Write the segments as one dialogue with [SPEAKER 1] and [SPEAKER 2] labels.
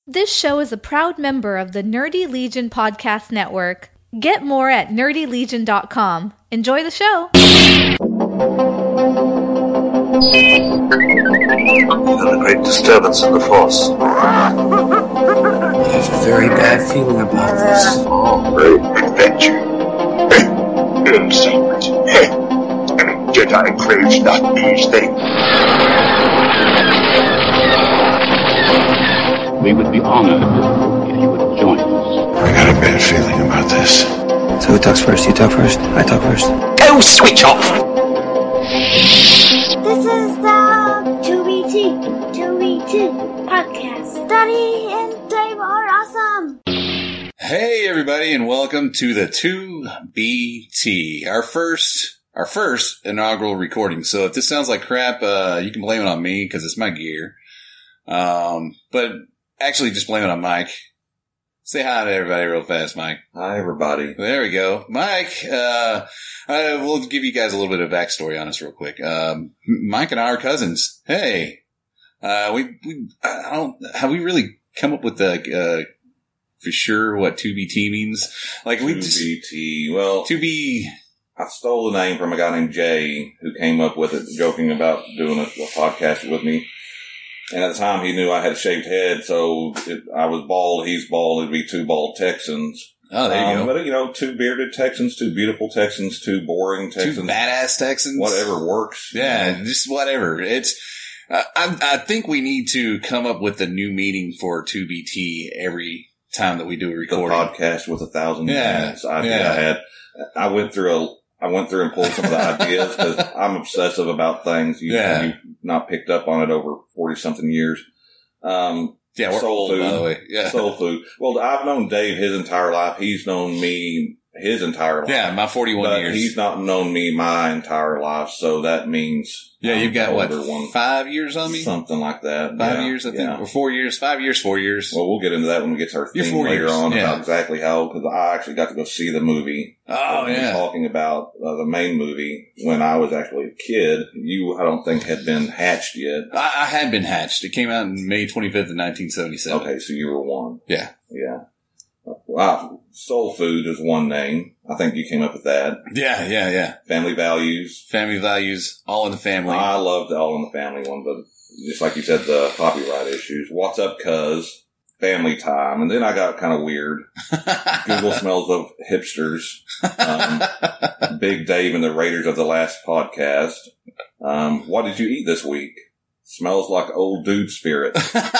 [SPEAKER 1] This show is a proud member of the Nerdy Legion Podcast Network. Get more at nerdylegion.com. Enjoy the show.
[SPEAKER 2] You got a great disturbance in the force.
[SPEAKER 3] I have a very bad feeling about this.
[SPEAKER 2] Oh, great adventure. Insect. And a Jedi craves not these things.
[SPEAKER 4] We would be honored if you would join us.
[SPEAKER 5] I got a bad feeling about this.
[SPEAKER 3] So who talks first? You talk first? I talk first?
[SPEAKER 6] Go switch off!
[SPEAKER 7] This is the 2BT podcast. Daddy and Dave are awesome.
[SPEAKER 8] Hey everybody, and welcome to the 2BT, our first inaugural recording. So if this sounds like crap, you can blame it on me because it's my gear. But actually just blame it on Mike. Say hi to everybody real fast, Mike.
[SPEAKER 9] Hi, everybody.
[SPEAKER 8] There we go. Mike, we'll give you guys a little bit of backstory on us real quick. Mike and I are cousins. Hey, have we really come up with the, for sure what 2BT means? Like
[SPEAKER 9] 2BT. Well,
[SPEAKER 8] 2B.
[SPEAKER 9] I stole the name from a guy named Jay who came up with it, joking about doing a podcast with me. And at the time, he knew I had a shaved head, so I was bald, he's bald, it'd be two bald Texans.
[SPEAKER 8] Oh, there you go.
[SPEAKER 9] But, two bearded Texans, two beautiful Texans, two boring Texans.
[SPEAKER 8] Two badass Texans.
[SPEAKER 9] Whatever works.
[SPEAKER 8] Yeah, just whatever. It's, I think we need to come up with a new meaning for 2BT every time that we do a recording.
[SPEAKER 9] The podcast with 1,000 minutes idea I had. I went through and pulled some of the ideas because I'm obsessive about things. You've not picked up on it over 40-something years.
[SPEAKER 8] We're
[SPEAKER 9] soul
[SPEAKER 8] old,
[SPEAKER 9] food,
[SPEAKER 8] by the way. Yeah.
[SPEAKER 9] Soul food. Well, I've known Dave his entire life. He's known me his entire life.
[SPEAKER 8] Yeah, my 41 years.
[SPEAKER 9] He's not known me my entire life, so that means...
[SPEAKER 8] Yeah, you've got, 5 years on me?
[SPEAKER 9] Something like that.
[SPEAKER 8] 5 years, I think. Or 4 years. 5 years, 4 years.
[SPEAKER 9] Well, we'll get into that when we get to our theme later on about exactly how, because I actually got to go see the movie.
[SPEAKER 8] Oh, yeah.
[SPEAKER 9] Talking about the main movie when I was actually a kid. You, I don't think, had been hatched yet.
[SPEAKER 8] I had been hatched. It came out in May 25th of 1977.
[SPEAKER 9] Okay, so you were one.
[SPEAKER 8] Yeah.
[SPEAKER 9] Yeah. Wow. Soul food is one name. I think you came up with that.
[SPEAKER 8] Yeah.
[SPEAKER 9] Family values.
[SPEAKER 8] Family values. All in the family.
[SPEAKER 9] I love the All in the Family one, but just like you said, the copyright issues. What's up, cuz? Family time. And then I got kind of weird. Google smells of hipsters. Big Dave and the Raiders of the Last Podcast. What did you eat this week? Smells like old dude spirit.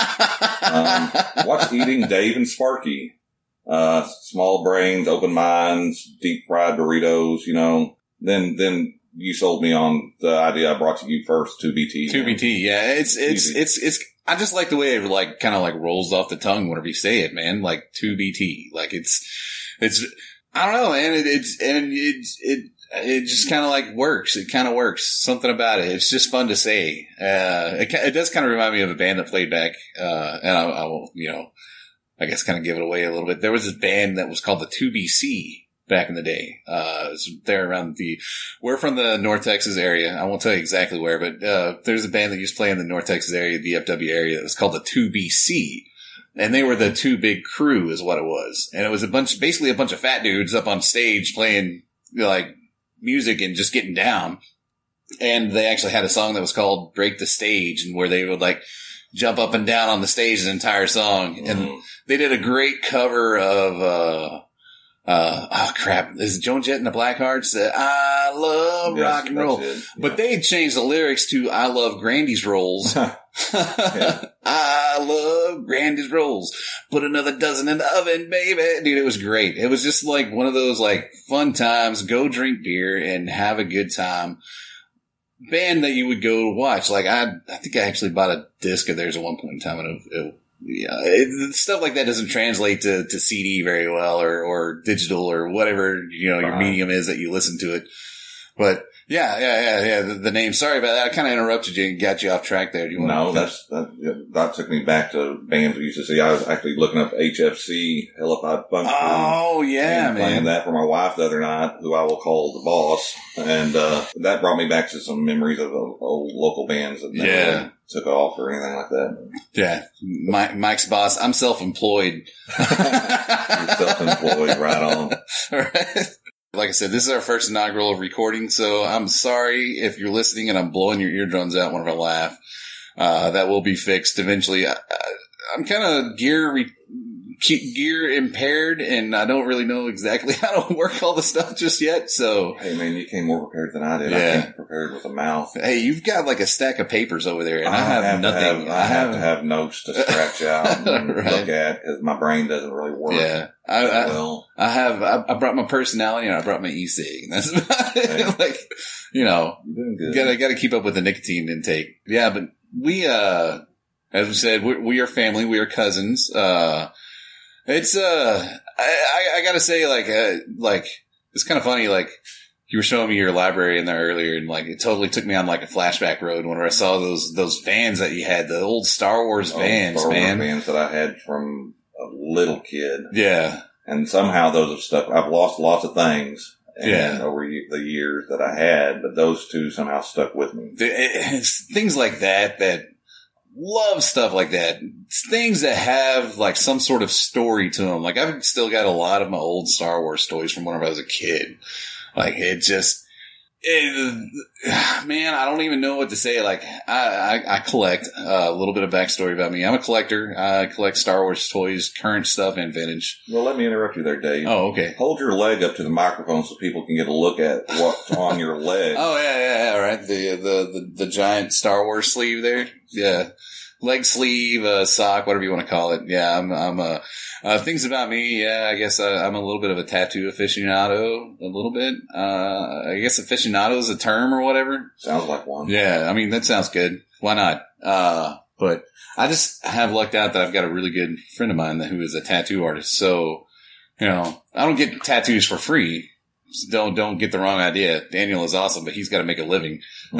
[SPEAKER 9] What's eating Dave and Sparky? Small brains, open minds, deep fried Doritos, Then you sold me on the idea I brought to you first, 2BT.
[SPEAKER 8] 2BT, yeah. It's, I just like the way it kind of rolls off the tongue whenever you say it, man. Like 2BT. Like it's, I don't know, man. It just kind of works. It kind of works. Something about it. It's just fun to say. It does kind of remind me of a band that played back, and I will, I guess kind of give it away a little bit. There was this band that was called the 2BC back in the day. It was there around we're from the North Texas area. I won't tell you exactly where, but, there's a band that used to play in the North Texas area, the DFW area, that was called the 2BC. And they were the Two Big Crew is what it was. And it was basically a bunch of fat dudes up on stage playing, music and just getting down. And they actually had a song that was called Break the Stage, and where they would jump up and down on the stage the entire song. Mm-hmm. And they did a great cover of, is it Joan Jett and the Blackhearts? I love rock and roll. Yeah. But they changed the lyrics to I love Grandy's rolls. I love Grandy's rolls. Put another dozen in the oven, baby. Dude, it was great. It was just one of those fun times. Go drink beer and have a good time. Band that you would go watch. I think I actually bought a disc of theirs at one point in time, and stuff like that doesn't translate to CD very well or digital or whatever, your medium is that you listen to it. But Yeah. The name. Sorry about that. I kind of interrupted you and got you off track there. Do you want
[SPEAKER 9] that took me back to bands we used to see. I was actually looking up HFC, Hellified Funk.
[SPEAKER 8] Oh, yeah,
[SPEAKER 9] and
[SPEAKER 8] man.
[SPEAKER 9] Playing that for my wife the other night, who I will call the boss. And that brought me back to some memories of old local bands that never really took off or anything like that.
[SPEAKER 8] Yeah. Mike's boss. I'm self-employed.
[SPEAKER 9] You're self-employed, right on.
[SPEAKER 8] All right. Like I said, this is our first inaugural recording, so I'm sorry if you're listening and I'm blowing your eardrums out whenever I laugh. That will be fixed eventually. I'm kind of gear impaired, and I don't really know exactly how to work all the stuff just yet. So,
[SPEAKER 9] hey man, you came more prepared than I did.
[SPEAKER 8] Yeah.
[SPEAKER 9] I came prepared with a mouth.
[SPEAKER 8] Hey, you've got like a stack of papers over there, and I have nothing.
[SPEAKER 9] I have to have notes to scratch out and
[SPEAKER 8] Right.
[SPEAKER 9] look at because my brain doesn't really work.
[SPEAKER 8] Yeah, I brought my personality and I brought my e-cig. That's about it.
[SPEAKER 9] Hey.
[SPEAKER 8] Like, you know,
[SPEAKER 9] You're doing good.
[SPEAKER 8] gotta keep up with the nicotine intake. Yeah, but we, as we said, we are family. We are cousins. It's, I gotta say, like, it's kind of funny, like, you were showing me your library in there earlier, and, like, it totally took me on, like, a flashback road whenever I saw those vans that you had, the old Star Wars vans,
[SPEAKER 9] Star Wars
[SPEAKER 8] man.
[SPEAKER 9] vans that I had from a little kid.
[SPEAKER 8] Yeah.
[SPEAKER 9] And somehow those have stuck. I've lost lots of things over the years that I had, but those two somehow stuck with me.
[SPEAKER 8] It's things like that love stuff like that. It's things that have like some sort of story to them. Like I've still got a lot of my old Star Wars toys from whenever I was a kid. Like man, I don't even know what to say. Like I collect a little bit of backstory about me. I'm a collector. I collect Star Wars toys, current stuff and vintage.
[SPEAKER 9] Well, let me interrupt you there, Dave.
[SPEAKER 8] Oh, okay.
[SPEAKER 9] Hold your leg up to the microphone so people can get a look at what's on your leg.
[SPEAKER 8] Oh yeah, right. The giant Star Wars sleeve there. Yeah. Leg sleeve, sock, whatever you want to call it. Yeah, I'm things about me. Yeah, I guess I'm a little bit of a tattoo aficionado, a little bit. I guess aficionado is a term or whatever.
[SPEAKER 9] Sounds like one.
[SPEAKER 8] Yeah, I mean, that sounds good. Why not? But I just have lucked out that I've got a really good friend of mine who is a tattoo artist. So, you know, I don't get tattoos for free. So don't get the wrong idea. Daniel is awesome, but he's got to make a living.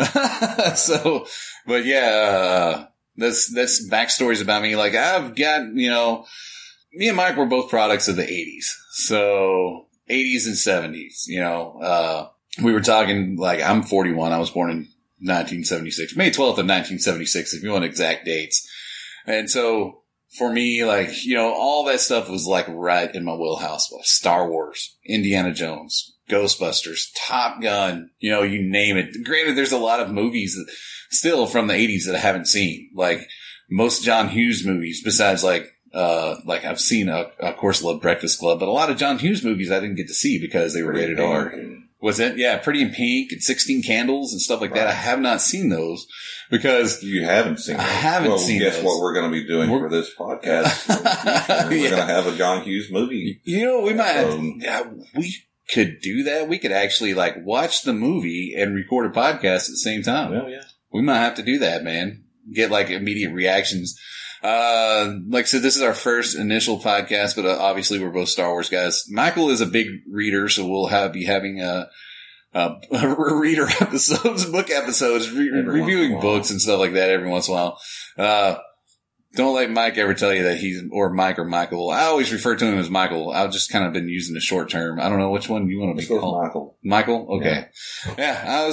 [SPEAKER 8] So, but yeah, that's backstories about me. Like I've got, you know, me and Mike were both products of the 80s. So 80s and 70s, you know, we were talking like I'm 41. I was born in 1976, May 12th of 1976, if you want exact dates. And so for me, like, you know, all that stuff was like right in my wheelhouse. Star Wars, Indiana Jones, Ghostbusters, Top Gun, you know, you name it. Granted, there's a lot of movies still from the 80s that I haven't seen. Like most John Hughes movies, besides like I've seen, of course, Love Breakfast Club, but a lot of John Hughes movies I didn't get to see because they were rated R. Was it? Yeah, Pretty in Pink and 16 Candles and stuff like that. I have not seen those because
[SPEAKER 9] you haven't seen those.
[SPEAKER 8] I haven't seen
[SPEAKER 9] guess
[SPEAKER 8] those.
[SPEAKER 9] What we're going to be doing for this podcast? We're going to have a John Hughes movie.
[SPEAKER 8] You know, we might, we could do that. We could actually like watch the movie and record a podcast at the same time.
[SPEAKER 9] Well, yeah.
[SPEAKER 8] We might have to do that, man. Get like immediate reactions. Like I said, this is our first initial podcast, but obviously we're both Star Wars guys. Michael is a big reader, so we'll be having reader episodes, book episodes, reviewing books and stuff like that every once in a while. Don't let Mike ever tell you that Mike or Michael. I always refer to him as Michael. I've just kind of been using the short term. I don't know which one you want to be called.
[SPEAKER 9] Michael.
[SPEAKER 8] Michael? Okay. Yeah,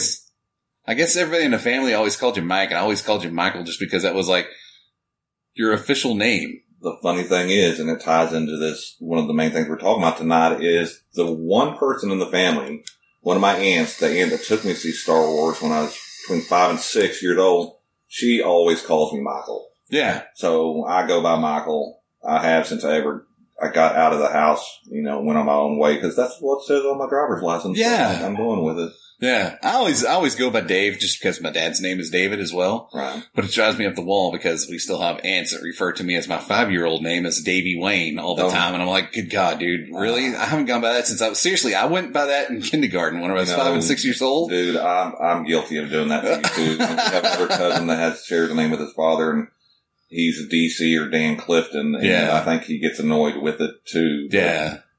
[SPEAKER 8] I guess everybody in the family always called you Mike, and I always called you Michael just because that was like your official name.
[SPEAKER 9] The funny thing is, and it ties into this, one of the main things we're talking about tonight is the one person in the family, one of my aunts, the aunt that took me to see Star Wars when I was between 5 and 6 years old, she always calls me Michael.
[SPEAKER 8] Yeah.
[SPEAKER 9] So I go by Michael. I have since I got out of the house, you know, went on my own way because that's what it says on my driver's license.
[SPEAKER 8] Yeah.
[SPEAKER 9] So I'm going with it.
[SPEAKER 8] Yeah. I always go by Dave just because my dad's name is David as well.
[SPEAKER 9] Right.
[SPEAKER 8] But it drives me up the wall because we still have aunts that refer to me as my 5-year-old name as Davy Wayne all the time. And I'm like, good God, dude, really? I haven't gone by that since I went by that in kindergarten when I was 5 and 6 years old.
[SPEAKER 9] Dude, I'm guilty of doing that to you too. We have another cousin that shares a name with his father, and he's a DC or Dan Clifton, and I think he gets annoyed with it too.
[SPEAKER 8] Yeah.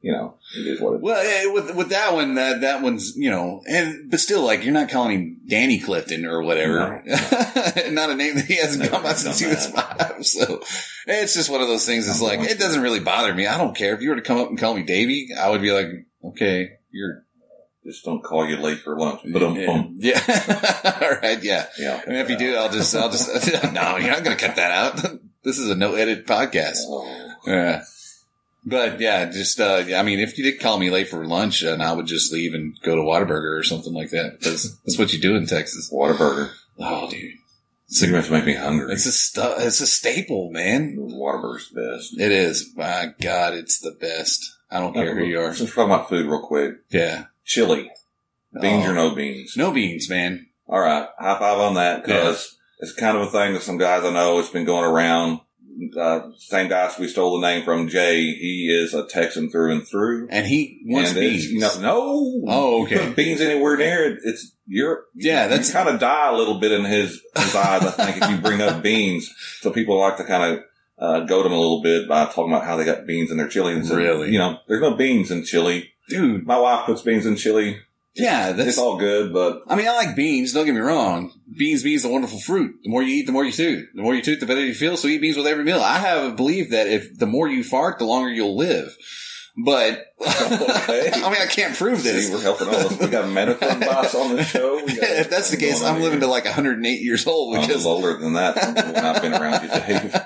[SPEAKER 9] you know, it is what it is.
[SPEAKER 8] Well, with that one, that one's, you know, but still, like, you're not calling him Danny Clifton or whatever. No. Not a name that he hasn't come out since he was 5. So it's just one of those things. It's like, it doesn't really bother me. I don't care if you were to come up and call me Davey. I would be like, okay,
[SPEAKER 9] just don't call you late for lunch. But
[SPEAKER 8] yeah. All right. Yeah.
[SPEAKER 9] Yeah.
[SPEAKER 8] And if you do, I'll just, no, you're not going to cut that out. This is a no edit podcast. Yeah. But yeah, just, I mean, if you did call me late for lunch, and I would just leave and go to Whataburger or something like that. Because that's what you do in Texas.
[SPEAKER 9] Whataburger.
[SPEAKER 8] Oh, dude.
[SPEAKER 9] You're going to make me hungry.
[SPEAKER 8] It's a staple, man.
[SPEAKER 9] Whataburger's the best.
[SPEAKER 8] It is. My God, it's the best. I don't care who you are.
[SPEAKER 9] Since we're talking about food real quick.
[SPEAKER 8] Yeah.
[SPEAKER 9] Chili. Beans or no beans?
[SPEAKER 8] No beans, man.
[SPEAKER 9] All right. High five on that, because it's kind of a thing that some guys I know, it's been going around. Same guys we stole the name from, Jay. He is a Texan through and through.
[SPEAKER 8] And he wants beans.
[SPEAKER 9] No.
[SPEAKER 8] Oh, okay.
[SPEAKER 9] Beans anywhere near it. You kind of die a little bit in his eyes, I think, if you bring up beans. So people like to kind of goad him a little bit by talking about how they got beans in their chili. And so,
[SPEAKER 8] really?
[SPEAKER 9] You know, there's no beans in chili.
[SPEAKER 8] Dude.
[SPEAKER 9] My wife puts beans in chili.
[SPEAKER 8] Yeah,
[SPEAKER 9] it's all good, but
[SPEAKER 8] I mean, I like beans. Don't get me wrong. Beans a wonderful fruit. The more you eat, the more you toot. The more you toot, the better you feel. So eat beans with every meal. I have a belief that if the more you fart, the longer you'll live. But
[SPEAKER 9] okay.
[SPEAKER 8] I mean, I can't prove this.
[SPEAKER 9] See, we're helping all this. We got medical advice on this show.
[SPEAKER 8] If that's the case, I'm living to like 108 years old. Because
[SPEAKER 9] I'm older than that when I've been around you, Dave.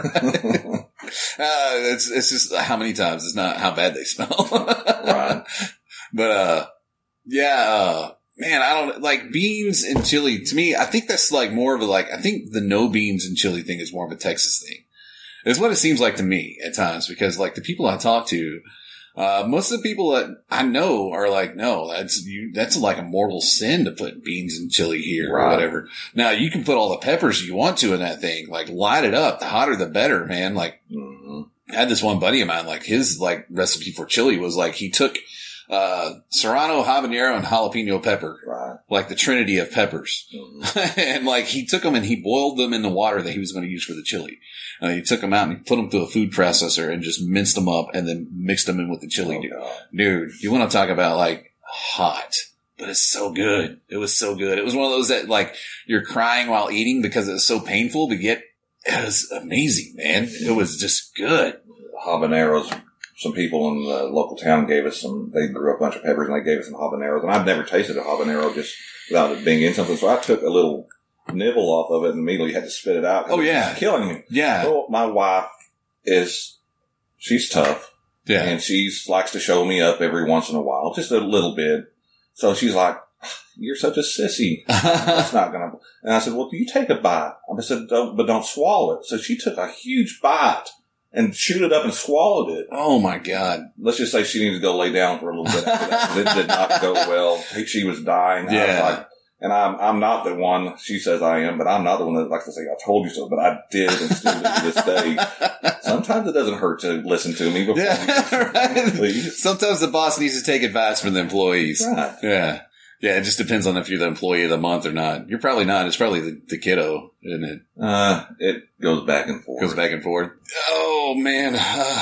[SPEAKER 8] It's just how many times. It's not how bad they smell.
[SPEAKER 9] Right.
[SPEAKER 8] But man, I don't like beans and chili. To me, I think that's like more of a I think the no beans and chili thing is more of a Texas thing. It's what it seems like to me at times, because like the people I talk to, most of the people that I know are like, no, that's like a mortal sin to put beans and chili here or whatever. Now you can put all the peppers you want to in that thing, like light it up. The hotter, the better, man. Like I had this one buddy of mine, like his like recipe for chili was like he took serrano, habanero, and jalapeno pepper, like the trinity of peppers. And like he took them and he boiled them in the water that he was going to use for the chili. He took them out and he put them through a food processor and just minced them up and then mixed them in with the chili. Dude, you want to talk about like hot, but it's so good. It was so good. It was one of those that like you're crying while eating because it was so painful, but yet it was amazing, man. It was just good.
[SPEAKER 9] Habaneros. Some people in the local town gave us they grew up a bunch of peppers and they gave us some habaneros. And I've never tasted a habanero just without it being in something. So I took a little nibble off of it and immediately had to spit it out.
[SPEAKER 8] Oh, yeah.
[SPEAKER 9] It was killing me.
[SPEAKER 8] Yeah.
[SPEAKER 9] So my wife she's tough. Yeah. And she likes to show me up every once in a while, just a little bit. So she's like, you're such a sissy. That's not going to. And I said, well, do you take a bite? I said, don't swallow it. So she took a huge bite and chewed it up and swallowed it.
[SPEAKER 8] Oh my God.
[SPEAKER 9] Let's just say she needed to go lay down for a little bit after that, 'cause it did not go well. She was dying.
[SPEAKER 8] Yeah.
[SPEAKER 9] I was like, and I'm not the one, she says I am, but I'm not the one that likes to say, I told you so, but I did, and still do to this day. Sometimes it doesn't hurt to listen to me before
[SPEAKER 8] right.
[SPEAKER 9] Please.
[SPEAKER 8] Sometimes the boss needs to take advice from the employees.
[SPEAKER 9] Right.
[SPEAKER 8] Yeah. Yeah, it just depends on if you're the employee of the month or not. You're probably not. It's probably the kiddo, isn't it?
[SPEAKER 9] It goes back and forth.
[SPEAKER 8] Goes back and forth. Oh, man.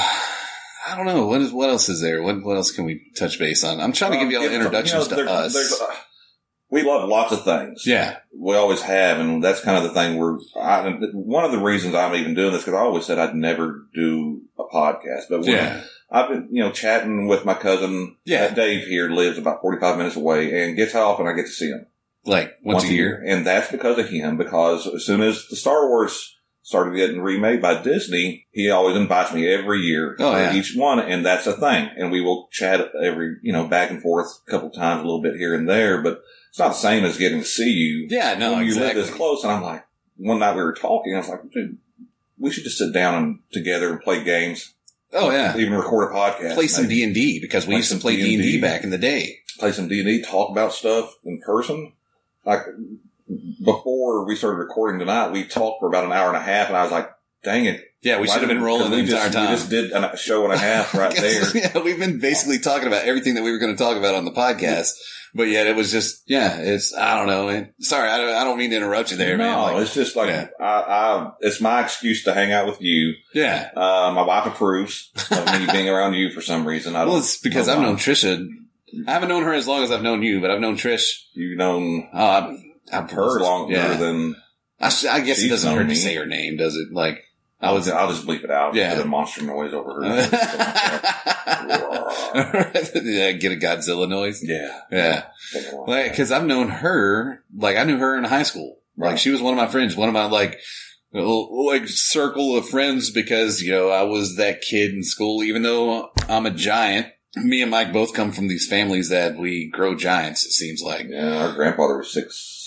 [SPEAKER 8] I don't know. What else is there? What else can we touch base on? I'm trying to give you all introductions to us.
[SPEAKER 9] We love lots of things.
[SPEAKER 8] Yeah.
[SPEAKER 9] We always have, and that's kind of the thing one of the reasons I'm even doing this, because I always said I'd never do a podcast. But I've been, chatting with my cousin. Yeah. Dave here lives about 45 minutes away, and guess how often I get to see him?
[SPEAKER 8] Like once a year.
[SPEAKER 9] And that's because of him, because as soon as the Star Wars started getting remade by Disney, he always invites me every year for each one, and that's a thing. And we will chat every, back and forth a couple times, a little bit here and there, but it's not the same as getting to see you.
[SPEAKER 8] Yeah, no,
[SPEAKER 9] when
[SPEAKER 8] exactly.
[SPEAKER 9] You live this close, and I'm like, one night we were talking, I was like, dude, we should just sit down and together and play games.
[SPEAKER 8] Oh, yeah.
[SPEAKER 9] Even record a podcast.
[SPEAKER 8] Play some D&D, because we used to play D&D back in the day.
[SPEAKER 9] Play some D&D, talk about stuff in person. Like, before we started recording tonight, we talked for about an hour and a half, and I was like, dang it,
[SPEAKER 8] Yeah, we should have been rolling the entire time.
[SPEAKER 9] We just did a show and a half right there.
[SPEAKER 8] Yeah, we've been basically talking about everything that we were going to talk about on the podcast. But yet it was just, I don't know, man. Sorry, I don't mean to interrupt you there, man.
[SPEAKER 9] No, it's just like, it's my excuse to hang out with you.
[SPEAKER 8] Yeah.
[SPEAKER 9] My wife approves of me being around you for some reason.
[SPEAKER 8] It's because I've known Trisha. I haven't known her as long as I've known you, but I've known Trish.
[SPEAKER 9] You've known
[SPEAKER 8] I've
[SPEAKER 9] her longer than
[SPEAKER 8] I guess it doesn't hurt to say her name, does it? Like, I'll just bleep it out. Yeah.
[SPEAKER 9] Put a monster noise over her.
[SPEAKER 8] Yeah, get a Godzilla noise.
[SPEAKER 9] Yeah.
[SPEAKER 8] Yeah. Like, cause I've known her, like, I knew her in high school.
[SPEAKER 9] Right.
[SPEAKER 8] Like, she was one of my friends, one of my, like circle of friends because, I was that kid in school, even though I'm a giant. Me and Mike both come from these families that we grow giants, it seems like.
[SPEAKER 9] Yeah, our grandfather was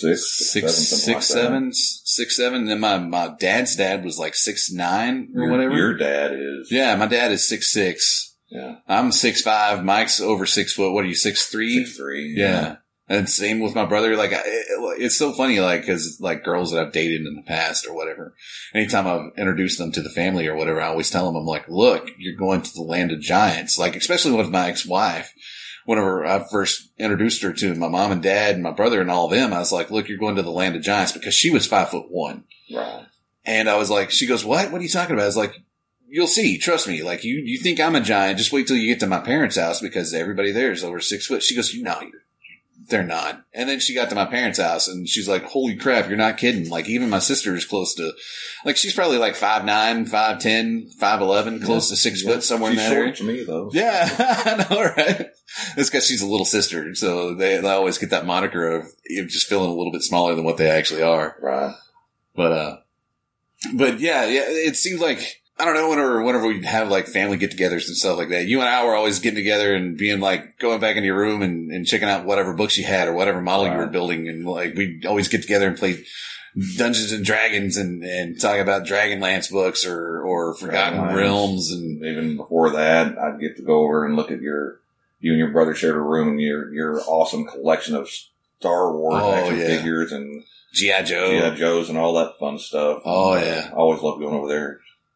[SPEAKER 9] 6'7",
[SPEAKER 8] and then my dad's dad was like 6'9" or whatever.
[SPEAKER 9] Your dad is.
[SPEAKER 8] Yeah, my dad is 6'6".
[SPEAKER 9] Yeah.
[SPEAKER 8] I'm 6'5". Mike's over 6 foot. What are you, 6'3"?
[SPEAKER 9] 6'3".
[SPEAKER 8] Yeah. And same with my brother. Like, it's so funny, like, cause like girls that I've dated in the past or whatever, anytime I've introduced them to the family or whatever, I always tell them, I'm like, look, you're going to the land of giants. Like, especially with my ex-wife, whenever I first introduced her to my mom and dad and my brother and all of them, I was like, look, you're going to the land of giants because she was 5'1".
[SPEAKER 9] Right.
[SPEAKER 8] And I was like, she goes, what? What are you talking about? I was like, you'll see. Trust me. Like, you think I'm a giant. Just wait till you get to my parents' house because everybody there is over 6 foot. She goes, they're not. And then she got to my parents' house and she's like, holy crap, you're not kidding. Like, even my sister is close to, like, she's probably like 5'9", 5'10", 5'11", close to 6 foot, somewhere in that area.
[SPEAKER 9] She's short to me, though.
[SPEAKER 8] Yeah, I know, right? It's because she's a little sister. So they always get that moniker of just feeling a little bit smaller than what they actually are.
[SPEAKER 9] Right.
[SPEAKER 8] But yeah, it seems like, I don't know, whenever we'd have like family get-togethers and stuff like that, you and I were always getting together and being like, going back into your room and checking out whatever books you had or whatever model you were building. And like, we'd always get together and play Dungeons and Dragons and talk about Dragonlance books or Forgotten Realms. And
[SPEAKER 9] even before that, I'd get to go over and look at you and your brother shared a room and your awesome collection of Star Wars action figures and
[SPEAKER 8] G.I.
[SPEAKER 9] Joes and all that fun stuff.
[SPEAKER 8] Oh, yeah.
[SPEAKER 9] I always loved going over there.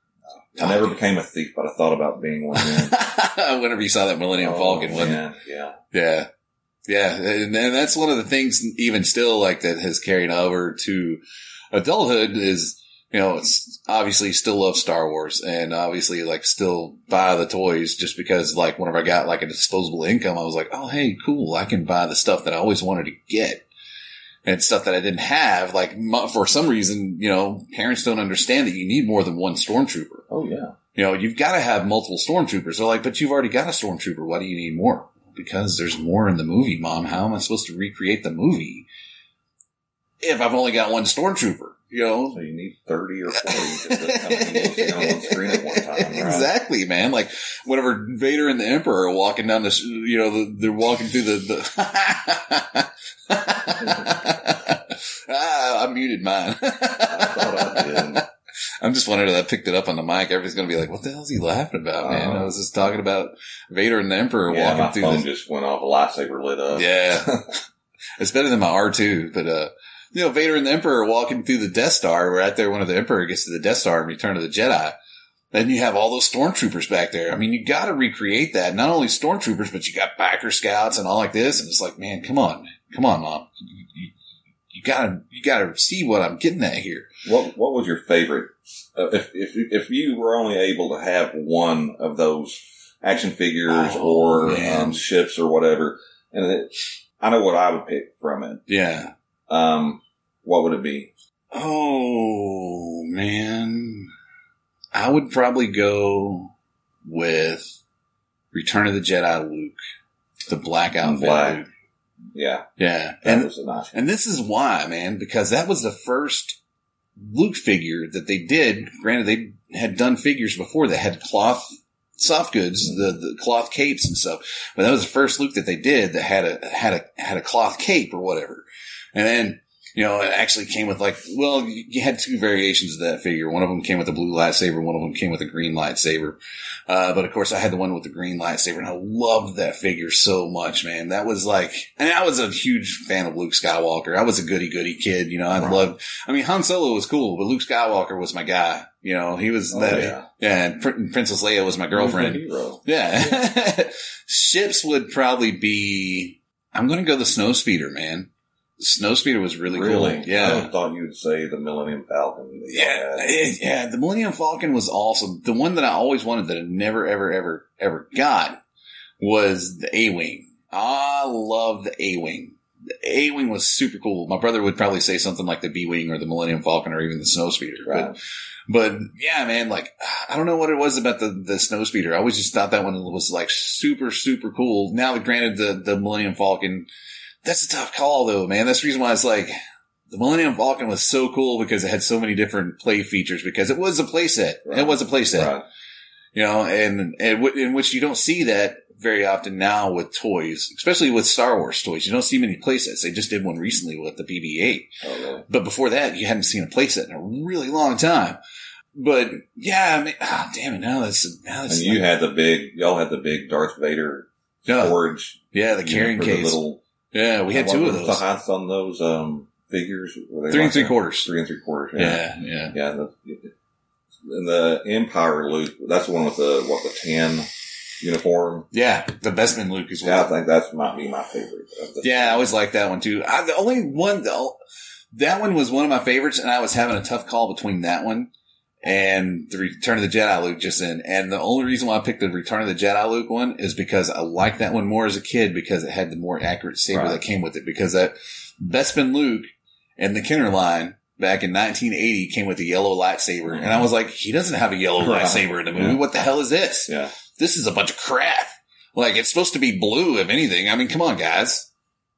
[SPEAKER 9] I never became a thief, but I thought about being one.
[SPEAKER 8] Whenever you saw that Millennium Falcon, wasn't it? Yeah. And that's one of the things, even still, like, that has carried over to adulthood is, it's obviously still love Star Wars and obviously, like, still buy the toys just because, like, whenever I got, like, a disposable income, I was like, oh, hey, cool, I can buy the stuff that I always wanted to get. And stuff that I didn't have, like, for some reason, parents don't understand that you need more than one stormtrooper.
[SPEAKER 9] Oh, yeah.
[SPEAKER 8] You've got to have multiple stormtroopers. They're like, but you've already got a stormtrooper. Why do you need more? Because there's more in the movie, Mom. How am I supposed to recreate the movie if I've only got one stormtrooper?
[SPEAKER 9] So you need 30 or 40 just to come and on one screen at one time, right?
[SPEAKER 8] Exactly, man. Like, whenever Vader and the Emperor are walking down the, they're walking through the I muted mine.
[SPEAKER 9] I thought I did.
[SPEAKER 8] I'm just wondering if I picked it up on the mic. Everybody's going to be like, what the hell is he laughing about, man? I was just talking about Vader and the Emperor walking through
[SPEAKER 9] my phone just went off, a lightsaber lit up.
[SPEAKER 8] Yeah. It's better than my R2, but, Vader and the Emperor walking through the Death Star. We're out there when the Emperor gets to the Death Star in Return of the Jedi. Then you have all those stormtroopers back there. I mean, you got to recreate that. Not only stormtroopers, but you got biker scouts and all like this. And it's like, man, come on, Mom. You gotta see what I'm getting at here.
[SPEAKER 9] What was your favorite? If you were only able to have one of those action figures or ships or whatever, and I know what I would pick from it.
[SPEAKER 8] Yeah.
[SPEAKER 9] What would it be?
[SPEAKER 8] Oh man, I would probably go with Return of the Jedi Luke, the black outfit Luke.
[SPEAKER 9] Yeah.
[SPEAKER 8] That was a nice one. And this is why, man, because that was the first Luke figure that they did. Granted, they had done figures before that had cloth soft goods, the cloth capes and stuff. But that was the first Luke that they did that had a cloth cape or whatever. And then, it actually came with you had two variations of that figure. One of them came with a blue lightsaber. One of them came with a green lightsaber. But of course I had the one with the green lightsaber and I loved that figure so much, man. That was and I was a huge fan of Luke Skywalker. I was a goody kid, Han Solo was cool, but Luke Skywalker was my guy. You know, he was
[SPEAKER 9] yeah.
[SPEAKER 8] and Princess Leia was my girlfriend.
[SPEAKER 9] Hero.
[SPEAKER 8] Yeah. Ships would probably be, I'm going to go the Snowspeeder, man. The Snowspeeder was really cool. Yeah.
[SPEAKER 9] I thought you would say the Millennium Falcon.
[SPEAKER 8] Yeah. The Millennium Falcon was awesome. The one that I always wanted that I never, ever got was the A-Wing. I love the A-Wing. The A-Wing was super cool. My brother would probably say something like the B-Wing or the Millennium Falcon or even the Snowspeeder.
[SPEAKER 9] Right.
[SPEAKER 8] But yeah, man, like, I don't know what it was about the Snowspeeder. I always just thought that one was like super, super cool. Now, granted, the Millennium Falcon, that's a tough call though, man. That's the reason why it's like, the Millennium Falcon was so cool because it had so many different play features because it was a playset.
[SPEAKER 9] Right.
[SPEAKER 8] It was a playset.
[SPEAKER 9] Right.
[SPEAKER 8] You know, and in which you don't see that very often now with toys, especially with Star Wars toys. You don't see many playsets. They just did one recently with the BB-8.
[SPEAKER 9] Oh, really?
[SPEAKER 8] But before that, you hadn't seen a playset in a really long time. But yeah, I mean, damn it, now that's
[SPEAKER 9] and you had y'all had the big Darth Vader storage.
[SPEAKER 8] Yeah, the carrying case.
[SPEAKER 9] Yeah,
[SPEAKER 8] we had two of those.
[SPEAKER 9] The heights on those figures?
[SPEAKER 8] 3 3/4.
[SPEAKER 9] 3 3/4.
[SPEAKER 8] Yeah.
[SPEAKER 9] Yeah. And the Empire Luke, that's the one with the tan uniform.
[SPEAKER 8] Yeah, the Bespin Luke as well.
[SPEAKER 9] Yeah, I think that might be my favorite.
[SPEAKER 8] Yeah, I always liked that one too. The only one though, that one was one of my favorites, and I was having a tough call between that one and the Return of the Jedi Luke just in. And the only reason why I picked the Return of the Jedi Luke one is because I liked that one more as a kid because it had the more accurate saber that came with it. Because that Bespin Luke and the Kenner line back in 1980 came with a yellow lightsaber. And I was like, he doesn't have a yellow lightsaber in the movie. Yeah. What the hell is this?
[SPEAKER 9] Yeah.
[SPEAKER 8] This is a bunch of crap. Like, it's supposed to be blue, if anything. I mean, come on, guys.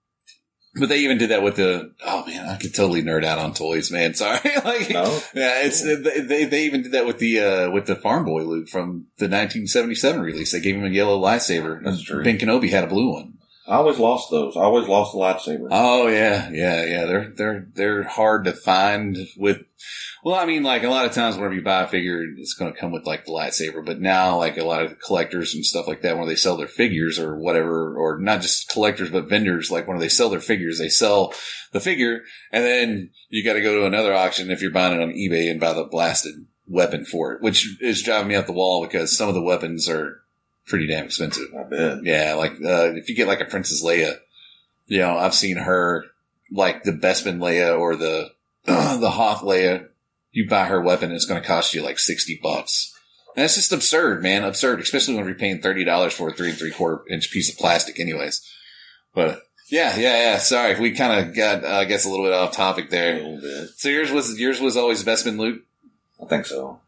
[SPEAKER 8] But they even did that with oh man, I could totally nerd out on toys, man. Sorry. Like,
[SPEAKER 9] no.
[SPEAKER 8] Yeah, they even did that with the Farm Boy Luke from the 1977 release. They gave him a yellow lightsaber.
[SPEAKER 9] That's true.
[SPEAKER 8] Ben Kenobi had a blue one.
[SPEAKER 9] I always lost those. I always lost the lightsaber.
[SPEAKER 8] Oh yeah. They're hard to find with. Well, I mean, like a lot of times whenever you buy a figure, it's going to come with like the lightsaber. But now, like a lot of collectors and stuff like that, when they sell their figures or whatever, or not just collectors but vendors, like when they sell their figures, they sell the figure, and then you got to go to another auction if you're buying it on eBay and buy the blasted weapon for it, which is driving me up the wall because some of the weapons are pretty damn expensive.
[SPEAKER 9] I bet.
[SPEAKER 8] Yeah, like if you get like a Princess Leia, you know, I've seen her like the Bespin Leia or the Hoth Leia. You buy her weapon, it's going to cost you like $60. And that's just absurd, man. Absurd, especially when you're paying $30 for a 3 3/4 inch piece of plastic, anyways. But yeah. Sorry, we kind of got, I guess, a little bit off topic there.
[SPEAKER 9] A little bit.
[SPEAKER 8] So yours was always Bespin Luke.
[SPEAKER 9] I think so.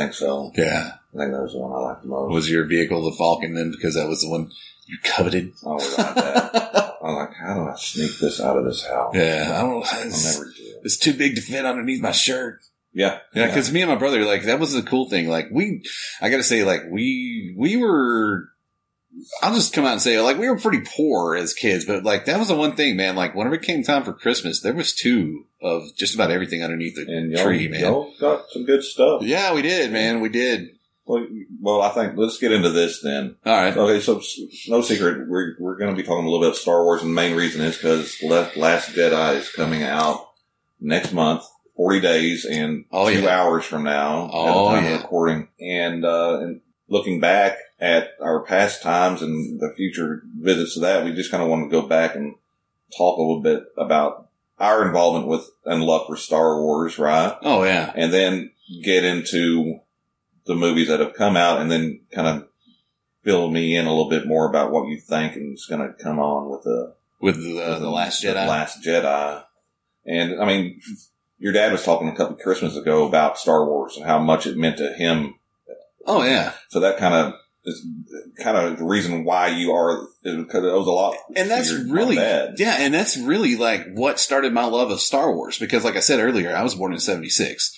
[SPEAKER 8] Yeah,
[SPEAKER 9] I think that was the one I liked the most.
[SPEAKER 8] Was your vehicle the Falcon then? Because that was the one you coveted.
[SPEAKER 9] I always liked that. I'm like, how do I sneak this out of this house?
[SPEAKER 8] Yeah, I don't know.
[SPEAKER 9] I'll never do it.
[SPEAKER 8] It's too big to fit underneath my shirt.
[SPEAKER 9] Yeah.
[SPEAKER 8] Because me and my brother, like, that was the cool thing. Like, I gotta say, like, we were, I'll just come out and say, like, we were pretty poor as kids, but, like, that was the one thing, man. Like, whenever it came time for Christmas, there was 2 of just about everything underneath the tree, man.
[SPEAKER 9] Y'all got some good stuff.
[SPEAKER 8] Yeah, we did, man. We did.
[SPEAKER 9] Well, I think, let's get into this then.
[SPEAKER 8] All right.
[SPEAKER 9] Okay, so, no secret, we're going to be talking a little bit of Star Wars, and the main reason is because Last Jedi is coming out next month. 40 days and 2 hours from now at the time of recording. And looking back at our past times and the future visits to that, we just kind of want to go back and talk a little bit about our involvement with and love for Star Wars, right?
[SPEAKER 8] Oh, yeah.
[SPEAKER 9] And then get into the movies that have come out and then kind of fill me in a little bit more about what you think and is going to come on with the
[SPEAKER 8] Last Jedi.
[SPEAKER 9] The Last Jedi. And, I mean, your dad was talking a couple of Christmas ago about Star Wars and how much it meant to him.
[SPEAKER 8] Oh, yeah.
[SPEAKER 9] So that kind of is kind of the reason why you are, is because it was a lot.
[SPEAKER 8] And that's really, and that's really like what started my love of Star Wars. Because like I said earlier, I was born in 76.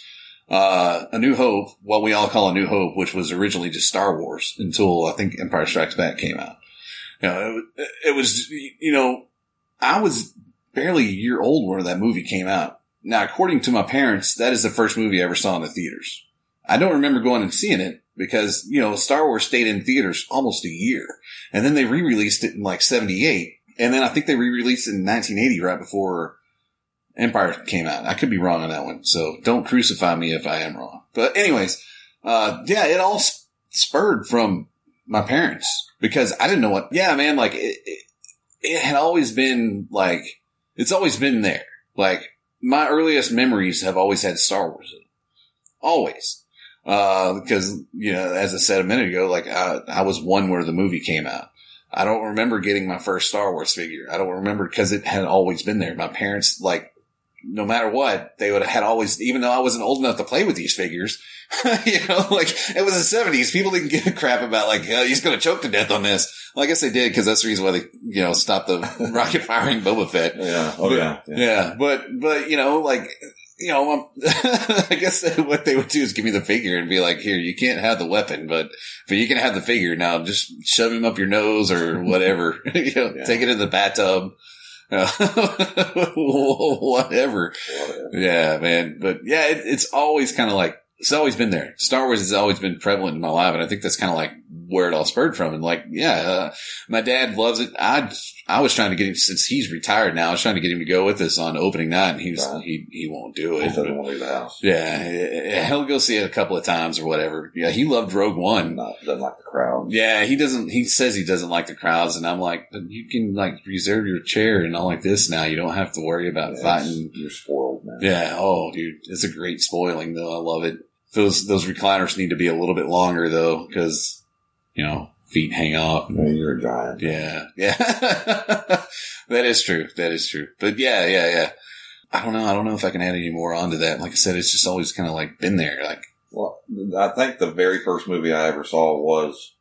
[SPEAKER 8] A New Hope, what we all call A New Hope, which was originally just Star Wars until I think Empire Strikes Back came out. You know, it was, you know, I was barely a year old when that movie came out. Now, according to my parents, that is the first movie I ever saw in the theaters. I don't remember going and seeing it because, you know, Star Wars stayed in theaters almost a year. And then they re-released it in like 78. And then I think they re-released it in 1980 right before Empire came out. I could be wrong on that one, so don't crucify me if I am wrong. But anyways, yeah, it all spurred from my parents because I didn't know what. Yeah, man, like it had always been like it's always been there. Like my earliest memories have always had Star Wars in them. Always. Because, you know, as I said a minute ago, like I was one where the movie came out. I don't remember getting my first Star Wars figure. I don't remember because it had always been there. My parents, like, no matter what, they would have had always, even though I wasn't old enough to play with these figures, you know, like it was the 70s. People didn't give a crap about like, he's going to choke to death on this. Well, I guess they did because that's the reason why they, you know, stopped the rocket firing Boba Fett.
[SPEAKER 9] Yeah. Oh,
[SPEAKER 8] but, yeah. But, you know, like, you know, I guess what they would do is give me the figure and be like, here, you can't have the weapon, but you can have the figure now. Just shove him up your nose or whatever. You know, take it in the bathtub. Whatever. Yeah, man. But yeah, it's always kind of like, it's always been there. Star Wars has always been prevalent in my life. And I think that's kind of like where it all spurred from. And like, yeah, my dad loves it. I was trying to get him, since he's retired now, I was trying to get him to go with us on opening night, and he won't do it.
[SPEAKER 9] He doesn't want to leave the house.
[SPEAKER 8] Yeah, he'll go see it a couple of times or whatever. Yeah, he loved Rogue One.
[SPEAKER 9] Doesn't like the crowd.
[SPEAKER 8] Yeah, he doesn't. He says he doesn't like the crowds, and I'm like, but you can like reserve your chair and all like this now. You don't have to worry about fighting.
[SPEAKER 9] You're spoiled, man.
[SPEAKER 8] Yeah. Oh, dude, it's a great spoiling though. I love it. Those recliners need to be a little bit longer though, because you know. Feet hang off.
[SPEAKER 9] No, you're a giant.
[SPEAKER 8] Yeah. That is true. But yeah. I don't know if I can add any more onto that. Like I said, it's just always kind of like been there. Like,
[SPEAKER 9] well, I think the very first movie I ever saw was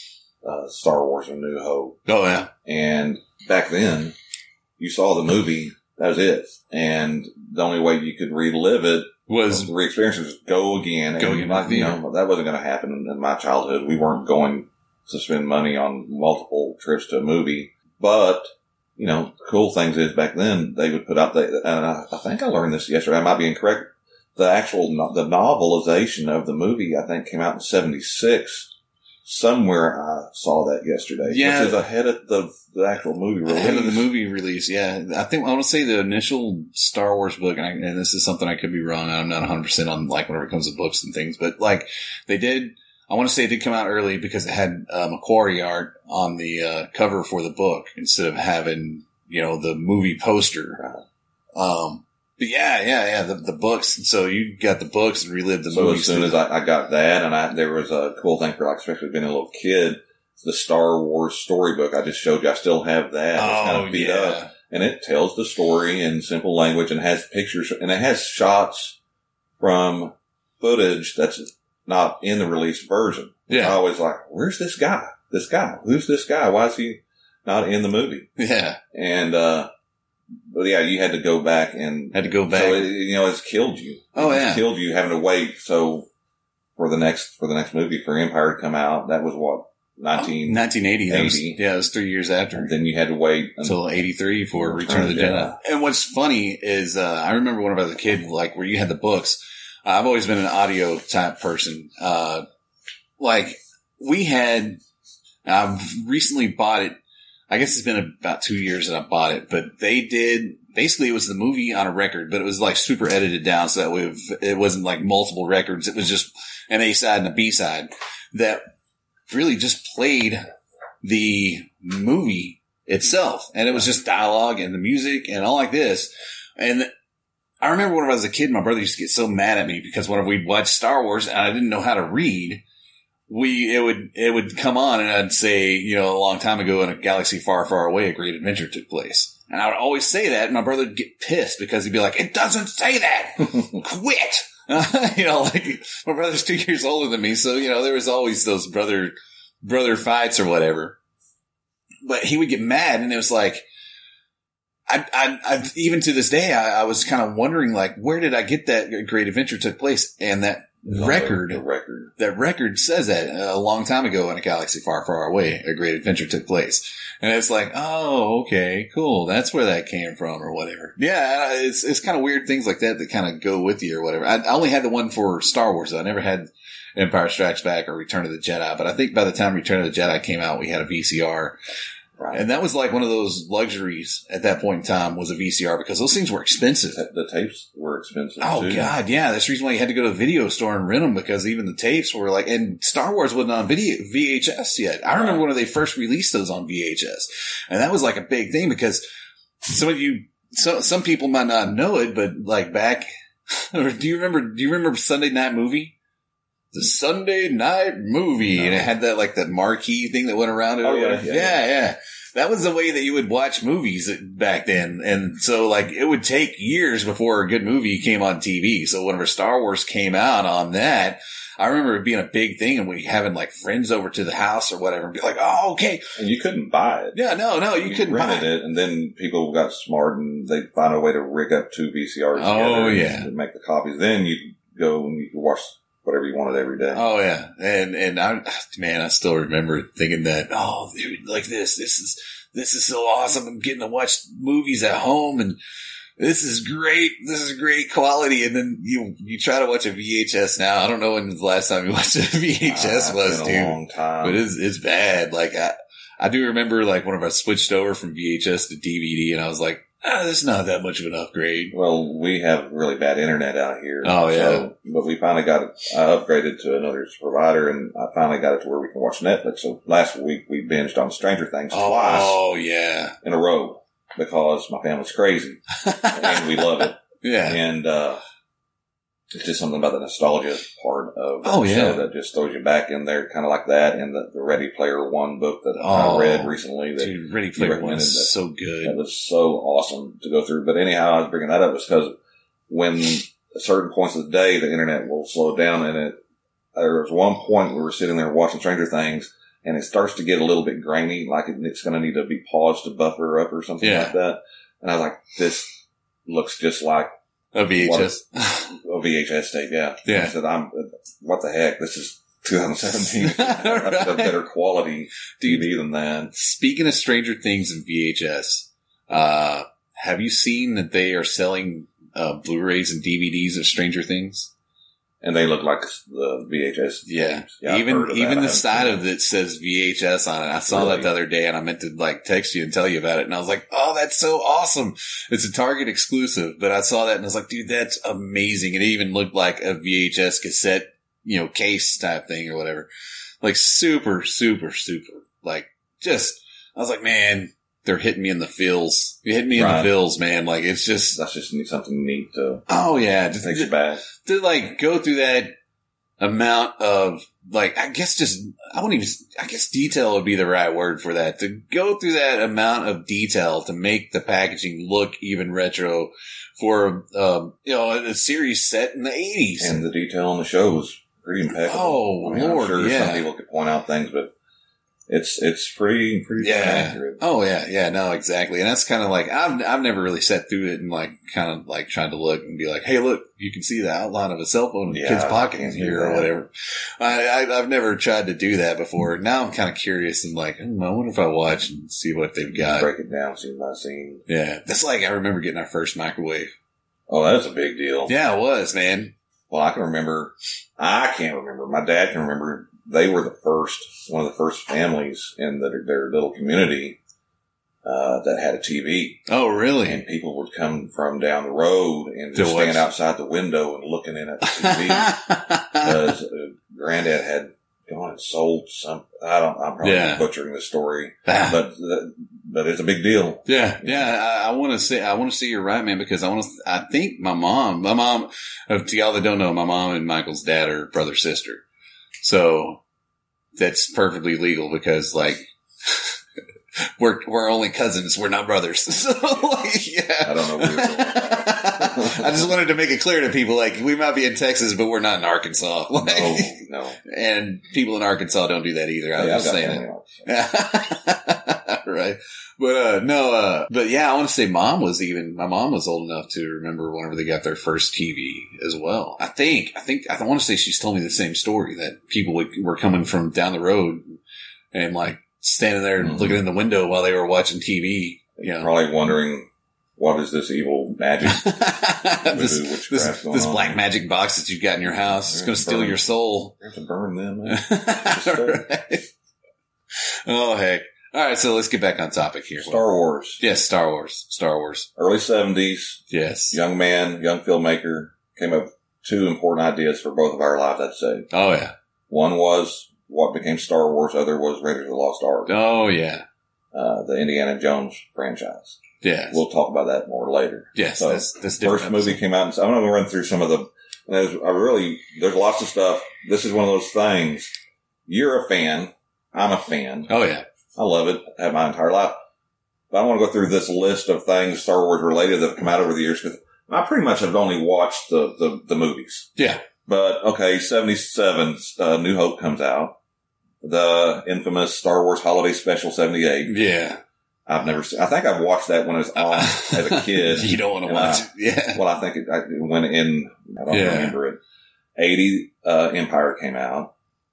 [SPEAKER 9] Star Wars: A New Hope.
[SPEAKER 8] Oh yeah.
[SPEAKER 9] And back then, you saw the movie. That was it. And the only way you could relive it was the re-experience was go again. You know, that wasn't going to happen in my childhood. We weren't going to spend money on multiple trips to a movie. But, you know, cool things is back then they would put out and I think I learned this yesterday. I might be incorrect. The novelization of the movie, I think, came out in 1976. Somewhere I saw that yesterday.
[SPEAKER 8] Yeah.
[SPEAKER 9] Which is ahead of the actual movie release.
[SPEAKER 8] Ahead of the movie release, yeah. I want to say the initial Star Wars book, and this is something I could be wrong. I'm not 100% on like whenever it comes to books and things, but like they did. I want to say it did come out early because it had Macquarie art on the cover for the book instead of having, you know, the movie poster. But yeah, the books. So you got the books and relived the movie.
[SPEAKER 9] So as soon as I got that, and there was a cool thing for like, especially being a little kid, the Star Wars storybook I just showed you. I still have that. It's kind of beat up. And it tells the story in simple language and has pictures, and it has shots from footage that's not in the released version.
[SPEAKER 8] Yeah.
[SPEAKER 9] I always like, where's this guy? Who's this guy? Why is he not in the movie?
[SPEAKER 8] Yeah.
[SPEAKER 9] And, but yeah, you had to go back and.
[SPEAKER 8] So,
[SPEAKER 9] you know, it's killed you. It's killed you having to wait. So for the next movie for Empire to come out, that was what?
[SPEAKER 8] 1980. It was 3 years after.
[SPEAKER 9] And then you had to wait
[SPEAKER 8] until 83 for Return of the Jedi. And what's funny is, I remember when I was a kid, like where you had the books. I've always been an audio type person. Like I've recently bought it. I guess it's been about 2 years that I bought it, but basically it was the movie on a record, but it was like super edited down so that it wasn't like multiple records. It was just an A side and a B side that really just played the movie itself. And it was just dialogue and the music and all like this. And I remember when I was a kid, my brother used to get so mad at me because whenever we'd watch Star Wars and I didn't know how to read, it would come on and I'd say, you know, a long time ago in a galaxy far, far away, a great adventure took place. And I would always say that and my brother would get pissed because he'd be like, it doesn't say that. Quit. You know, like my brother's 2 years older than me. So, you know, there was always those brother fights or whatever, but he would get mad and it was like, I even to this day, I was kind of wondering, like, where did I get that great adventure took place? And that record says that a long time ago in a galaxy far, far away, a great adventure took place. And it's like, oh, okay, cool. That's where that came from or whatever. Yeah. It's kind of weird things like that kind of go with you or whatever. I only had the one for Star Wars though. I never had Empire Strikes Back or Return of the Jedi, but I think by the time Return of the Jedi came out, we had a VCR
[SPEAKER 9] Right.
[SPEAKER 8] And that was like one of those luxuries at that point in time was a VCR because those things were expensive.
[SPEAKER 9] The tapes were expensive.
[SPEAKER 8] Oh,
[SPEAKER 9] too.
[SPEAKER 8] God, yeah. That's the reason why you had to go to the video store and rent them because even the tapes were like, and Star Wars wasn't on VHS yet. I remember when they first released those on VHS. And that was like a big thing because some people might not know it, but like back, or do you remember Sunday Night Movie? The Sunday Night Movie. No. And it had that marquee thing that went around it.
[SPEAKER 9] Oh, yeah.
[SPEAKER 8] That was the way that you would watch movies back then. And so like it would take years before a good movie came on TV. So whenever Star Wars came out on that, I remember it being a big thing and we having like friends over to the house or whatever and be like, oh, okay.
[SPEAKER 9] And you couldn't buy it.
[SPEAKER 8] Yeah, no, you couldn't buy it.
[SPEAKER 9] And then people got smart and they'd find a way to rig up 2 VCRs together and make the copies. Then you go and you could watch whatever you wanted every day.
[SPEAKER 8] Oh yeah. And I still remember thinking that, oh, dude, like this is so awesome. I'm getting to watch movies at home and this is great. This is great quality. And then you try to watch a VHS now. I don't know when the last time you watched a VHS was, dude.
[SPEAKER 9] It's been a long time.
[SPEAKER 8] But it's bad. Like I do remember like whenever I switched over from VHS to DVD and I was like, that's not that much of an upgrade.
[SPEAKER 9] Well, we have really bad internet out here.
[SPEAKER 8] Oh, yeah.
[SPEAKER 9] But we finally got it. I upgraded to another provider, and I finally got it to where we can watch Netflix. So last week we binged on Stranger Things twice.
[SPEAKER 8] Oh, yeah.
[SPEAKER 9] In a row because my family's crazy, and we love it.
[SPEAKER 8] Yeah.
[SPEAKER 9] And it's just something about the nostalgia part of the show that just throws you back in there, kind of like that. And the Ready Player One book that I read recently.
[SPEAKER 8] Dude, Ready Player One is so good.
[SPEAKER 9] That was so awesome to go through. But anyhow, I was bringing that up because when at certain points of the day, the internet will slow down. And there was one point we were sitting there watching Stranger Things, and it starts to get a little bit grainy, like it's going to need to be paused to buffer up or something like that. And I was like, this looks just like
[SPEAKER 8] a VHS.
[SPEAKER 9] A VHS tape, yeah.
[SPEAKER 8] Yeah.
[SPEAKER 9] I said, what the heck? This is 2017. That's a better quality TV than that.
[SPEAKER 8] Speaking of Stranger Things and VHS, have you seen that they are selling Blu-rays and DVDs of Stranger Things?
[SPEAKER 9] And they look like the VHS.
[SPEAKER 8] Yeah. Even the side of it says VHS on it. I saw that the other day and I meant to like text you and tell you about it. And I was like, oh, that's so awesome. It's a Target exclusive. But I saw that and I was like, dude, that's amazing. It even looked like a VHS cassette, case type thing or whatever. Like super, super, super. Like just, I was like, man, they're hitting me in the feels. You hit me in the feels, man. Like it's just,
[SPEAKER 9] that's just something neat to.
[SPEAKER 8] Oh yeah.
[SPEAKER 9] Takes you back.
[SPEAKER 8] To like go through that amount of like, I guess detail would be the right word for that. To go through that amount of detail to make the packaging look even retro for, a series set in the 80s.
[SPEAKER 9] And the detail on the show was pretty impeccable.
[SPEAKER 8] Oh, Lord,
[SPEAKER 9] I'm sure some people could point out things, but it's pretty accurate.
[SPEAKER 8] Oh yeah, no, exactly. And that's kind of like, I've never really sat through it and like, kind of like tried to look and be like, hey, look, you can see the outline of a cell phone in the kid's pocket here or whatever. I've never tried to do that before. Now I'm kind of curious and like, I wonder if I watch and see what they've got.
[SPEAKER 9] Break it down, scene by scene.
[SPEAKER 8] Yeah. That's like, I remember getting our first microwave.
[SPEAKER 9] Oh, that's a big deal.
[SPEAKER 8] Yeah, it was, man.
[SPEAKER 9] Well, I can't remember. My dad can remember. They were one of the first families in their little community that had a TV.
[SPEAKER 8] Oh, really?
[SPEAKER 9] And people would come from down the road and just stand outside the window and looking in at the TV. Because Granddad had gone and sold some. I'm probably butchering the story, but it's a big deal.
[SPEAKER 8] Yeah, yeah. I want to say you're right, man, because I think my mom, to y'all that don't know, my mom and Michael's dad are brother sister. So that's perfectly legal because like we're only cousins. We're not brothers. So like, yeah.
[SPEAKER 9] I don't know where you're going.
[SPEAKER 8] I just wanted to make it clear to people, like, we might be in Texas, but we're not in Arkansas. Like,
[SPEAKER 9] no.
[SPEAKER 8] And people in Arkansas don't do that either. I was just saying it. Right. But yeah, I want to say my mom was old enough to remember whenever they got their first TV as well. I want to say she's told me the same story that people were coming from down the road and like standing there and looking in the window while they were watching TV.
[SPEAKER 9] Probably wondering, what is this evil magic?
[SPEAKER 8] this black magic box that you've got in your house. It's going to steal your soul.
[SPEAKER 9] You have to burn them.
[SPEAKER 8] Right. Oh, heck. All right, so let's get back on topic here.
[SPEAKER 9] Star Wars.
[SPEAKER 8] Yes, Star Wars. Star Wars.
[SPEAKER 9] Early 70s.
[SPEAKER 8] Yes.
[SPEAKER 9] Young man, young filmmaker, came up with two important ideas for both of our lives, I'd say.
[SPEAKER 8] Oh, yeah.
[SPEAKER 9] One was what became Star Wars. Other was Raiders of the Lost Ark.
[SPEAKER 8] Oh, yeah.
[SPEAKER 9] The Indiana Jones franchise.
[SPEAKER 8] Yeah.
[SPEAKER 9] We'll talk about that more later.
[SPEAKER 8] Yes,
[SPEAKER 9] So,
[SPEAKER 8] that's different.
[SPEAKER 9] first movie came out, and I'm going to run through some of the. There's lots of stuff. This is one of those things. You're a fan. I'm a fan.
[SPEAKER 8] Oh, yeah.
[SPEAKER 9] I love it. I have my entire life. But I want to go through this list of things Star Wars related that have come out over the years, because I pretty much have only watched the movies.
[SPEAKER 8] Yeah.
[SPEAKER 9] But, okay, 77, New Hope comes out. The infamous Star Wars Holiday Special 78.
[SPEAKER 8] Yeah.
[SPEAKER 9] I've never seen. I think I've watched that when I was on as a kid.
[SPEAKER 8] You don't want to watch it. Yeah.
[SPEAKER 9] Well, I think it went in. I don't remember it. 80 Empire came out.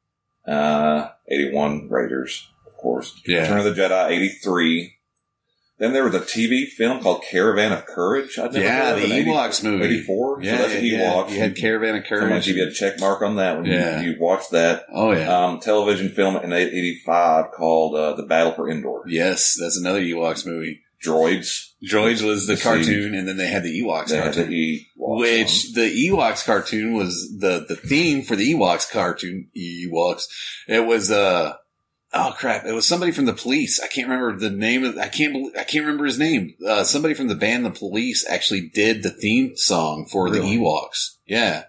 [SPEAKER 9] 81 Raiders, of course.
[SPEAKER 8] Yeah.
[SPEAKER 9] Return of the Jedi 83. Then there was a TV film called Caravan of Courage. I'd never heard of
[SPEAKER 8] the
[SPEAKER 9] it.
[SPEAKER 8] Ewoks movie.
[SPEAKER 9] 84.
[SPEAKER 8] Yeah,
[SPEAKER 9] So that's Ewoks.
[SPEAKER 8] You had Caravan of
[SPEAKER 9] Somebody
[SPEAKER 8] Courage.
[SPEAKER 9] give you a check mark on that one.
[SPEAKER 8] Yeah.
[SPEAKER 9] You watched that.
[SPEAKER 8] Oh, yeah.
[SPEAKER 9] Television film in 85 called The Battle for Endor.
[SPEAKER 8] Yes, that's another Ewoks movie.
[SPEAKER 9] Droids.
[SPEAKER 8] Droids was the cartoon, and then they had the Ewoks
[SPEAKER 9] They had
[SPEAKER 8] cartoon.
[SPEAKER 9] the Ewoks.
[SPEAKER 8] Which the Ewoks cartoon was the theme for the Ewoks cartoon. Ewoks. It was oh crap! It was somebody from the Police. I can't remember the name of. I can't remember his name. Somebody from the band The Police actually did the theme song for the Ewoks. Yeah.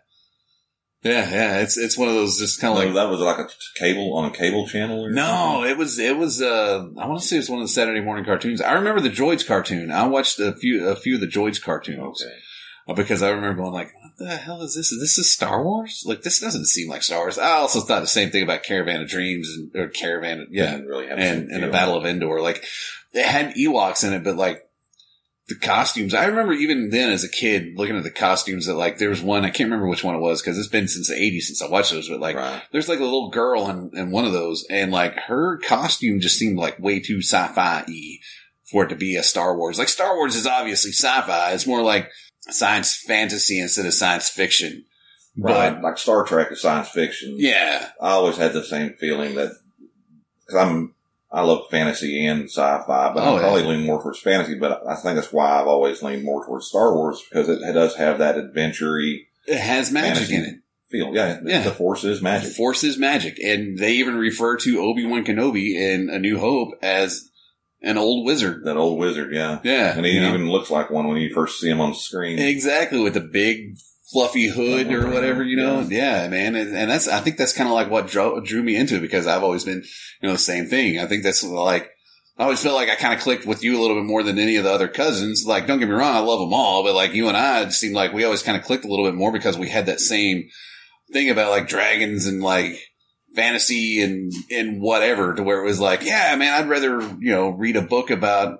[SPEAKER 8] It's one of those just kind of like
[SPEAKER 9] that was like a cable channel. Or
[SPEAKER 8] no,
[SPEAKER 9] something?
[SPEAKER 8] it was. I want to say it was one of the Saturday morning cartoons. I remember the Droids cartoon. I watched a few of the Droids cartoons.
[SPEAKER 9] Okay.
[SPEAKER 8] Because I remember going like, what the hell is this? Is this Star Wars? Like, this doesn't seem like Star Wars. I also thought the same thing about Caravan of Dreams or Caravan,
[SPEAKER 9] Didn't really have
[SPEAKER 8] and
[SPEAKER 9] some
[SPEAKER 8] the Battle of Endor. Like, they had Ewoks in it, but like, the costumes, I remember even then as a kid looking at the costumes that like, there was one, I can't remember which one it was because it's been since the 80s since I watched those, but like, There's like a little girl in one of those and like, her costume just seemed like way too sci-fi-y for it to be a Star Wars. Like, Star Wars is obviously sci-fi. It's more like, science fantasy instead of science fiction.
[SPEAKER 9] Right.
[SPEAKER 8] But,
[SPEAKER 9] like Star Trek is science fiction.
[SPEAKER 8] Yeah.
[SPEAKER 9] I always had the same feeling that, cause I love fantasy and sci-fi, but I probably lean more towards fantasy, but I think that's why I've always leaned more towards Star Wars because it does have that adventure-y.
[SPEAKER 8] It has magic in it.
[SPEAKER 9] Feel. Yeah. The Force is magic.
[SPEAKER 8] The Force is magic. And they even refer to Obi-Wan Kenobi in A New Hope as an old wizard.
[SPEAKER 9] That old wizard, yeah.
[SPEAKER 8] Yeah.
[SPEAKER 9] And he even looks like one when you first see him on the screen.
[SPEAKER 8] Exactly, with the big fluffy hood or whatever, you know? Yeah, man. And I think that's kind of like what drew me into it because I've always been, the same thing. I think that's like, I always felt like I kind of clicked with you a little bit more than any of the other cousins. Like, don't get me wrong, I love them all, but like you and I, it seemed like we always kind of clicked a little bit more because we had that same thing about like dragons and like, fantasy and whatever to where it was like, yeah, man, I'd rather, read a book about,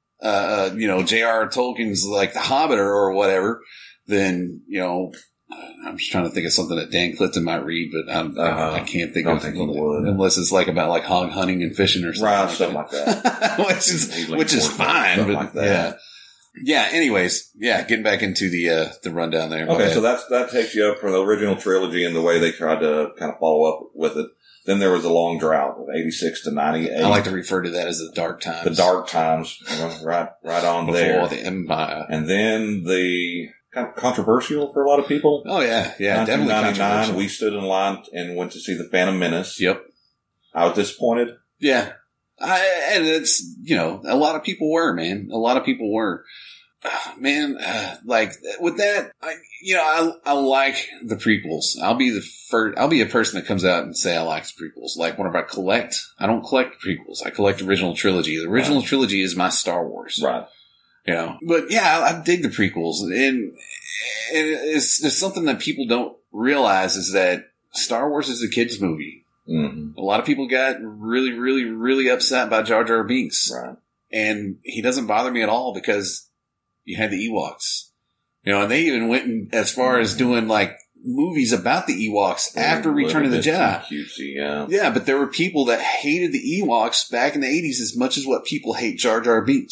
[SPEAKER 8] J.R.R. Tolkien's like The Hobbit or whatever than, I'm just trying to think of something that Dan Clifton might read, but I can't think of it unless it's like about like hog hunting and fishing or something.
[SPEAKER 9] Right, something like that.
[SPEAKER 8] which is fine, but
[SPEAKER 9] like that.
[SPEAKER 8] Yeah. Anyways, getting back into the rundown there.
[SPEAKER 9] Okay, so that takes you up from the original trilogy and the way they tried to kind of follow up with it. Then there was a long drought of 86 to 98.
[SPEAKER 8] I like to refer to that as the dark times.
[SPEAKER 9] The dark times, right on
[SPEAKER 8] before
[SPEAKER 9] there.
[SPEAKER 8] Before the Empire.
[SPEAKER 9] And then the kind of controversial for a lot of people.
[SPEAKER 8] Oh yeah, definitely controversial.
[SPEAKER 9] We stood in line and went to see The Phantom Menace.
[SPEAKER 8] Yep.
[SPEAKER 9] I was disappointed.
[SPEAKER 8] Yeah. And it's, a lot of people were, man. A lot of people were. Like with that, I like the prequels. I'll be a person that comes out and say I like the prequels. Like whenever I don't collect prequels. I collect original trilogy. The original trilogy is my Star Wars.
[SPEAKER 9] Right.
[SPEAKER 8] But yeah, I dig the prequels. And it's something that people don't realize is that Star Wars is a kid's movie.
[SPEAKER 9] Mm-hmm.
[SPEAKER 8] A lot of people got really, really, really upset by Jar Jar Binks.
[SPEAKER 9] Right.
[SPEAKER 8] And he doesn't bother me at all because you had the Ewoks. And they even went as far as doing like movies about the Ewoks after Return of the Jedi.
[SPEAKER 9] Cutesy, yeah.
[SPEAKER 8] Yeah, but there were people that hated the Ewoks back in the 80s as much as what people hate Jar Jar Binks.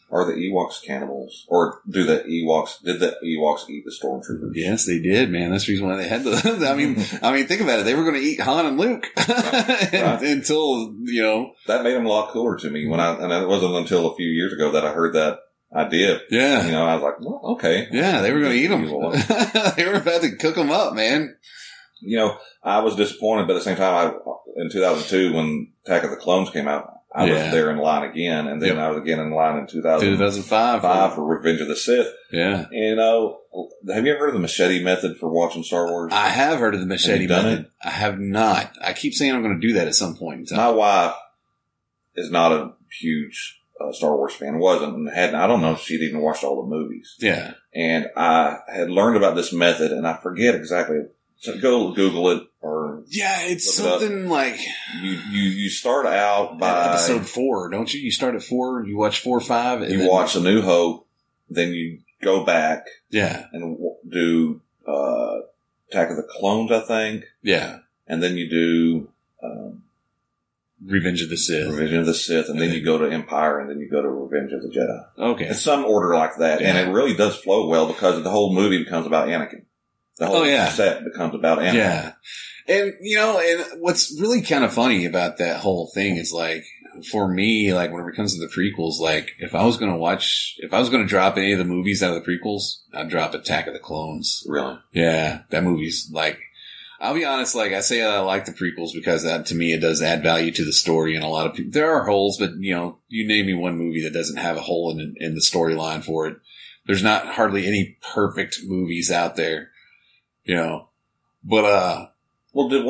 [SPEAKER 9] Are the Ewoks cannibals? Or did the Ewoks eat the stormtroopers?
[SPEAKER 8] Yes, they did, man. That's the reason why they had the, I mean, think about it. They were going to eat Han and Luke
[SPEAKER 9] Right.
[SPEAKER 8] until,
[SPEAKER 9] That made them a lot cooler to me and it wasn't until a few years ago that I heard that idea.
[SPEAKER 8] yeah.
[SPEAKER 9] I was like, well, okay.
[SPEAKER 8] Yeah, they were going to eat them.
[SPEAKER 9] Evil.
[SPEAKER 8] They were about to cook them up, man.
[SPEAKER 9] I was disappointed, but at the same time, in 2002, when Attack of the Clones came out, I was there in line again, and then I was again in line in 2005 for Revenge of the Sith.
[SPEAKER 8] Yeah.
[SPEAKER 9] And, have you ever heard of the machete method for watching Star Wars?
[SPEAKER 8] I have heard of the machete
[SPEAKER 9] done
[SPEAKER 8] method.
[SPEAKER 9] it?
[SPEAKER 8] I have not. I keep saying I'm going to do that at some point in time.
[SPEAKER 9] My wife is not a huge Star Wars fan, wasn't, and hadn't. I don't know if she'd even watched all the movies.
[SPEAKER 8] Yeah.
[SPEAKER 9] And I had learned about this method, and I forget exactly. So go Google it, or
[SPEAKER 8] Yeah, it's
[SPEAKER 9] look it up.
[SPEAKER 8] something like
[SPEAKER 9] You start out by
[SPEAKER 8] episode 4, don't you? You start at 4, you watch 4, 5, and
[SPEAKER 9] you
[SPEAKER 8] then
[SPEAKER 9] watch A New Hope, then you go back
[SPEAKER 8] Yeah.
[SPEAKER 9] and do Attack of the Clones, I think,
[SPEAKER 8] Yeah.
[SPEAKER 9] and then you do
[SPEAKER 8] Revenge of the Sith.
[SPEAKER 9] Revenge of the Sith, and then you go to Empire, and then you go to Revenge of the Jedi.
[SPEAKER 8] Okay.
[SPEAKER 9] In some order like that, and
[SPEAKER 8] Yeah.
[SPEAKER 9] it really does flow well because the whole movie becomes about Anakin. The whole set becomes about Anakin.
[SPEAKER 8] Yeah. And, and what's really kind of funny about that whole thing is like, for me, like when it comes to the prequels, like if I was going to drop any of the movies out of the prequels, I'd drop Attack of the Clones.
[SPEAKER 9] Really?
[SPEAKER 8] Yeah. That movie's like, I'll be honest, like I say I like the prequels because that, to me, it does add value to the story, and a lot of people, there are holes, but you name me one movie that doesn't have a hole in the storyline for it. There's not hardly any perfect movies out there. But,
[SPEAKER 9] well, did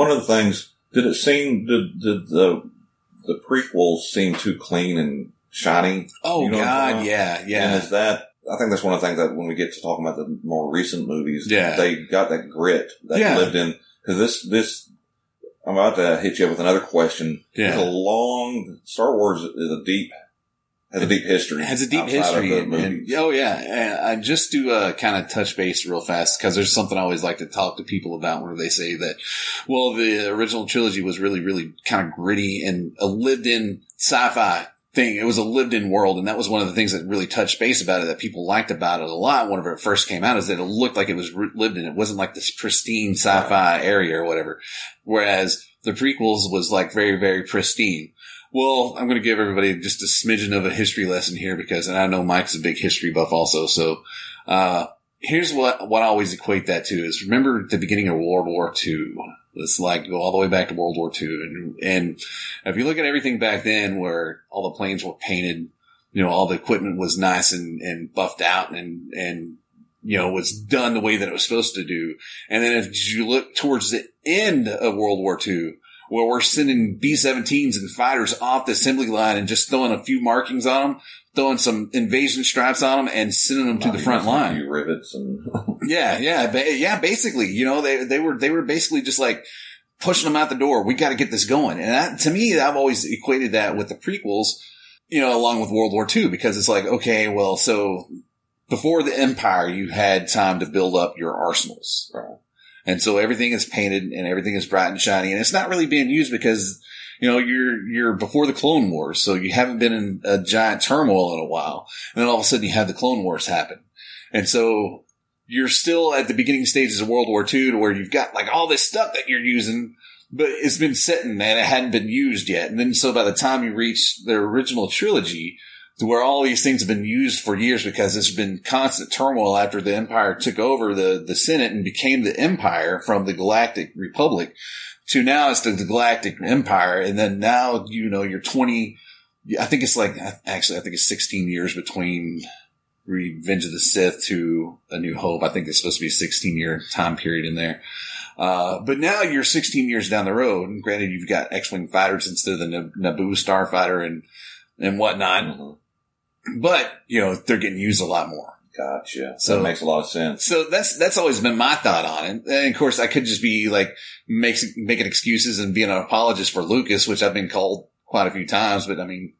[SPEAKER 9] the prequels seem too clean and shiny?
[SPEAKER 8] oh
[SPEAKER 9] You know what I'm
[SPEAKER 8] God,
[SPEAKER 9] talking
[SPEAKER 8] yeah.
[SPEAKER 9] And is that, I think that's one of the things that when we get to talking about the more recent movies,
[SPEAKER 8] Yeah.
[SPEAKER 9] they got that grit that
[SPEAKER 8] Yeah.
[SPEAKER 9] lived in, because this, I'm about to hit you with another question.
[SPEAKER 8] Yeah.
[SPEAKER 9] Star Wars has a deep history.
[SPEAKER 8] It has a deep
[SPEAKER 9] outside
[SPEAKER 8] history.
[SPEAKER 9] of the movies.
[SPEAKER 8] Oh yeah. And just to kind of touch base real fast, because there's something I always like to talk to people about where they say that, well, the original trilogy was really, really kind of gritty and a lived-in sci-fi thing. It was a lived-in world, and that was one of the things that really touched base about it, that people liked about it a lot whenever it first came out, is that it looked like it was lived in. It wasn't like this pristine sci-fi area or whatever. Whereas the prequels was like very, very pristine. Well, I'm going to give everybody just a smidgen of a history lesson here and I know Mike's a big history buff also. So, here's what I always equate that to is, remember the beginning of World War II. Let's go all the way back to World War II. And if you look at everything back then where all the planes were painted, all the equipment was nice and buffed out and was done the way that it was supposed to do. And then if you look towards the end of World War II, where we're sending B-17s and fighters off the assembly line and just throwing a few markings on them, throwing some invasion stripes on them, and sending them to the front line.
[SPEAKER 9] A few rivets and
[SPEAKER 8] Yeah. Basically, they were basically just like pushing them out the door. We got to get this going. And that, to me, I've always equated that with the prequels, along with World War II, because it's like, okay, well, so before the Empire, you had time to build up your arsenals.
[SPEAKER 9] Right.
[SPEAKER 8] And so everything is painted and everything is bright and shiny, and it's not really being used because, you're before the Clone Wars, so you haven't been in a giant turmoil in a while. And then all of a sudden you have the Clone Wars happen. And so you're still at the beginning stages of World War II, to where you've got like all this stuff that you're using, but it's been sitting and it hadn't been used yet. And then so by the time you reach the original trilogy, to where all these things have been used for years, because there's been constant turmoil after the Empire took over the Senate and became the Empire from the Galactic Republic, to now it's the Galactic Empire. And then now, you're 20, I think it's 16 years between Revenge of the Sith to A New Hope. I think it's supposed to be a 16-year time period in there. But now you're 16 years down the road, and granted you've got X-Wing fighters instead of the Naboo starfighter and whatnot. Mm-hmm. But, they're getting used a lot more.
[SPEAKER 9] Gotcha.
[SPEAKER 8] So
[SPEAKER 9] that makes a lot of sense.
[SPEAKER 8] So that's always been my thought on it. And of course, I could just be like making excuses and being an apologist for Lucas, which I've been called quite a few times. But I mean,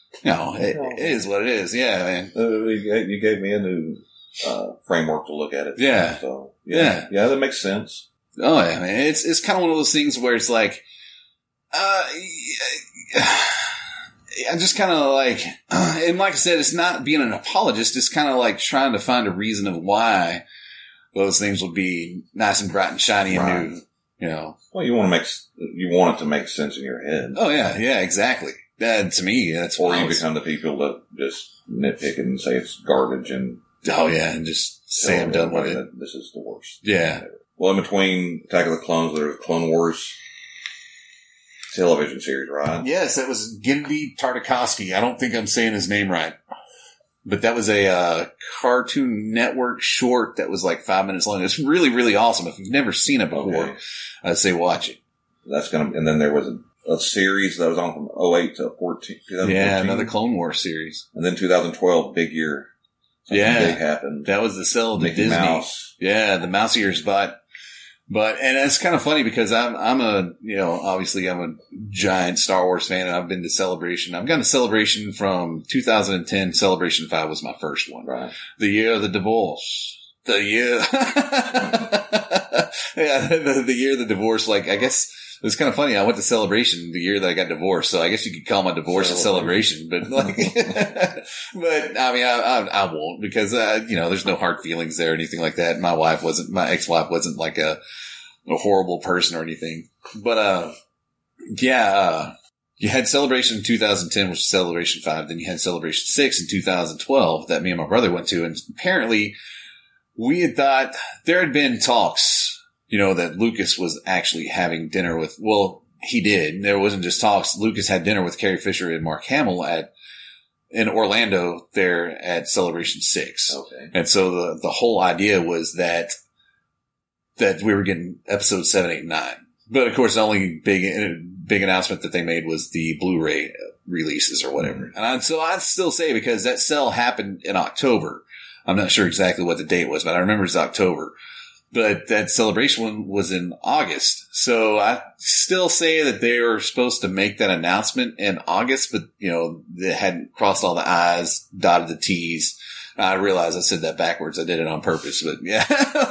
[SPEAKER 8] it is what it is. Yeah, man.
[SPEAKER 9] You gave me a new framework to look at it.
[SPEAKER 8] Yeah.
[SPEAKER 9] So yeah, that makes sense.
[SPEAKER 8] Oh yeah, man. It's kind of one of those things where it's like, I'm just kind of like, and like I said, it's not being an apologist. It's kind of like trying to find a reason of why those things would be nice and bright and shiny and new, you know.
[SPEAKER 9] Well, you want it to make sense in your head.
[SPEAKER 8] Oh yeah, exactly. To me, that's
[SPEAKER 9] or
[SPEAKER 8] why
[SPEAKER 9] you become the people that just nitpick and say it's garbage and
[SPEAKER 8] and just say I'm done with it.
[SPEAKER 9] This is the worst.
[SPEAKER 8] Yeah.
[SPEAKER 9] Well, in between Attack of the Clones, there's Clone Wars television series, right?
[SPEAKER 8] Yes, that was Genndy Tartakovsky. I don't think I'm saying his name right. But that was a Cartoon Network short that was like 5 minutes long. It's really, really awesome. If you've never seen it before, I'd say watch it.
[SPEAKER 9] And then there was a series that was on from 2008 to 2014.
[SPEAKER 8] Yeah, another Clone Wars series.
[SPEAKER 9] And then 2012, big year. Something big happened.
[SPEAKER 8] That was the sale of the
[SPEAKER 9] Mickey
[SPEAKER 8] Disney.
[SPEAKER 9] Mouse.
[SPEAKER 8] Yeah, the mouse ears bought. And it's kind of funny because I'm obviously I'm a giant Star Wars fan and I've been to Celebration. I've gone to Celebration from 2010. Celebration 5 was my first one.
[SPEAKER 9] Right.
[SPEAKER 8] The year of the divorce. The year. the year of the divorce. Like, I guess it was kind of funny. I went to Celebration the year that I got divorced. So I guess you could call my divorce a celebration, but like, but I mean, I won't because, there's no hard feelings there or anything like that. My ex-wife wasn't like a horrible person or anything, but, you had Celebration in 2010, which was Celebration 5. Then you had Celebration 6 in 2012 that me and my brother went to. And apparently we had thought there had been talks, that Lucas was actually having dinner with, well, he did. There wasn't just talks. Lucas had dinner with Carrie Fisher and Mark Hamill in Orlando there at Celebration 6.
[SPEAKER 9] Okay.
[SPEAKER 8] And so the whole idea was that we were getting episode 7, 8, 9. But of course, the only big announcement that they made was the Blu-ray releases or whatever. And so I'd still say because that sale happened in October. I'm not sure exactly what the date was, but I remember it's October. But that Celebration one was in August. So I still say that they were supposed to make that announcement in August, but, they hadn't crossed all the I's, dotted the T's. I realize I said that backwards. I did it on purpose, but yeah,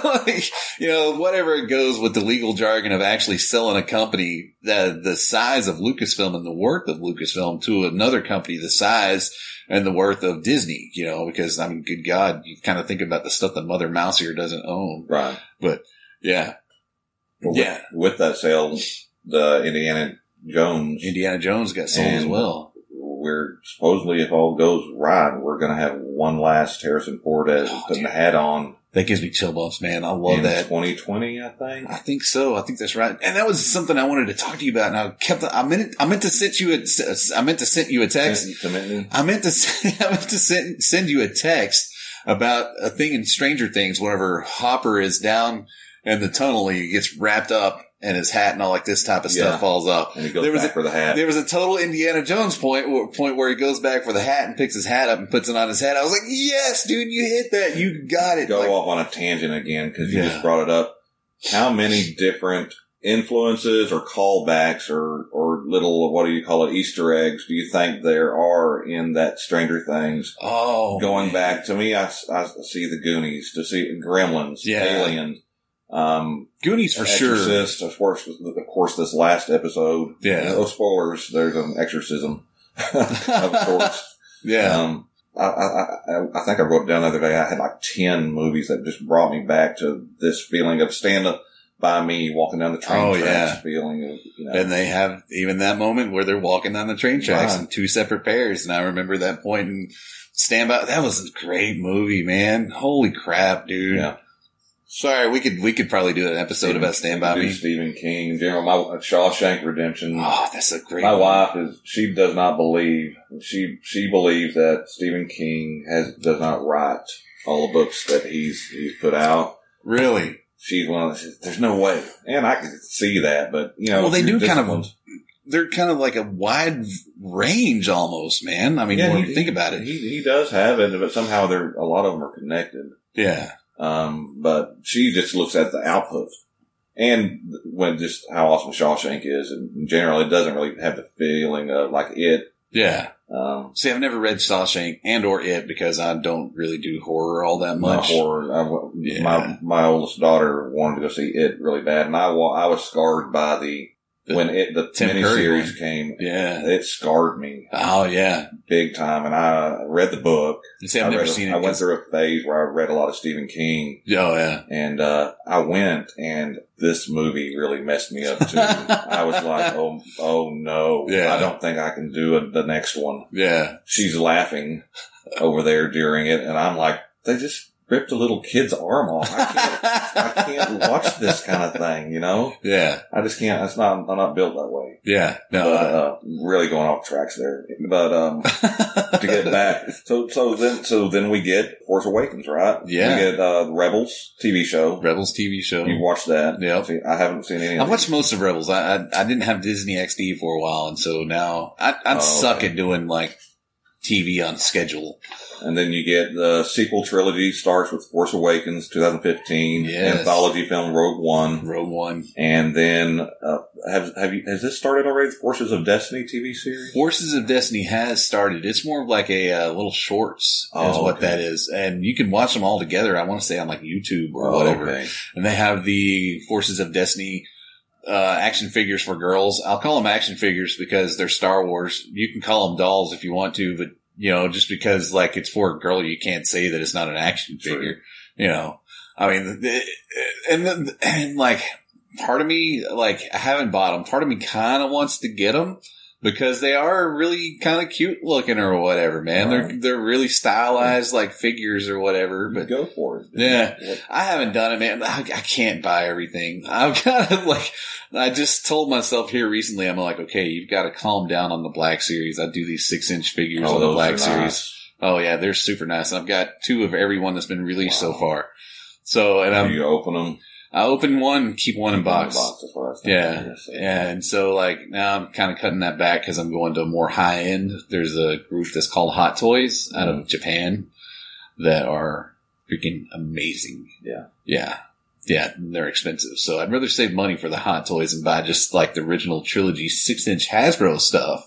[SPEAKER 8] whatever it goes with the legal jargon of actually selling a company, the size of Lucasfilm and the worth of Lucasfilm to another company, the size and the worth of Disney, because I mean, good God, you kind of think about the stuff that Mother Mouse here doesn't own.
[SPEAKER 9] Right.
[SPEAKER 8] But yeah.
[SPEAKER 9] Well, with that sale, the Indiana Jones
[SPEAKER 8] got sold as well.
[SPEAKER 9] We're supposedly, if all goes right, we're going to have one last Harrison Ford putting the hat on.
[SPEAKER 8] That gives me chill bumps, man. I love that.
[SPEAKER 9] 2020, I think.
[SPEAKER 8] I think so. I think that's right. And that was something I wanted to talk to you about. And I meant to send you a text. I meant to send you a text about a thing in Stranger Things whenever Hopper is down in the tunnel, he gets wrapped up and his hat and all like this type of stuff falls off.
[SPEAKER 9] And he goes back for the hat.
[SPEAKER 8] There was a total Indiana Jones point where he goes back for the hat and picks his hat up and puts it on his head. I was like, yes, dude, you hit that. You got it.
[SPEAKER 9] Go off on a tangent again because you just brought it up. How many different influences or callbacks or little, what do you call it, Easter eggs do you think there are in that Stranger Things?
[SPEAKER 8] Oh.
[SPEAKER 9] Going back, to me, I see the Goonies, to see Gremlins, Alien.
[SPEAKER 8] Goonies for
[SPEAKER 9] Exorcist,
[SPEAKER 8] sure.
[SPEAKER 9] Of course, this last episode.
[SPEAKER 8] Yeah.
[SPEAKER 9] No spoilers. There's an exorcism of sorts.
[SPEAKER 8] Yeah.
[SPEAKER 9] I think I wrote down the other day, I had like 10 movies that just brought me back to this feeling of stand up by me walking down the train tracks feeling of,
[SPEAKER 8] And they have even that moment where they're walking down the train tracks in two separate pairs. And I remember that point in Stand By. That was a great movie, man. Holy crap, dude.
[SPEAKER 9] Yeah.
[SPEAKER 8] Sorry, we could probably do an episode about Stand By Me.
[SPEAKER 9] Stephen King in general. My Shawshank Redemption.
[SPEAKER 8] Oh, that's a great
[SPEAKER 9] My wife she does not believe, she believes that Stephen King does not write all the books that he's put out.
[SPEAKER 8] Really?
[SPEAKER 9] She's one of those, there's no way. And I can see that, but
[SPEAKER 8] well, they do they're kind of like a wide range almost, man. I mean, when you think about it.
[SPEAKER 9] He does have it, but somehow a lot of them are connected.
[SPEAKER 8] Yeah.
[SPEAKER 9] But she just looks at the output and when just how awesome Shawshank is. And in general, it doesn't really have the feeling of like it.
[SPEAKER 8] Yeah. See, I've never read Shawshank and or it because I don't really do horror all that much.
[SPEAKER 9] My oldest daughter wanted to go see it really bad. And I was scarred by the when the
[SPEAKER 8] Tim Curry
[SPEAKER 9] miniseries
[SPEAKER 8] one.
[SPEAKER 9] came,
[SPEAKER 8] Yeah.
[SPEAKER 9] it scarred me
[SPEAKER 8] Oh, yeah.
[SPEAKER 9] big time. And I read the book.
[SPEAKER 8] You see, I've never seen it.
[SPEAKER 9] I went through a phase where I read a lot of Stephen King.
[SPEAKER 8] Oh, yeah.
[SPEAKER 9] And I went, and this movie really messed me up too. I was like, oh no,
[SPEAKER 8] Yeah.
[SPEAKER 9] I don't think I can do the next one.
[SPEAKER 8] Yeah.
[SPEAKER 9] She's laughing over there during it, and I'm like, they just ripped a little kid's arm off. I can't watch this kind of thing, you know?
[SPEAKER 8] Yeah.
[SPEAKER 9] I just can't. I'm not built that way.
[SPEAKER 8] Yeah. No.
[SPEAKER 9] But, really going off tracks there. But to get back, so then we get Force Awakens, right?
[SPEAKER 8] Yeah.
[SPEAKER 9] We get Rebels TV show.
[SPEAKER 8] Rebels TV show.
[SPEAKER 9] You watched that?
[SPEAKER 8] Yep.
[SPEAKER 9] See, I haven't seen any.
[SPEAKER 8] I watched most of Rebels. I didn't have Disney XD for a while, and so now I suck at doing like TV on schedule.
[SPEAKER 9] And then you get the sequel trilogy starts with Force Awakens, 2015,
[SPEAKER 8] Yes.
[SPEAKER 9] anthology film Rogue One.
[SPEAKER 8] Rogue One.
[SPEAKER 9] And then, has this started already? The Forces of Destiny TV series?
[SPEAKER 8] Forces of Destiny has started. It's more of like a little shorts is what
[SPEAKER 9] okay.
[SPEAKER 8] that is. And you can watch them all together. I want to say on like YouTube or whatever.
[SPEAKER 9] Okay.
[SPEAKER 8] And they have the Forces of Destiny action figures for girls. I'll call them action figures because they're Star Wars. You can call them dolls if you want to, but you know, just because like it's for a girl, you can't say that it's not an action figure. You know, I mean, and like part of me, like I haven't bought them. Part of me kind of wants to get them because they are really kind of cute looking or whatever, man.
[SPEAKER 9] Right.
[SPEAKER 8] They're really stylized like figures or whatever, but
[SPEAKER 9] Go for it.
[SPEAKER 8] yeah, I haven't done it, man. I can't buy everything. I'm kind of like, I just told myself here recently, I'm like, okay, you've got to calm down on the Black Series. I do these 6-inch figures on the
[SPEAKER 9] those
[SPEAKER 8] Black
[SPEAKER 9] are
[SPEAKER 8] Series.
[SPEAKER 9] nice.
[SPEAKER 8] Oh yeah, they're super nice. And I've got 2 of every one that's been released so far. So, and
[SPEAKER 9] Do you open them?
[SPEAKER 8] I open one, keep one in box.
[SPEAKER 9] That's what I was thinking.
[SPEAKER 8] Yeah. Yeah. And so like now I'm kind of cutting that back because I'm going to more high end. There's a group that's called Hot Toys out of Japan that are freaking amazing.
[SPEAKER 9] Yeah.
[SPEAKER 8] Yeah. Yeah. They're expensive. So I'd rather save money for the Hot Toys and buy just like the original trilogy 6-inch Hasbro stuff.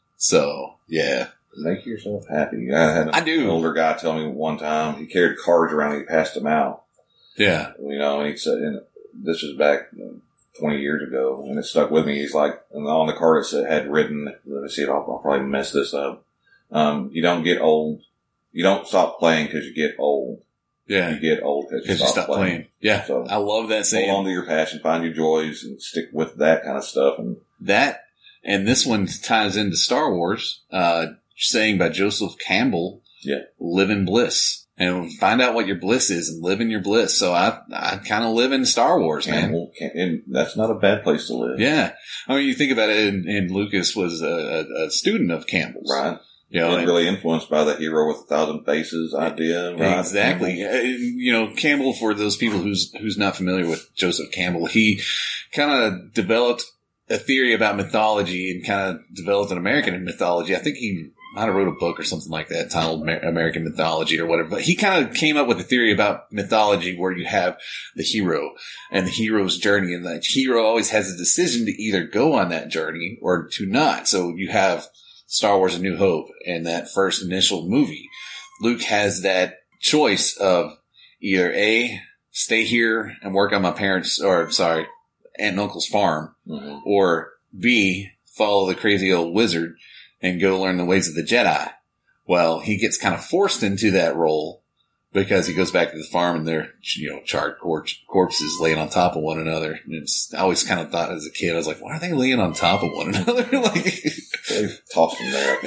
[SPEAKER 8] So yeah.
[SPEAKER 9] Make yourself happy. I had an older guy tell me one time he carried cards around and he passed them out.
[SPEAKER 8] Yeah.
[SPEAKER 9] You know, and he said, and this was back 20 years ago, and it stuck with me. He's like, and on the card it said, had written, let me see it, I'll probably mess this up. You don't get old. You don't stop playing because you get old.
[SPEAKER 8] Yeah.
[SPEAKER 9] You get old because
[SPEAKER 8] you stop playing. Yeah.
[SPEAKER 9] So
[SPEAKER 8] I love that saying.
[SPEAKER 9] Hold on to your passion, find your joys, and stick with that kind of stuff. And
[SPEAKER 8] that, and this one ties into Star Wars, saying by Joseph Campbell, live in bliss. And find out what your bliss is and live in your bliss. So I kind of live in Star Wars, man.
[SPEAKER 9] And that's not a bad place to live.
[SPEAKER 8] Yeah. I mean, you think about it, and Lucas was a student of Campbell's.
[SPEAKER 9] Right.
[SPEAKER 8] You know,
[SPEAKER 9] and really influenced by the hero with 1,000 faces idea. Right?
[SPEAKER 8] Exactly. You know, Campbell, for those people who's not familiar with Joseph Campbell, he kind of developed a theory about mythology and kind of developed an American mythology. I think he might have wrote a book or something like that titled American Mythology or whatever. But he kind of came up with a theory about mythology where you have the hero and the hero's journey. And the hero always has a decision to either go on that journey or to not. So you have Star Wars A New Hope and that first initial movie. Luke has that choice of either A, stay here and work on my parents' aunt and uncle's farm, or B, follow the crazy old wizard and go learn the ways of the Jedi. Well, he gets kind of forced into that role because he goes back to the farm and they're, you know, charred corpses laying on top of one another. And I always kind of thought as a kid, I was like, why are they laying on top of one another? Like,
[SPEAKER 9] they tossed them there.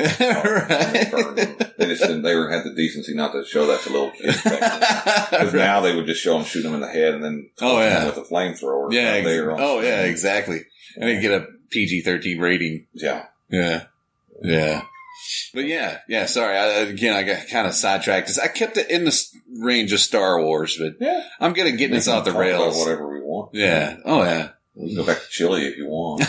[SPEAKER 8] Right.
[SPEAKER 9] They just didn't, had the decency not to show that to little kids. Because now they would just show them shooting them in the head and then them with a flamethrower.
[SPEAKER 8] Yeah. Exactly. And they get a PG-13 rating.
[SPEAKER 9] Yeah.
[SPEAKER 8] Yeah. Yeah. But yeah, sorry. I got kind of sidetracked. I kept it in the range of Star Wars, but I'm good at getting us off the rails.
[SPEAKER 9] Whatever we want.
[SPEAKER 8] Yeah. Oh, yeah.
[SPEAKER 9] We can go back to Chile if you want.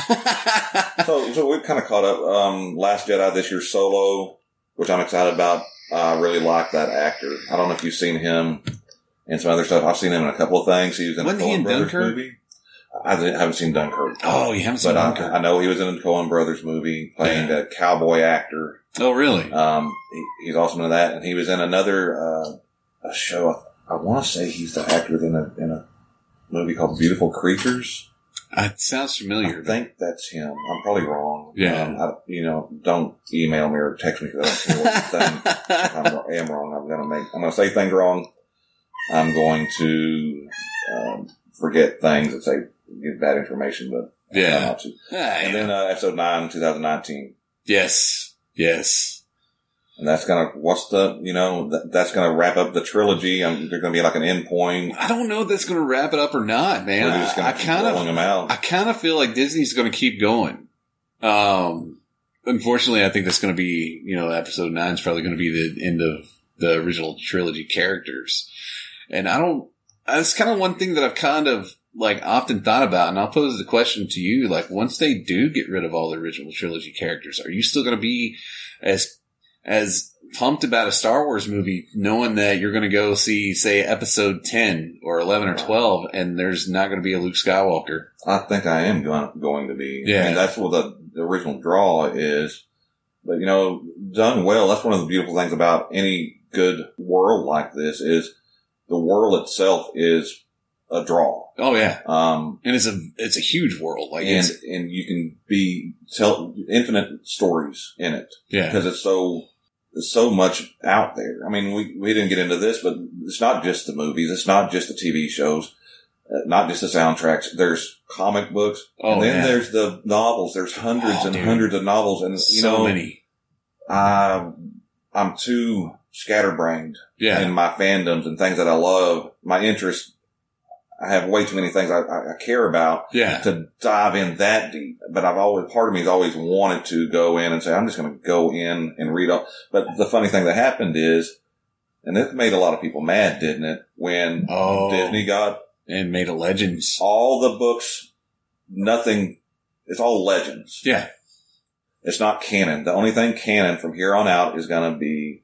[SPEAKER 9] So we've kind of caught up. Last Jedi this year, Solo, which I'm excited about. I really like that actor. I don't know if you've seen him in some other stuff. I've seen him in a couple of things. He was in a Coen Brothers movie. I haven't seen Dunkirk.
[SPEAKER 8] Oh, you haven't seen Dunkirk?
[SPEAKER 9] I know he was in a Coen Brothers movie playing a cowboy actor.
[SPEAKER 8] Oh, really?
[SPEAKER 9] He's awesome in that. And he was in another a show. I want to say he's the actor in a movie called Beautiful Creatures.
[SPEAKER 8] It sounds
[SPEAKER 9] I
[SPEAKER 8] familiar.
[SPEAKER 9] think that's him. I'm probably wrong.
[SPEAKER 8] Yeah.
[SPEAKER 9] Don't email me or text me because I don't care what you think. If I am wrong, I'm going to say things wrong. I'm going to forget things and say give bad information, but I try not to. And then episode 9, 2019.
[SPEAKER 8] Yes.
[SPEAKER 9] And that's that's going to wrap up the trilogy. They're going to be like an end point.
[SPEAKER 8] I don't know if that's going to wrap it up or not, man.
[SPEAKER 9] They're just going to keep rolling them out.
[SPEAKER 8] I kind of feel like Disney's going to keep going. Unfortunately, I think that's going to be, episode 9 is probably going to be the end of the original trilogy characters. And that's kind of one thing that I've kind of like often thought about. And I'll pose the question to you, like, once they do get rid of all the original trilogy characters, are you still going to be as pumped about a Star Wars movie knowing that you're going to go see, say, episode 10 or 11 or 12 and there's not going to be a Luke Skywalker?
[SPEAKER 9] I think I am going to be.
[SPEAKER 8] Yeah.
[SPEAKER 9] I mean, that's what the original draw is. But, done well, that's one of the beautiful things about any good world like this is the world itself is a draw.
[SPEAKER 8] Oh yeah. And it's a huge world. Like,
[SPEAKER 9] and you can tell infinite stories in it.
[SPEAKER 8] Yeah.
[SPEAKER 9] Because it's so much out there. I mean, we didn't get into this, but it's not just the movies. It's not just the TV shows, not just the soundtracks. There's comic books. And then there's the novels. There's hundreds and hundreds of novels. And,
[SPEAKER 8] so many.
[SPEAKER 9] I'm too scatterbrained in my fandoms and things that I love. My interest, I have way too many things I care about to dive in that deep. But part of me has always wanted to go in and say, I'm just going to go in and read all. But the funny thing that happened is, and it made a lot of people mad, didn't it? When Disney got
[SPEAKER 8] and made a Legends.
[SPEAKER 9] All the books, it's all Legends.
[SPEAKER 8] Yeah.
[SPEAKER 9] It's not canon. The only thing canon from here on out is going to be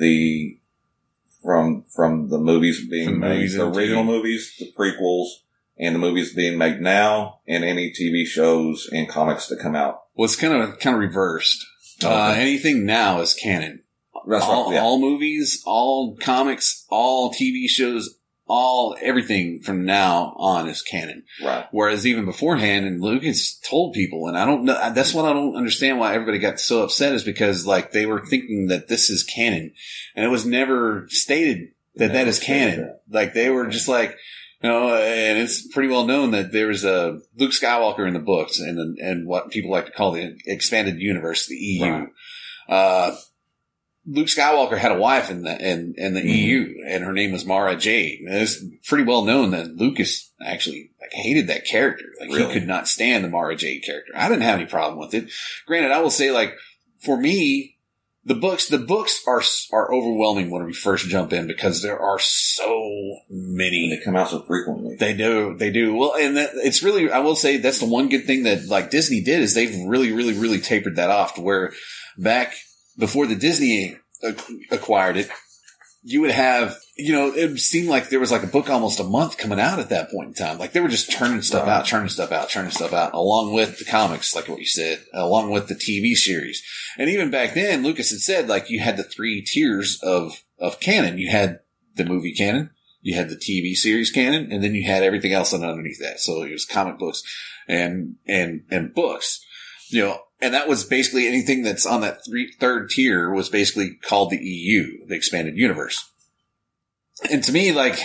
[SPEAKER 9] from the movies being made, the original movies, the prequels, and the movies being made now, and any TV shows and comics that come out.
[SPEAKER 8] Well, it's kind of reversed. Okay. Anything now is canon.
[SPEAKER 9] That's
[SPEAKER 8] all movies, all comics, all TV shows, everything from now on is canon.
[SPEAKER 9] Right.
[SPEAKER 8] Whereas even beforehand, and Lucas told people, and I don't know, that's what I don't understand why everybody got so upset is because like they were thinking that this is canon and it was never stated that is canon. Like they were just like, and it's pretty well known that there was a Luke Skywalker in the books and what people like to call the expanded universe, the EU. Right. Luke Skywalker had a wife in the EU, and her name was Mara Jade. And it's pretty well known that Lucas actually hated that character. He could not stand the Mara Jade character. I didn't have any problem with it. Granted, I will say, for me, the books are overwhelming when we first jump in because there are so many.
[SPEAKER 9] And they come out so frequently.
[SPEAKER 8] They do. Well, and it's really, I will say that's the one good thing that Disney did is they've really, really, really tapered that off to where back before the Disney acquired it, you would have, it seemed like there was like a book almost a month coming out at that point in time. Like they were just churning stuff out, along with the comics, like what you said, along with the TV series. And even back then, Lucas had said, like, you had the 3 tiers of canon. You had the movie canon, you had the TV series canon, and then you had everything else underneath that. So it was comic books and books, and that was basically anything that's on that third tier was basically called the EU, the expanded universe. And to me, I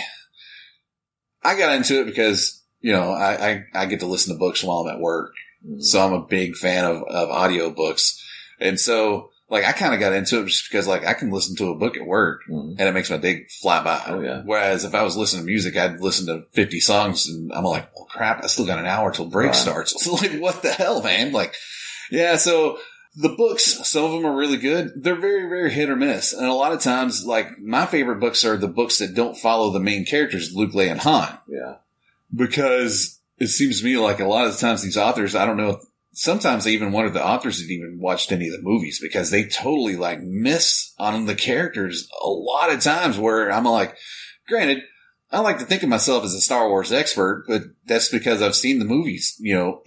[SPEAKER 8] got into it because, I get to listen to books while I'm at work. Mm-hmm. So I'm a big fan of audio books. And so, I kind of got into it just because, I can listen to a book at work and it makes my day fly by.
[SPEAKER 9] Oh, yeah.
[SPEAKER 8] Whereas if I was listening to music, I'd listen to 50 songs and I'm like, well, crap, I still got an hour till break starts. So what the hell, man? Yeah, so the books, some of them are really good. They're very, very hit or miss. And a lot of times, my favorite books are the books that don't follow the main characters, Luke, Leia, and Han.
[SPEAKER 9] Yeah.
[SPEAKER 8] Because it seems to me like a lot of the times these authors, I don't know, sometimes I even wonder if the authors had even watched any of the movies because they totally miss on the characters a lot of times where I'm granted, I like to think of myself as a Star Wars expert, but that's because I've seen the movies,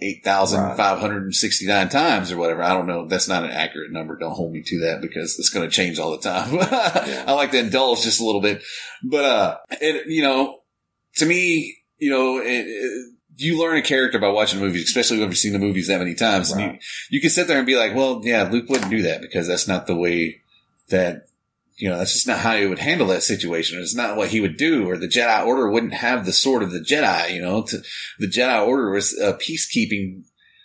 [SPEAKER 8] 8,569 times or whatever. I don't know. That's not an accurate number. Don't hold me to that because it's going to change all the time. Yeah. I like to indulge just a little bit. But, to me, you learn a character by watching movies, especially when you've seen the movies that many times.
[SPEAKER 9] Right.
[SPEAKER 8] And you can sit there and be like, well, yeah, Luke wouldn't do that because that's not the way that, that's just not how he would handle that situation. It's not what he would do, or the Jedi Order wouldn't have the sword of the Jedi, the Jedi Order was a peacekeeping,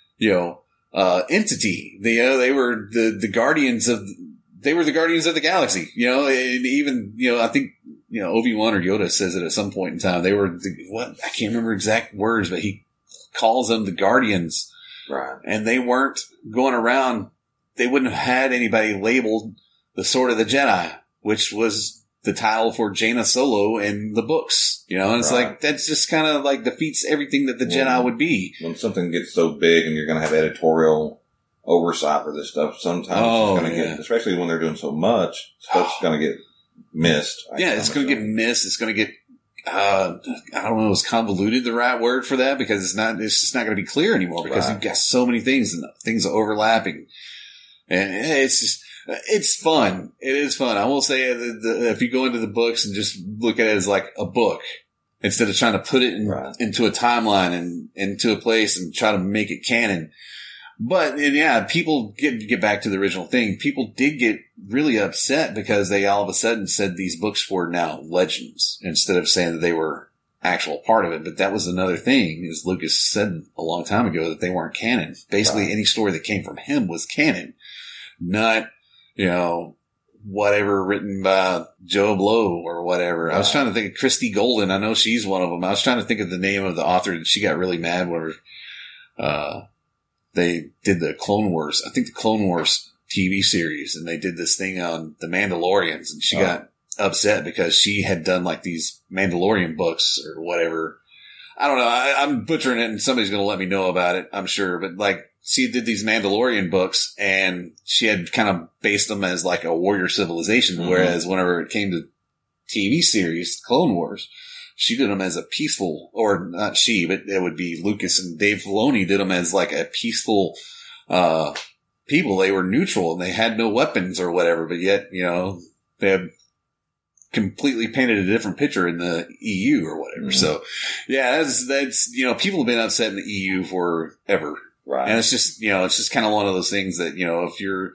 [SPEAKER 8] entity. They were the guardians of the galaxy, and even, I think, Obi-Wan or Yoda says it at some point in time. They were I can't remember exact words, but he calls them the guardians.
[SPEAKER 9] Right.
[SPEAKER 8] And they weren't going around. They wouldn't have had anybody labeled the Sword of the Jedi, which was the title for Jaina Solo in the books, and it's
[SPEAKER 9] Right.
[SPEAKER 8] like, that's just kind of like defeats everything that the Jedi would be.
[SPEAKER 9] When something gets so big and you're going to have editorial oversight for this stuff, sometimes it's going to get, especially when they're doing so much, stuff's going to get missed.
[SPEAKER 8] It's going to get missed. It's going to get, I don't know, is convoluted the right word for that? Because it's just not going to be clear anymore because you've got so many things and things overlapping. And it's fun. It is fun. I will say that if you go into the books and just look at it as like a book, instead of trying to put it into a timeline and into a place and try to make it canon. But people get back to the original thing. People did get really upset because they all of a sudden said these books were now legends instead of saying that they were actual part of it. But that was another thing, is Lucas said a long time ago that they weren't canon. Basically, any story that came from him was canon, not, whatever written by Joe Blow or whatever. I was trying to think of Christy Golden. I know she's one of them. I was trying to think of the name of the author that she got really mad when they did the Clone Wars. I think the Clone Wars TV series, and they did this thing on the Mandalorians, and she got upset because she had done like these Mandalorian books or whatever. I don't know. I'm butchering it, and somebody's going to let me know about it, I'm sure. But like, she did these Mandalorian books, and she had kind of based them as like a warrior civilization. Mm-hmm. Whereas whenever it came to TV series, Clone Wars, she did them as a peaceful, or not she, but it would be Lucas and Dave Filoni did them as like a peaceful, people. They were neutral and they had no weapons or whatever, but yet, they had completely painted a different picture in the EU or whatever. Mm-hmm. So that's, people have been upset in the EU forever.
[SPEAKER 9] Right.
[SPEAKER 8] And it's just kind of one of those things that, if you're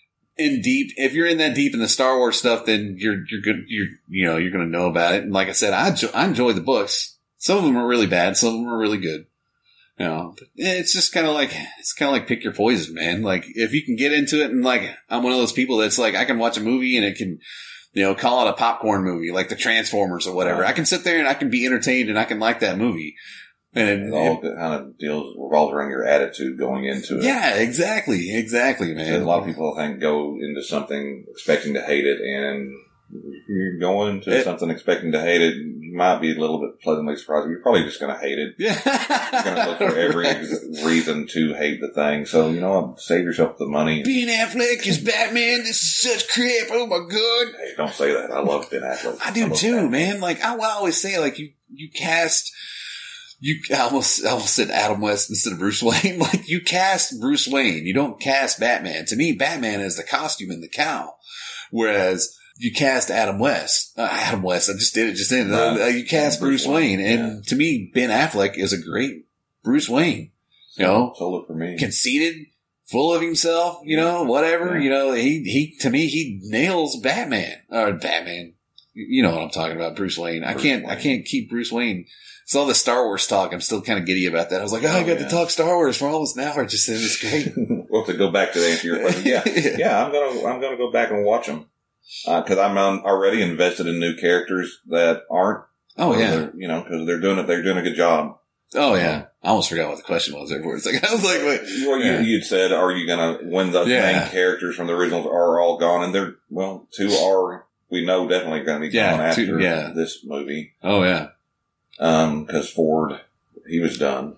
[SPEAKER 8] in that deep in the Star Wars stuff, then you're good. You're going to know about it. And like I said, I enjoy the books. Some of them are really bad. Some of them are really good. But it's just kind of like pick your poison, man. Like, if you can get into it, and like, I'm one of those people that's like, I can watch a movie and it can, call it a popcorn movie, like the Transformers or whatever. Right. I can sit there and I can be entertained and I can like that movie. And
[SPEAKER 9] it all kind of revolves around your attitude going into it.
[SPEAKER 8] Yeah, exactly, man.
[SPEAKER 9] A lot of people, I think, go into something expecting to hate it, and if you're going into something expecting to hate it, you might be a little bit pleasantly surprised. You're probably just going to hate it.
[SPEAKER 8] Yeah.
[SPEAKER 9] You're going to look for every reason to hate the thing. So, save yourself the money.
[SPEAKER 8] Ben Affleck is Batman. This is such crap. Oh my God.
[SPEAKER 9] Hey, don't say that. I love Ben Affleck.
[SPEAKER 8] I do too, Batman. Man. Like, I always say, like, you cast... I almost said Adam West instead of Bruce Wayne. Like, you cast Bruce Wayne. You don't cast Batman. To me, Batman is the costume and the cowl. Whereas you cast Adam West. I just did it just then. You cast Bruce Wayne. And to me, Ben Affleck is a great Bruce Wayne.
[SPEAKER 9] Sold it for me.
[SPEAKER 8] Conceited, full of himself, whatever. Yeah. To me, he nails Batman. Or Batman. You know what I'm talking about, Bruce Wayne. I can't keep Bruce Wayne. It's all the Star Wars talk. I'm still kind of giddy about that. I was like, I got to talk Star Wars for almost an hour. Just saying it's great.
[SPEAKER 9] Well, to go back to answer your question, I'm gonna go back and watch them because I'm already invested in new characters that aren't.
[SPEAKER 8] Oh yeah,
[SPEAKER 9] because they're doing a good job.
[SPEAKER 8] Oh yeah, I almost forgot what the question was there for a second. I was like, wait.
[SPEAKER 9] Well, you'd said, are you gonna when the main characters from the originals are all gone, and two are we know definitely going to be gone after this movie.
[SPEAKER 8] Oh yeah.
[SPEAKER 9] Because Ford, he was done,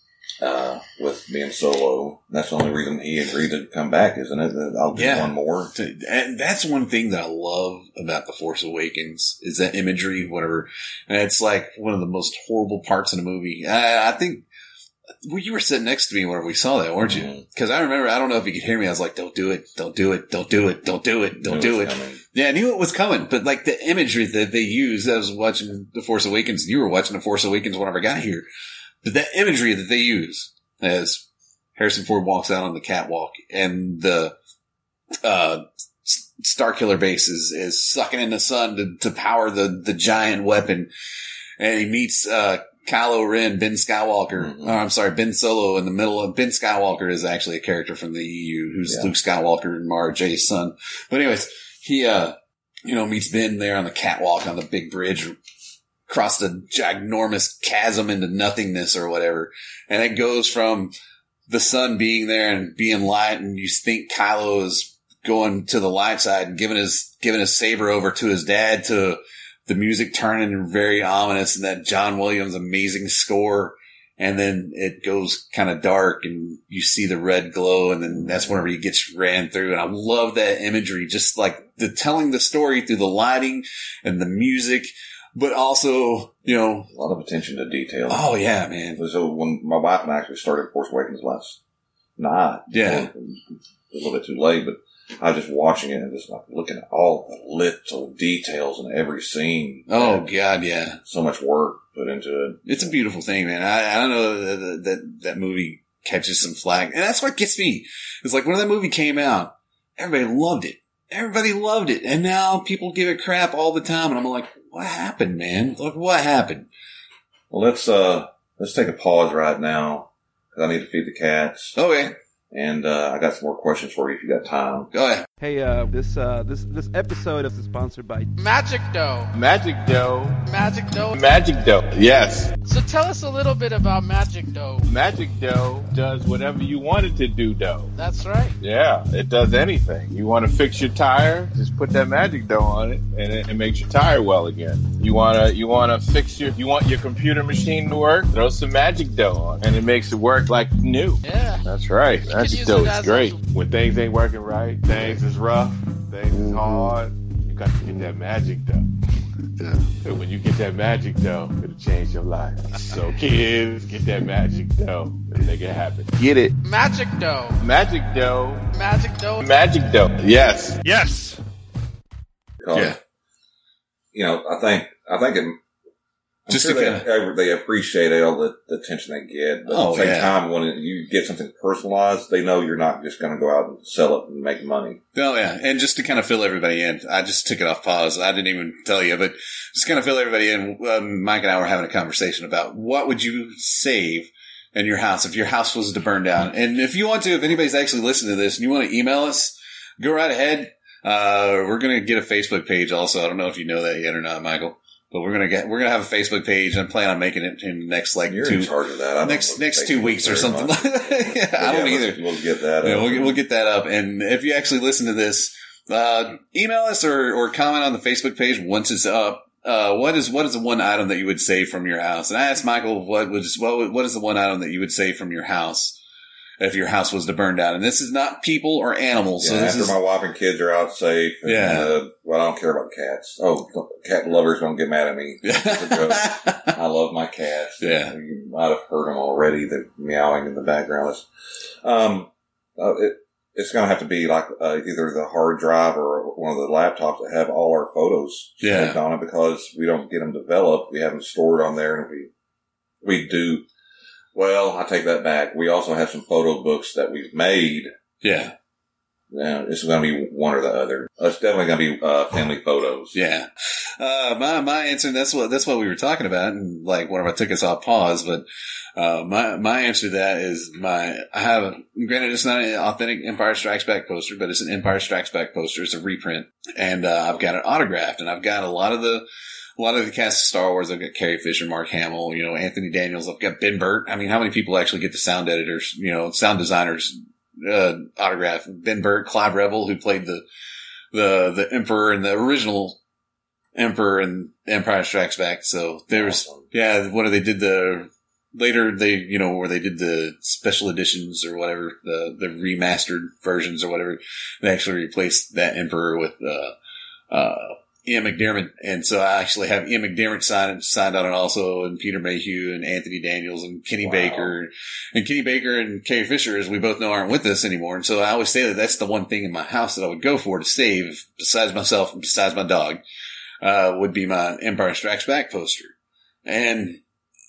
[SPEAKER 9] with being Solo. That's the only reason he agreed to come back, isn't it? I'll do one more.
[SPEAKER 8] And that's one thing that I love about The Force Awakens is that imagery, whatever. And it's like one of the most horrible parts in the movie. I think, you were sitting next to me whenever we saw that, weren't you? Because I remember, I don't know if you could hear me. I was like, don't do it. Don't do it. Don't do it. Don't do it. Don't do it. Yeah, I knew it was coming. But like the imagery that they used, I was watching The Force Awakens. You were watching The Force Awakens whenever I got here. But that imagery that they use as Harrison Ford walks out on the catwalk and the Starkiller base is sucking in the sun to power the giant weapon, and he meets Kylo Ren, Ben Skywalker.
[SPEAKER 9] Mm-hmm.
[SPEAKER 8] I'm sorry, Ben Solo in the middle of Ben Skywalker is actually a character from the EU who's Luke Skywalker and Mara Jay's son. But anyways, he meets Ben there on the catwalk on the big bridge across the ginormous chasm into nothingness or whatever, and it goes from the sun being there and being light, and you think Kylo is going to the light side and giving his saber over to his dad, to the music turning very ominous and that John Williams amazing score. And then it goes kind of dark and you see the red glow, and then that's whenever he gets ran through. And I love that imagery, just like the telling the story through the lighting and the music, but also, a
[SPEAKER 9] lot of attention to detail.
[SPEAKER 8] Oh yeah, man.
[SPEAKER 9] So when my wife and I actually started Force Awakens last night,
[SPEAKER 8] yeah,
[SPEAKER 9] a little bit too late, but I was just watching it and just like looking at all the little details in every scene.
[SPEAKER 8] Oh God, yeah.
[SPEAKER 9] So much work put into it.
[SPEAKER 8] It's a beautiful thing, man. I don't know that movie catches some flack, and that's what gets me. It's like when that movie came out, everybody loved it. Everybody loved it, and now people give it crap all the time, and I'm like, what happened, man? Like, what happened?
[SPEAKER 9] Well, let's take a pause right now because I need to feed the cats.
[SPEAKER 8] Okay.
[SPEAKER 9] And I got some more questions for you if you got time.
[SPEAKER 8] Go ahead.
[SPEAKER 6] Hey, this episode is sponsored by
[SPEAKER 10] Magic Dough.
[SPEAKER 11] Magic Dough.
[SPEAKER 10] Magic Dough.
[SPEAKER 11] Magic Dough. Yes.
[SPEAKER 10] So tell us a little bit about Magic Dough.
[SPEAKER 11] Magic Dough does whatever you want it to do, dough.
[SPEAKER 10] That's right.
[SPEAKER 11] Yeah, it does anything. You want to fix your tire? Just put that Magic Dough on it, and it makes your tire well again. You want your computer machine to work? Throw some Magic Dough on, and it makes it work like new.
[SPEAKER 10] Yeah.
[SPEAKER 11] That's right. Magic Dough is great. When things ain't working right, things is rough, things is hard, you got to get that Magic Dough. Yeah. And when you get that Magic Dough, it'll change your life. So kids, get that Magic Dough and make it happen. Get it.
[SPEAKER 10] Magic Dough.
[SPEAKER 11] Magic Dough.
[SPEAKER 10] Magic Dough.
[SPEAKER 11] Magic Dough. Yes.
[SPEAKER 6] Yes.
[SPEAKER 9] Yeah. I think I'm
[SPEAKER 8] Just
[SPEAKER 9] sure
[SPEAKER 8] to
[SPEAKER 9] they appreciate all the attention they get, but at the same time, when you get something personalized, they know you're not just going to go out and sell it and make money.
[SPEAKER 8] Oh yeah, and just to kind of fill everybody in, I just took it off pause. I didn't even tell you, but just kind of fill everybody in. Mike and I were having a conversation about what would you save in your house if your house was to burn down. And if you want to, if anybody's actually listening to this and you want to email us, go right ahead. We're going to get a Facebook page also. I don't know if you know that yet or not, Michael. But we're gonna have a Facebook page, and I plan on making it in the next
[SPEAKER 9] You're in charge of that.
[SPEAKER 8] Next 2 weeks or something. Yeah, I don't either.
[SPEAKER 9] We'll get that.
[SPEAKER 8] Yeah, we'll get that up. And if you actually listen to this, email us or comment on the Facebook page once it's up. What is the one item that you would save from your house? And I asked Michael, what is the one item that you would save from your house if your house was to burn down? And this is not people or animals.
[SPEAKER 9] Yeah,
[SPEAKER 8] so this
[SPEAKER 9] after my wife and kids are out safe. And, I don't care about cats. Oh, cat lovers don't get mad at me. I love my cats.
[SPEAKER 8] Yeah.
[SPEAKER 9] You might have heard them already. They're meowing in the background. It's going to have to be like either the hard drive or one of the laptops that have all our photos saved on it, because we don't get them developed. We have them stored on there, and we do. Well, I take that back. We also have some photo books that we've made. Yeah. Yeah, it's going to be one or the other. It's definitely going to be family photos.
[SPEAKER 8] Yeah. My answer, that's what we were talking about, and like whenever I took us off pause, but my answer to that is granted it's not an authentic Empire Strikes Back poster, but it's an Empire Strikes Back poster. It's a reprint, and I've got it autographed, and I've got a lot of the cast of Star Wars. I've got Carrie Fisher, Mark Hamill, Anthony Daniels. I've got Ben Burt. I mean, how many people actually get the sound editors, sound designers, autograph? Ben Burt, Clive Revel, who played the Emperor in the original Emperor in Empire Strikes Back. So there's, where they did the special editions or whatever, the remastered versions or whatever, they actually replaced that Emperor with, Ian McDiarmid. And so I actually have Ian McDiarmid signed on it also, and Peter Mayhew and Anthony Daniels and Kenny Baker. And Kenny Baker and Carrie Fisher, as we both know, aren't with us anymore. And so I always say that that's the one thing in my house that I would go for to save, besides myself and besides my dog, would be my Empire Strikes Back poster. And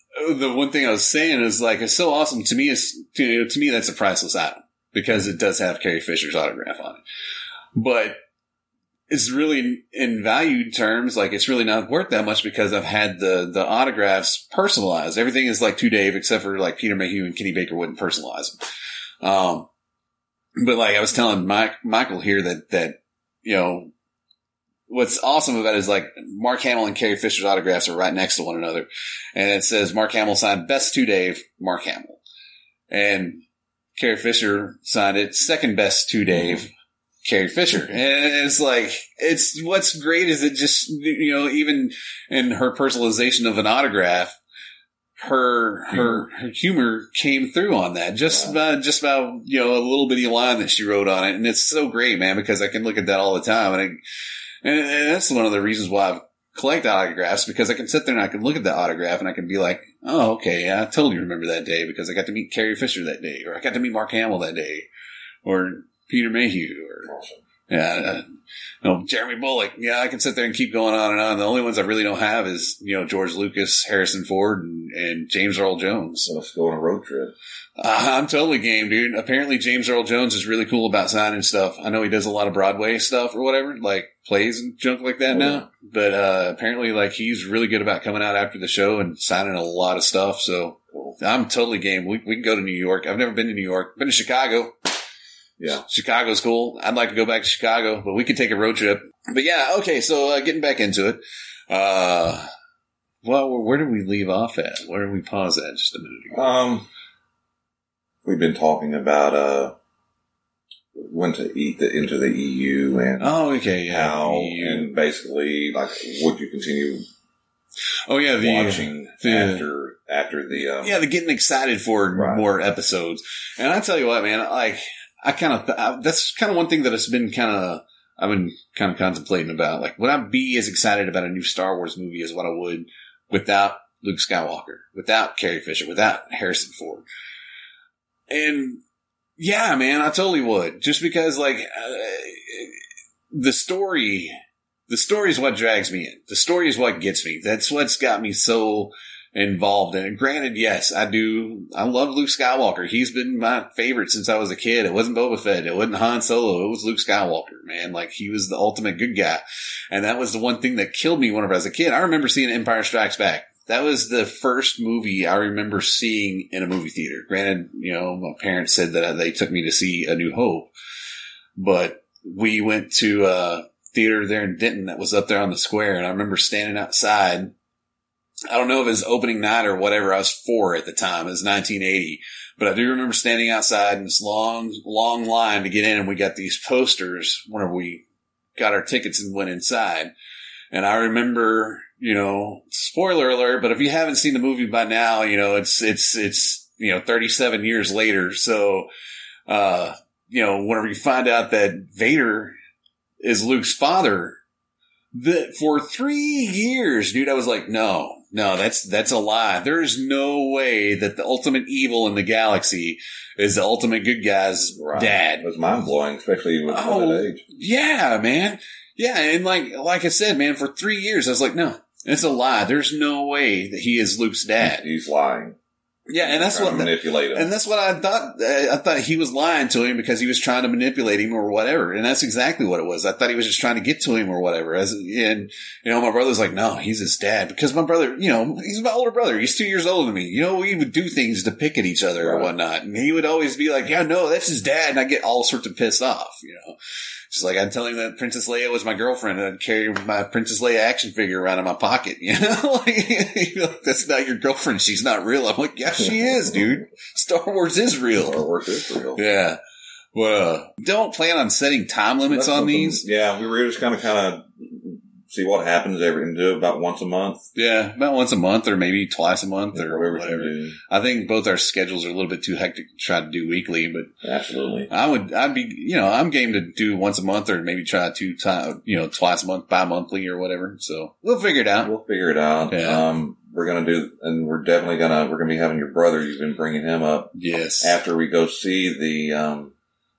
[SPEAKER 8] the one thing I was saying is like, it's so awesome to me. To me, that's a priceless item because it does have Carrie Fisher's autograph on it. But it's really, in value terms, like it's really not worth that much because I've had the autographs personalized. Everything is like to Dave, except for like Peter Mayhew and Kenny Baker wouldn't personalize them. But like I was telling Michael here that, you know, what's awesome about it is like Mark Hamill and Carrie Fisher's autographs are right next to one another. And it says Mark Hamill signed best to Dave, Mark Hamill. And Carrie Fisher signed it second best to Dave, Carrie Fisher. And it's like, what's great is it just, you know, even in her personalization of an autograph, her humor came through on that. Just about, you know, a little bitty line that she wrote on it. And it's so great, man, because I can look at that all the time. And that's one of the reasons why I collect autographs, because I can sit there and I can look at the autograph and I can be like, oh, okay, yeah, I totally remember that day because I got to meet Carrie Fisher that day, or I got to meet Mark Hamill that day, or Peter Mayhew, or you know, Jeremy Bullock. Yeah, I can sit there and keep going on and on. The only ones I really don't have is, you know, George Lucas, Harrison Ford, and James Earl Jones.
[SPEAKER 9] So let's go on a road trip.
[SPEAKER 8] I'm totally game, dude. Apparently James Earl Jones is really cool about signing stuff. I know he does a lot of Broadway stuff or whatever, like plays and junk like that now. But apparently, like, he's really good about coming out after the show and signing a lot of stuff. So I'm totally game. We can go to New York. I've never been to New York. Been to Chicago. Yeah. Chicago's cool. I'd like to go back to Chicago, but we could take a road trip. But yeah, okay, so getting back into it. Well, where did we leave off at? Where did we pause at just a minute ago?
[SPEAKER 9] We've been talking about when to enter the EU and how and basically, like, would you continue watching after the
[SPEAKER 8] they're getting excited for more episodes. And I tell you what, man, like, that's kind of one thing that I've been kind of contemplating about. Like, would I be as excited about a new Star Wars movie as what I would without Luke Skywalker, without Carrie Fisher, without Harrison Ford? And yeah, man, I totally would. Just because, like, the story is what drags me in. The story is what gets me. That's what's got me so involved in it. Granted, yes, I love Luke Skywalker. He's been my favorite since I was a kid. It wasn't Boba Fett. It wasn't Han Solo. It was Luke Skywalker, man. Like, he was the ultimate good guy. And that was the one thing that killed me whenever I was a kid. I remember seeing Empire Strikes Back. That was the first movie I remember seeing in a movie theater. Granted, you know, my parents said that they took me to see A New Hope, but we went to a theater there in Denton that was up there on the square, and I remember standing outside. I don't know if it was opening night or whatever. I was 4 at the time. It was 1980, but I do remember standing outside in this long, long line to get in, and we got these posters whenever we got our tickets and went inside. And I remember, you know, spoiler alert, but if you haven't seen the movie by now, you know, it's, you know, 37 years later. So, you know, whenever you find out that Vader is Luke's father, for 3 years, dude, I was like, no, that's a lie. There's no way that the ultimate evil in the galaxy is the ultimate good guy's dad.
[SPEAKER 9] It was mind blowing, especially with that age.
[SPEAKER 8] Yeah, man. Yeah, and like I said, man, for 3 years, I was like, no, it's a lie. There's no way that he is Luke's dad.
[SPEAKER 9] He's lying.
[SPEAKER 8] Yeah, and that's what
[SPEAKER 9] manipulate him.
[SPEAKER 8] And that's what I thought. I thought he was lying to him because he was trying to manipulate him or whatever. And that's exactly what it was. I thought he was just trying to get to him or whatever. And you know, my brother's like, no, he's his dad, because my brother, you know, he's my older brother. He's 2 years older than me. You know, we would do things to pick at each other or whatnot, and he would always be like, yeah, no, that's his dad, and I get all sorts of pissed off. You know. Just like I'd tell him that Princess Leia was my girlfriend, and I'd carry my Princess Leia action figure around in my pocket. You know, like, that's not your girlfriend. She's not real. I'm like, yeah, she is, dude. Star Wars is real.
[SPEAKER 9] Star Wars is real.
[SPEAKER 8] Yeah. Well, don't plan on setting time limits on these.
[SPEAKER 9] Yeah, we were just kind of see what happens and do it about once a month.
[SPEAKER 8] Yeah, about once a month or maybe twice a month or whatever. I think both our schedules are a little bit too hectic to try to do weekly, but
[SPEAKER 9] absolutely,
[SPEAKER 8] I'd be, you know, I'm game to do once a month or maybe try twice a month, bi-monthly or whatever. So we'll figure it out.
[SPEAKER 9] Yeah. We're going to do, and we're definitely we're going to be having your brother. You've been bringing him up.
[SPEAKER 8] Yes.
[SPEAKER 9] After we go see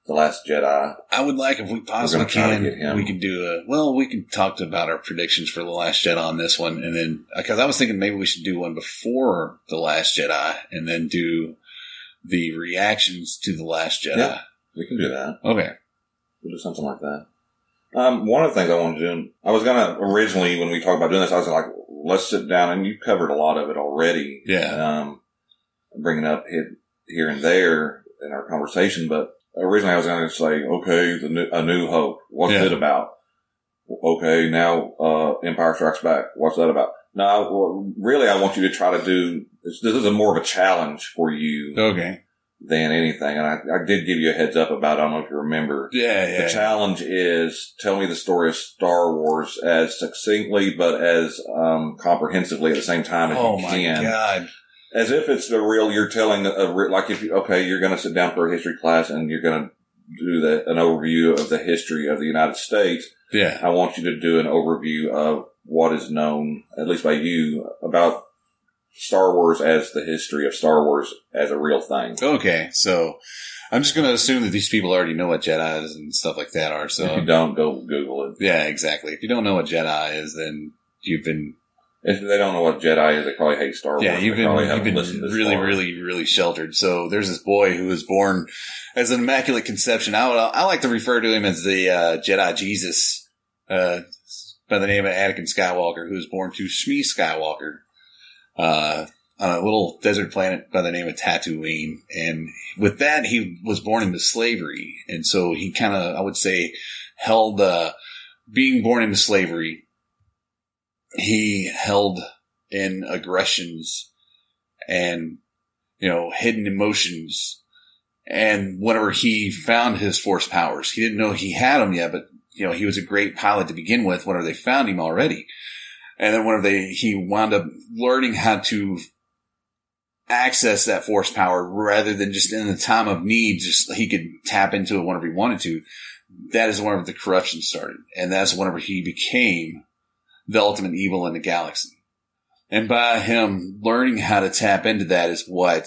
[SPEAKER 9] The Last Jedi.
[SPEAKER 8] I would like, if we possibly
[SPEAKER 9] try to get him.
[SPEAKER 8] we could do we can talk about our predictions for The Last Jedi on this one. And then, because I was thinking maybe we should do one before The Last Jedi and then do the reactions to The Last Jedi.
[SPEAKER 9] Yeah, we can do that.
[SPEAKER 8] Okay.
[SPEAKER 9] We'll do something like that. One of the things I wanted to do, I was going to, originally when we talked about doing this, I was like, let's sit down, and you covered a lot of it already.
[SPEAKER 8] Yeah.
[SPEAKER 9] Bringing up here and there in our conversation, but originally I was going to say, okay, A New Hope. What's it about? Okay, now Empire Strikes Back. What's that about? No, really, I want you to try to do, this is more of a challenge for you.
[SPEAKER 8] Okay.
[SPEAKER 9] Than anything. And I did give you a heads up about it. I don't know if you remember.
[SPEAKER 8] Yeah.
[SPEAKER 9] The challenge is tell me the story of Star Wars as succinctly, but as comprehensively at the same time as you can.
[SPEAKER 8] Oh my God.
[SPEAKER 9] As if it's the real, you're telling, like if you, you're going to sit down for a history class and you're going to do an overview of the history of the United States.
[SPEAKER 8] Yeah.
[SPEAKER 9] I want you to do an overview of what is known, at least by you, about Star Wars as the history of Star Wars as a real thing. Okay.
[SPEAKER 8] So I'm just going to assume that these people already know what Jedi is and stuff like that are. So
[SPEAKER 9] if you don't, go Google it.
[SPEAKER 8] Yeah, exactly. If you don't know what Jedi is, then you've been...
[SPEAKER 9] If they don't know what Jedi is, they probably hate Star Wars.
[SPEAKER 8] Yeah, you've been really sheltered. So there's this boy who was born as an immaculate conception. I like to refer to him as the Jedi Jesus, by the name of Anakin Skywalker, who was born to Shmi Skywalker, on a little desert planet by the name of Tatooine. And with that, he was born into slavery. And so he kind of, I would say, held, being born into slavery, he held in aggressions and, hidden emotions. And whenever he found his force powers, he didn't know he had them yet, but, he was a great pilot to begin with whenever they found him already. And then whenever he wound up learning how to access that force power rather than just in the time of need, just he could tap into it whenever he wanted to. That is whenever the corruption started. And that's whenever he became the ultimate evil in the galaxy. And by him learning how to tap into that is what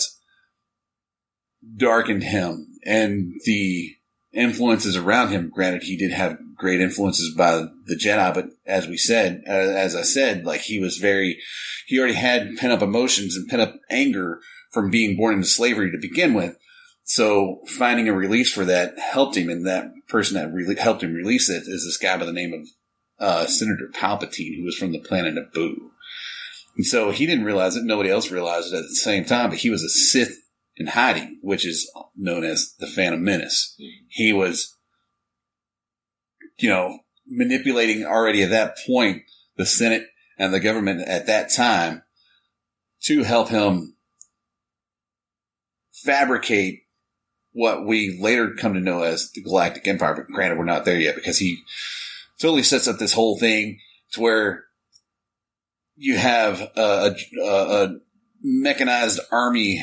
[SPEAKER 8] darkened him. And the influences around him, granted, he did have great influences by the Jedi, but as I said, like he already had pent up emotions and pent up anger from being born into slavery to begin with. So finding a release for that helped him, and that person that helped him release it is this guy by the name of Senator Palpatine, who was from the planet Naboo. And so he didn't realize it. Nobody else realized it at the same time, but he was a Sith in hiding, which is known as the Phantom Menace. He was, manipulating already at that point the Senate and the government at that time to help him fabricate what we later come to know as the Galactic Empire. But granted, we're not there yet because he totally sets up this whole thing to where you have a mechanized army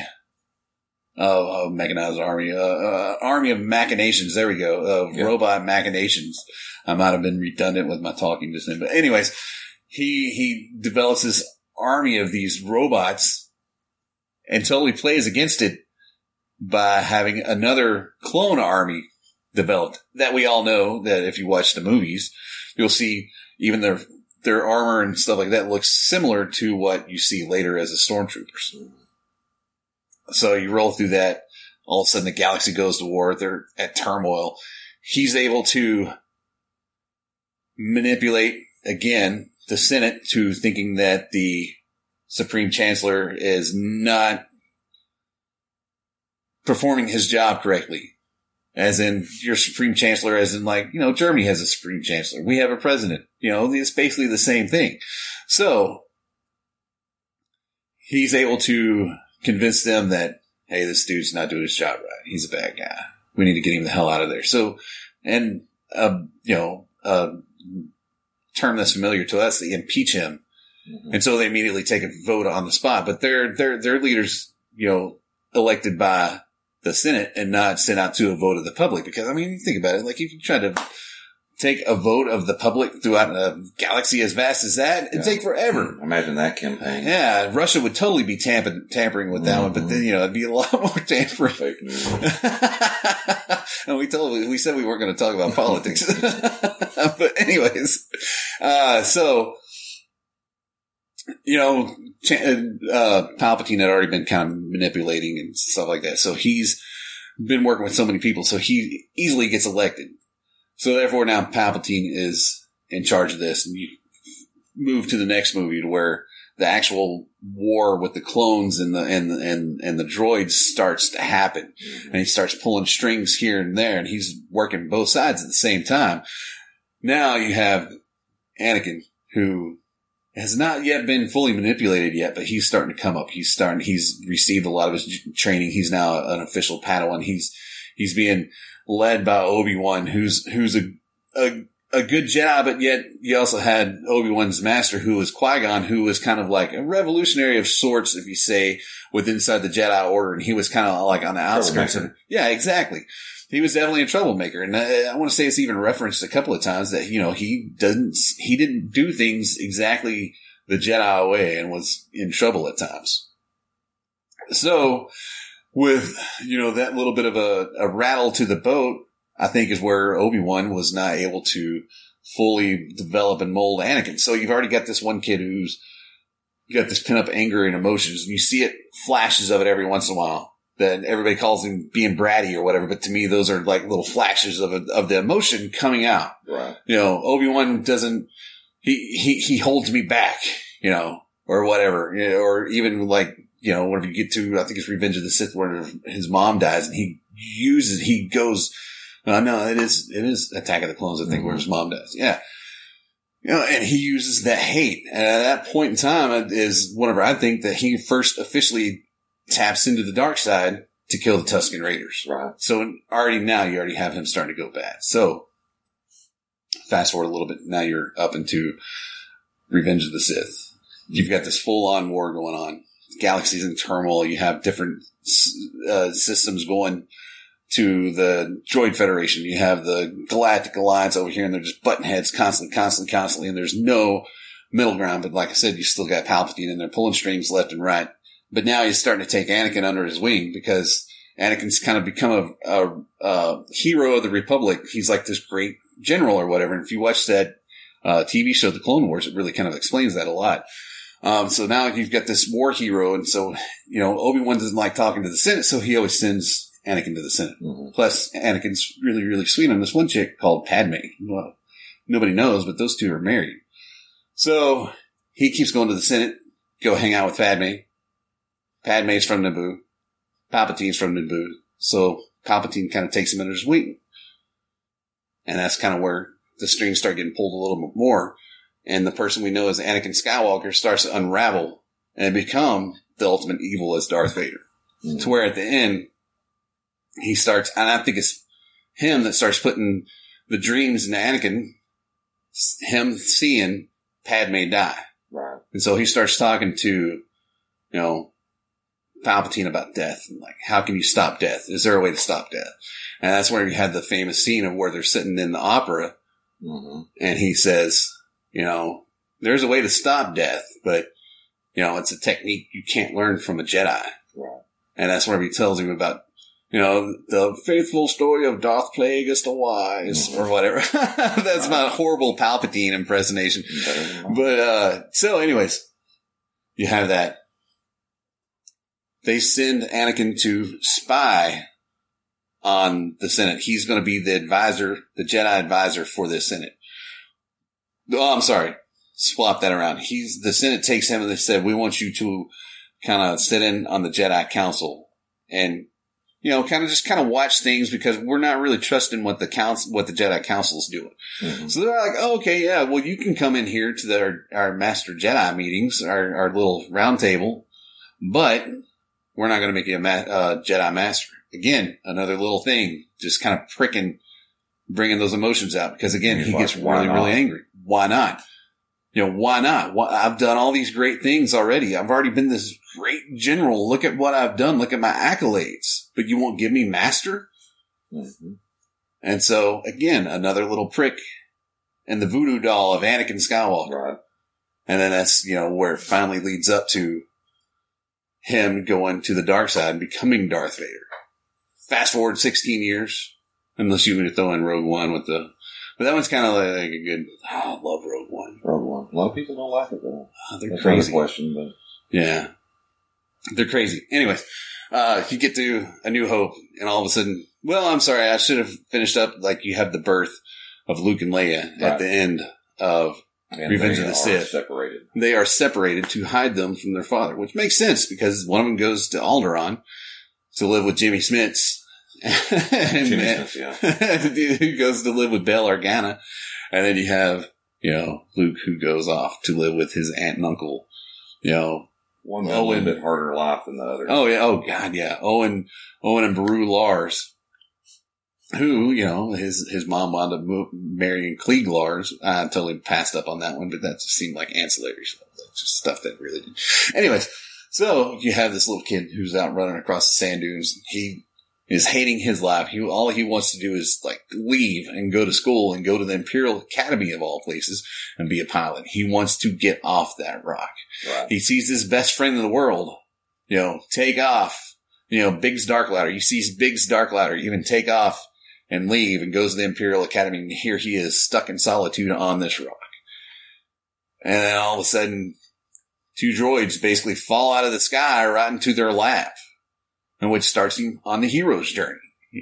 [SPEAKER 8] army of machinations. There we go. Robot machinations. I might have been redundant with my talking just then, but anyways, he develops this army of these robots and totally plays against it by having another clone army developed that we all know that if you watch the movies, you'll see even their armor and stuff like that looks similar to what you see later as the Stormtroopers. So you roll through that, all of a sudden the galaxy goes to war, they're at turmoil. He's able to manipulate, again, the Senate to thinking that the Supreme Chancellor is not performing his job correctly. As in, your Supreme Chancellor, as in Germany has a Supreme Chancellor. We have a president. It's basically the same thing. So, he's able to convince them that, hey, this dude's not doing his job right. He's a bad guy. We need to get him the hell out of there. So, and, term that's familiar to us, they impeach him. Mm-hmm. And so they immediately take a vote on the spot. But their leaders, elected by the Senate and not sent out to a vote of the public. Because, you think about it, like if you try to take a vote of the public throughout a galaxy as vast as that. It'd take forever.
[SPEAKER 9] Imagine that campaign.
[SPEAKER 8] Yeah, Russia would totally be tampering with that one, but then, it'd be a lot more tampering.
[SPEAKER 9] Fake news.
[SPEAKER 8] And we said we weren't going to talk about politics. But anyways, Palpatine had already been kind of manipulating and stuff like that. So he's been working with so many people, so he easily gets elected. So therefore now Palpatine is in charge of this, and you move to the next movie to where the actual war with the clones and the droids starts to happen. And he starts pulling strings here and there, and he's working both sides at the same time. Now you have Anakin, who has not yet been fully manipulated yet, but he's starting to come up. He's received a lot of his training. He's now an official Padawan. He's being led by Obi-Wan, who's a good Jedi, but yet you also had Obi-Wan's master, who was Qui-Gon, who was kind of like a revolutionary of sorts, if you say, with inside the Jedi Order, and he was kind of like on the outskirts of it. Yeah, exactly. He was definitely a troublemaker, and I want to say it's even referenced a couple of times that, he didn't do things exactly the Jedi way and was in trouble at times. So, with, that little bit of a rattle to the boat, I think is where Obi-Wan was not able to fully develop and mold Anakin. So you've already got this one kid who's got this pent-up anger and emotions, and you see it, flashes of it every once in a while. Then everybody calls him being bratty or whatever, but to me, those are like little flashes of the emotion coming out.
[SPEAKER 9] Right.
[SPEAKER 8] Obi-Wan doesn't, he holds me back, or whatever, or even like, whenever you get to, I think it's Revenge of the Sith, where his mom dies, and he goes, no, it is Attack of the Clones, I think, where his mom dies. Yeah. And he uses that hate. And at that point in time is whenever I think that he first officially taps into the dark side to kill the Tusken Raiders.
[SPEAKER 9] Right.
[SPEAKER 8] So you already have him starting to go bad. So fast forward a little bit. Now you're up into Revenge of the Sith. You've got this full on war going on. Galaxies in turmoil. You have different systems going to the Droid Federation. You have the Galactic Alliance over here, and they're just butting heads constantly, and there's no middle ground. But like I said, you still got Palpatine, and they're pulling strings left and right. But now he's starting to take Anakin under his wing, because Anakin's kind of become a hero of the Republic. He's like this great general or whatever. And if you watch that TV show, The Clone Wars, it really kind of explains that a lot. So now you've got this war hero, and so, Obi-Wan doesn't like talking to the Senate, so he always sends Anakin to the Senate. Mm-hmm. Plus, Anakin's really, really sweet on this one chick called Padme. Well, nobody knows, but those two are married. So he keeps going to the Senate, go hang out with Padme. Padme's from Naboo. Palpatine's from Naboo. So Palpatine kind of takes him under his wing. And that's kind of where the strings start getting pulled a little bit more. And the person we know as Anakin Skywalker starts to unravel and become the ultimate evil as Darth Vader. Mm-hmm. To where at the end, he starts, and I think it's him that starts putting the dreams into Anakin, him seeing Padme die.
[SPEAKER 9] Right.
[SPEAKER 8] And so he starts talking to, Palpatine about death. And like, how can you stop death? Is there a way to stop death? And that's where you had the famous scene of where they're sitting in the opera. Mm-hmm. And he says, there's a way to stop death, but, it's a technique you can't learn from a Jedi.
[SPEAKER 9] Right.
[SPEAKER 8] And that's where he tells him about, the faithful story of Darth Plagueis the Wise, mm-hmm. or whatever. That's my horrible Palpatine impersonation. But, so anyways, you have that. They send Anakin to spy on the Senate. He's going to be the advisor, the Jedi advisor for the Senate. Oh, I'm sorry. Swap that around. The Senate takes him and they said, we want you to kind of sit in on the Jedi Council and, kind of watch things, because we're not really trusting what the Jedi Council's doing. Mm-hmm. So they're like, oh, okay, yeah, well, you can come in here to our Master Jedi meetings, our little round table, but we're not going to make you a Jedi Master. Again, another little thing, just kind of bringing those emotions out, because again, he gets really, really angry. Why not? Why not? I've done all these great things already. I've already been this great general. Look at what I've done. Look at my accolades. But you won't give me master? Mm-hmm. And so, again, another little prick and the voodoo doll of Anakin Skywalker.
[SPEAKER 9] Right.
[SPEAKER 8] And then that's, where it finally leads up to him going to the dark side and becoming Darth Vader. Fast forward 16 years, unless you would throw in Rogue One but that one's kind of like a good, I love Rogue One.
[SPEAKER 9] Rogue One. A lot of people don't like it, though.
[SPEAKER 8] They're
[SPEAKER 9] That's
[SPEAKER 8] crazy.
[SPEAKER 9] another question, but.
[SPEAKER 8] Yeah. They're crazy. Anyways, you get to A New Hope, and all of a sudden, I'm sorry, I should have finished up, you have the birth of Luke and Leia at the end of Revenge of the Sith.
[SPEAKER 9] Separated.
[SPEAKER 8] They are separated to hide them from their father, which makes sense because one of them goes to Alderaan to live with Jimmy Smits. And
[SPEAKER 9] Jimmy Smits, yeah.
[SPEAKER 8] Who goes to live with Bail Organa. And then you have, Luke who goes off to live with his aunt and uncle,
[SPEAKER 9] One got a little bit harder life than the other.
[SPEAKER 8] Oh, yeah. Oh, God, yeah. Owen and Beru Lars, who, his mom wound up marrying Klieg Lars. I totally passed up on that one, but that just seemed like ancillary stuff. Just stuff that really didn't. Anyways, so you have this little kid who's out running across the sand dunes. He is hating his life. All he wants to do is leave and go to school and go to the Imperial Academy of all places and be a pilot. He wants to get off that rock.
[SPEAKER 9] Right.
[SPEAKER 8] He sees his best friend in the world, take off, Biggs Darkladder. He sees Biggs Darkladder even take off and leave and goes to the Imperial Academy, and here he is stuck in solitude on this rock. And then all of a sudden, two droids basically fall out of the sky right into their lap, and which starts him on the hero's journey.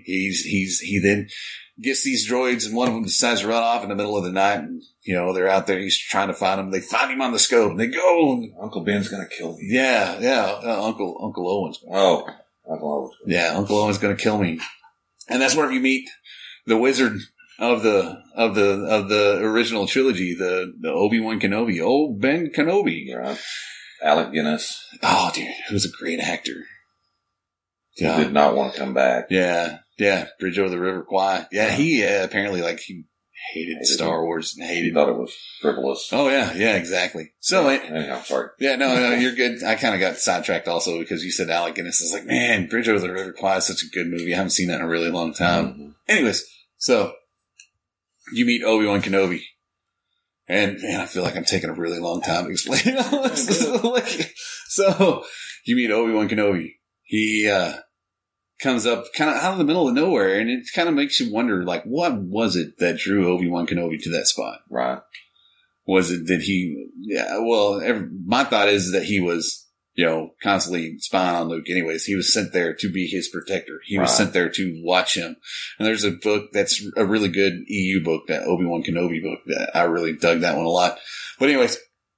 [SPEAKER 8] He then gets these droids, and one of them decides to run off in the middle of the night, and, they're out there, he's trying to find him. They find him on the scope, and they go.
[SPEAKER 9] Uncle Ben's gonna kill me.
[SPEAKER 8] Yeah, Uncle Owen's.
[SPEAKER 9] Oh, Uncle Owen's.
[SPEAKER 8] Yeah, Uncle Owen's gonna kill me. And that's where you meet the wizard of the original trilogy, the Obi-Wan Kenobi, Ben Kenobi.
[SPEAKER 9] Right. Alec Guinness.
[SPEAKER 8] Oh, dude, he was a great actor.
[SPEAKER 9] He did not want to come back.
[SPEAKER 8] Yeah. Bridge over the River Kwai. Yeah, he apparently he hated Star Wars and hated.
[SPEAKER 9] He thought it was frivolous.
[SPEAKER 8] Oh yeah, exactly. So
[SPEAKER 9] anyhow, sorry.
[SPEAKER 8] Yeah, no, you're good. I kind of got sidetracked also because you said Alec Guinness. I was like, man, Bridge over the River Kwai is such a good movie. I haven't seen that in a really long time.
[SPEAKER 9] Mm-hmm.
[SPEAKER 8] Anyways, so you meet Obi-Wan Kenobi. And man, I feel like I'm taking a really long time to explain all this. So you meet Obi-Wan Kenobi. He comes up kind of out of the middle of nowhere, and it kind of makes you wonder, what was it that drew Obi-Wan Kenobi to that spot?
[SPEAKER 9] Right.
[SPEAKER 8] Was it that my thought is that he was, constantly spying on Luke. Anyways, he was sent there to be his protector. He was sent there to watch him. And there's a book that's a really good EU book, that Obi-Wan Kenobi book, that I really dug that one a lot. But anyways,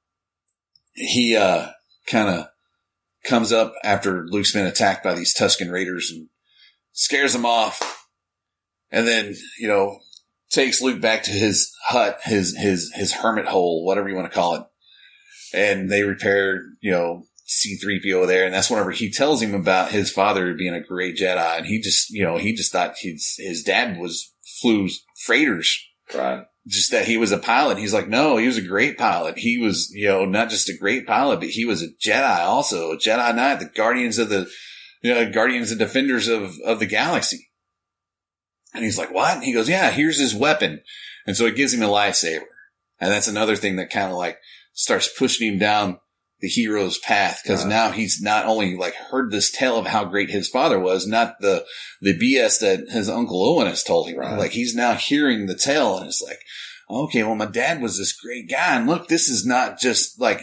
[SPEAKER 8] he kind of comes up after Luke's been attacked by these Tusken Raiders and scares him off. And then, takes Luke back to his hut, his hermit hole, whatever you want to call it. And they repair, C-3PO there. And that's whenever he tells him about his father being a great Jedi. And he just thought his dad flew freighters.
[SPEAKER 9] Right.
[SPEAKER 8] Just that he was a pilot. He's like, no, he was a great pilot. He was, not just a great pilot, but he was a Jedi also, a Jedi Knight, the Guardians and Defenders of the Galaxy. And he's like, what? And he goes, yeah, here's his weapon. And so it gives him a lightsaber. And that's another thing that kind of starts pushing him down the hero's path. Cause now he's not only heard this tale of how great his father was, not the BS that his Uncle Owen has told him. Right. He's now hearing the tale, and it's like, okay, well, my dad was this great guy. And look, this is not just look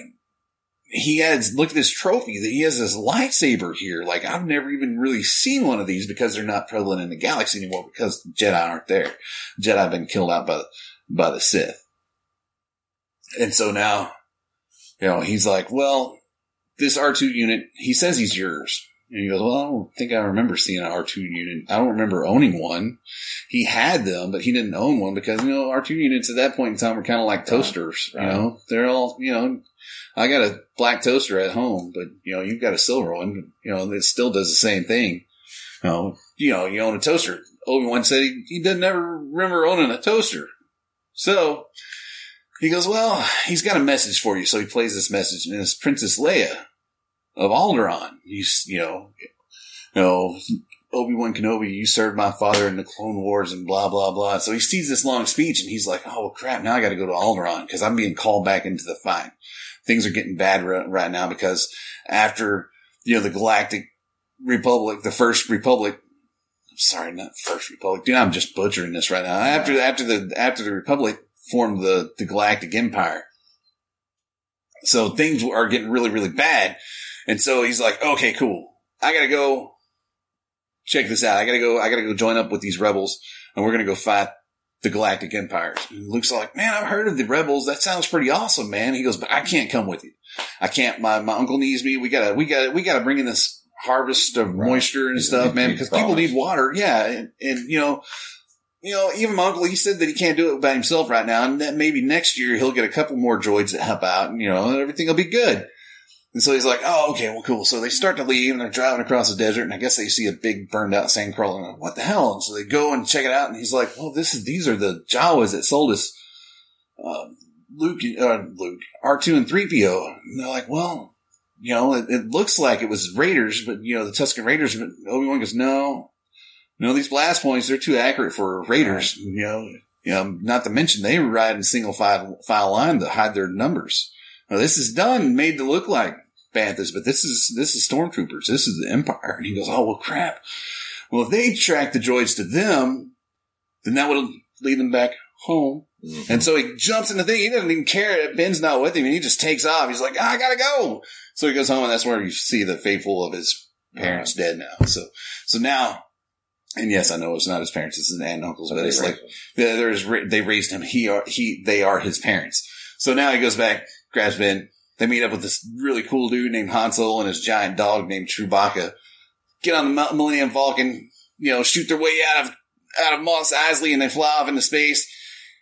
[SPEAKER 8] at this trophy that he has, this lightsaber here. I've never even really seen one of these because they're not prevalent in the galaxy anymore because the Jedi aren't there. Jedi have been killed out by the Sith. And so now, he's like, well, this R2 unit, he says he's yours. And he goes, well, I don't think I remember seeing an R2 unit. I don't remember owning one. He had them, but he didn't own one because, R2 units at that point in time were kind of like toasters. Right. They're all, I got a black toaster at home, but, you've got a silver one. It still does the same thing. You own a toaster. Obi-Wan said he doesn't ever remember owning a toaster. So he goes, well, he's got a message for you. So he plays this message, and it's Princess Leia of Alderaan. Obi-Wan Kenobi, you served my father in the Clone Wars and blah, blah, blah. So he sees this long speech and he's like, oh crap, now I got to go to Alderaan because I'm being called back into the fight. Things are getting bad right now because after, the Galactic Republic, the First Republic, sorry, not First Republic. Dude, I'm just butchering this right now. After the Republic formed the Galactic Empire. So things are getting really, really bad. And so he's like, okay, cool. I gotta go check this out. I gotta go join up with these rebels and we're gonna go fight the Galactic Empire. And Luke's like, man, I've heard of the rebels. That sounds pretty awesome, man. He goes, but I can't come with you. I can't. My uncle needs me. We gotta bring in this harvest of moisture and stuff, man, because people need water. Yeah. And even my uncle, he said that he can't do it by himself right now. And that maybe next year he'll get a couple more droids that help out and, everything will be good. And so he's like, oh, okay, well, cool. So they start to leave and they're driving across the desert and I guess they see a big burned out sandcrawler and like, what the hell? And so they go and check it out and he's like, well, these are the Jawas that sold us, Luke, R2 and 3PO. And they're like, well, it looks like it was Raiders, but the Tusken Raiders, but Obi-Wan goes, no, these blast points, they're too accurate for Raiders, not to mention they ride in single file line to hide their numbers. Now, this is made to look like Banthas, but this is stormtroopers. This is the Empire. And he goes, oh, well, crap. Well, if they track the droids to them, then that would lead them back home. Mm-hmm. And so he jumps in the thing. He doesn't even care that Ben's not with him. And he just takes off. He's like, I gotta go. So he goes home and that's where you see the faithful of his parents dead now. So now, and yes, I know it's not his parents. It's his aunt and uncles, but it's like, they raised him. They are his parents. So now he goes back, grabs Ben. They meet up with this really cool dude named Han Solo and his giant dog named Chewbacca. Get on the Millennium Falcon, shoot their way out of Mos Eisley and they fly off into space.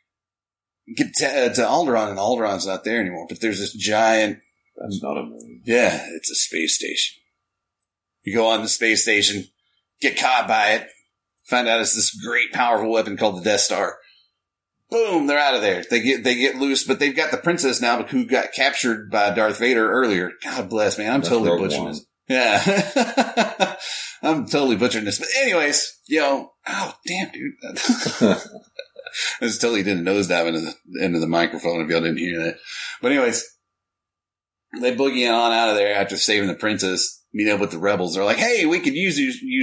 [SPEAKER 8] Get to Alderaan and Alderaan's not there anymore, but there's this giant.
[SPEAKER 9] That's not a movie.
[SPEAKER 8] Yeah, it's a space station. You go on the space station, get caught by it, find out it's this great powerful weapon called the Death Star. Boom, they're out of there. They get loose, but they've got the princess now who got captured by Darth Vader earlier. God bless, man. I'm totally butchering this. Yeah. I'm totally butchering this. But anyways, oh, damn, dude. I just totally did a nosedive into the microphone if y'all didn't hear that. But anyways, they boogie on out of there after saving the princess, meet up with the rebels. They're like, hey, we could use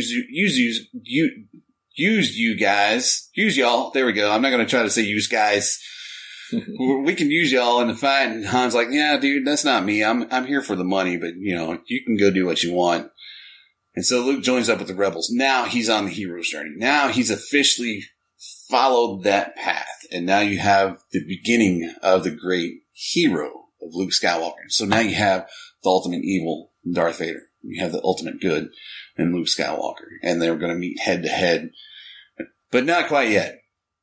[SPEAKER 8] you guys. Use y'all. There we go. I'm not going to try to say use guys. We can use y'all in the fight. And Han's like, yeah, dude, that's not me. I'm here for the money, but you can go do what you want. And so Luke joins up with the rebels. Now he's on the hero's journey. Now he's officially followed that path. And now you have the beginning of the great hero of Luke Skywalker. So now you have the ultimate evil, Darth Vader. You have the ultimate good in Luke Skywalker. And they're going to meet head to head. But not quite yet.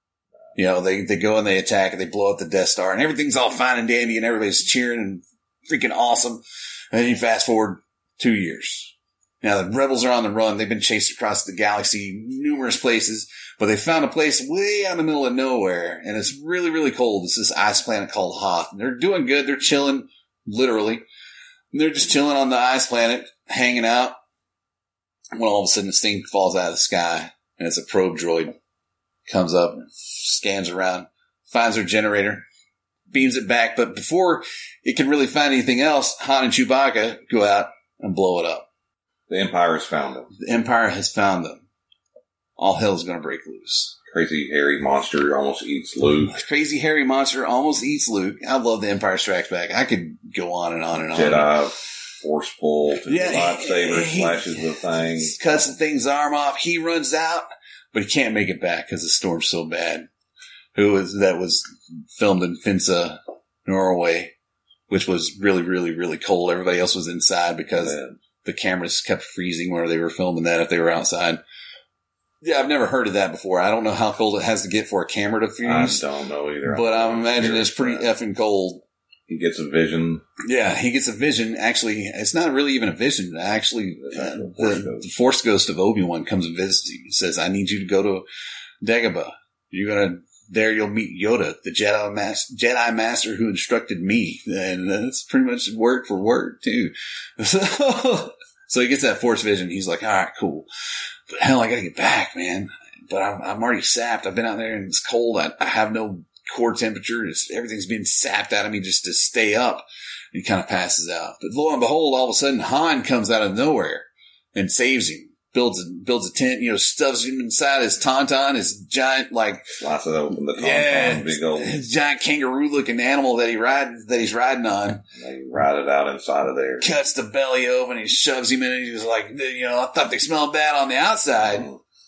[SPEAKER 8] They go and they attack and they blow up the Death Star and everything's all fine and dandy and everybody's cheering and freaking awesome. And then you fast forward 2 years. Now the rebels are on the run. They've been chased across the galaxy, numerous places, but they found a place way out in the middle of nowhere and it's really, really cold. It's this ice planet called Hoth. And they're doing good. They're chilling, literally. And they're just chilling on the ice planet, hanging out. When all of a sudden this thing falls out of the sky and it's a probe droid. Comes up, scans around, finds their generator, beams it back. But before it can really find anything else, Han and Chewbacca go out and blow it up.
[SPEAKER 9] The Empire has found them.
[SPEAKER 8] The Empire has found them. All hell's going to break loose.
[SPEAKER 9] Crazy hairy monster almost eats Luke.
[SPEAKER 8] Crazy hairy monster almost eats Luke. I love The Empire Strikes Back. I could go on and on and on.
[SPEAKER 9] Jedi force pull to the lightsaber, slashes the thing.
[SPEAKER 8] Cuts the thing's arm off. He runs out. But he can't make it back because the storm's so bad. That was filmed in Finse, Norway, which was really, really, really cold. Everybody else was inside because the cameras kept freezing where they were filming that if they were outside. Yeah, I've never heard of that before. I don't know how cold it has to get for a camera to freeze.
[SPEAKER 9] I don't know either.
[SPEAKER 8] But I imagine it's pretty effing cold.
[SPEAKER 9] He gets a vision.
[SPEAKER 8] Yeah, he gets a vision. Actually, it's not really even a vision. Actually, the Force Ghost of Obi-Wan comes and visits him. He says, I need you to go to Dagobah. There you'll meet Yoda, the Jedi Master who instructed me. And that's pretty much word for word, too. So he gets that Force vision. He's like, all right, cool. But hell, I gotta get back, man. But I'm already sapped. I've been out there and it's cold. I have no core temperature. Everything's being sapped out of me just to stay up. He kind of passes out. But lo and behold, all of a sudden, Han comes out of nowhere and saves him. Builds a tent, stuffs him inside his tauntaun, his giant,
[SPEAKER 9] slice it open, the tauntaun, big old,
[SPEAKER 8] his giant kangaroo-looking animal that he's riding on.
[SPEAKER 9] They ride it out inside of there.
[SPEAKER 8] Cuts the belly open, he shoves him in, and he's like, I thought they smelled bad on the outside.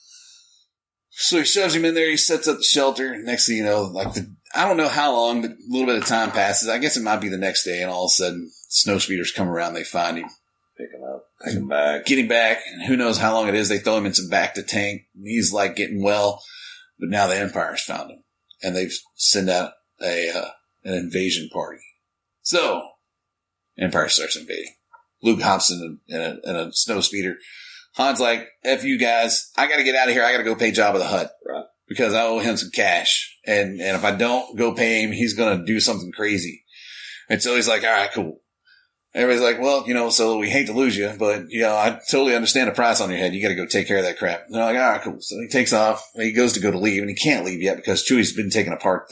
[SPEAKER 8] So he shoves him in there, he sets up the shelter. Next thing you know, I don't know how long, but a little bit of time passes. I guess it might be the next day, and all of a sudden, snow speeders come around, they find him.
[SPEAKER 9] Pick him up, take him back.
[SPEAKER 8] Get him back, and who knows how long it is. They throw him in some Bacta tank. He's getting well, but now the Empire's found him, and they've sent out an invasion party. So, Empire starts invading. Luke hops in a snow speeder. Han's like, F you guys, I gotta get out of here. I gotta go pay Jabba the Hutt.
[SPEAKER 9] Right.
[SPEAKER 8] Because I owe him some cash. And if I don't go pay him, he's gonna do something crazy. And so he's like, all right, cool. Everybody's like, well, so we hate to lose you, but, I totally understand the price on your head. You got to go take care of that crap. And they're like, all right, cool. So he takes off. He goes to go to leave, and he can't leave yet because Chewie's been taking apart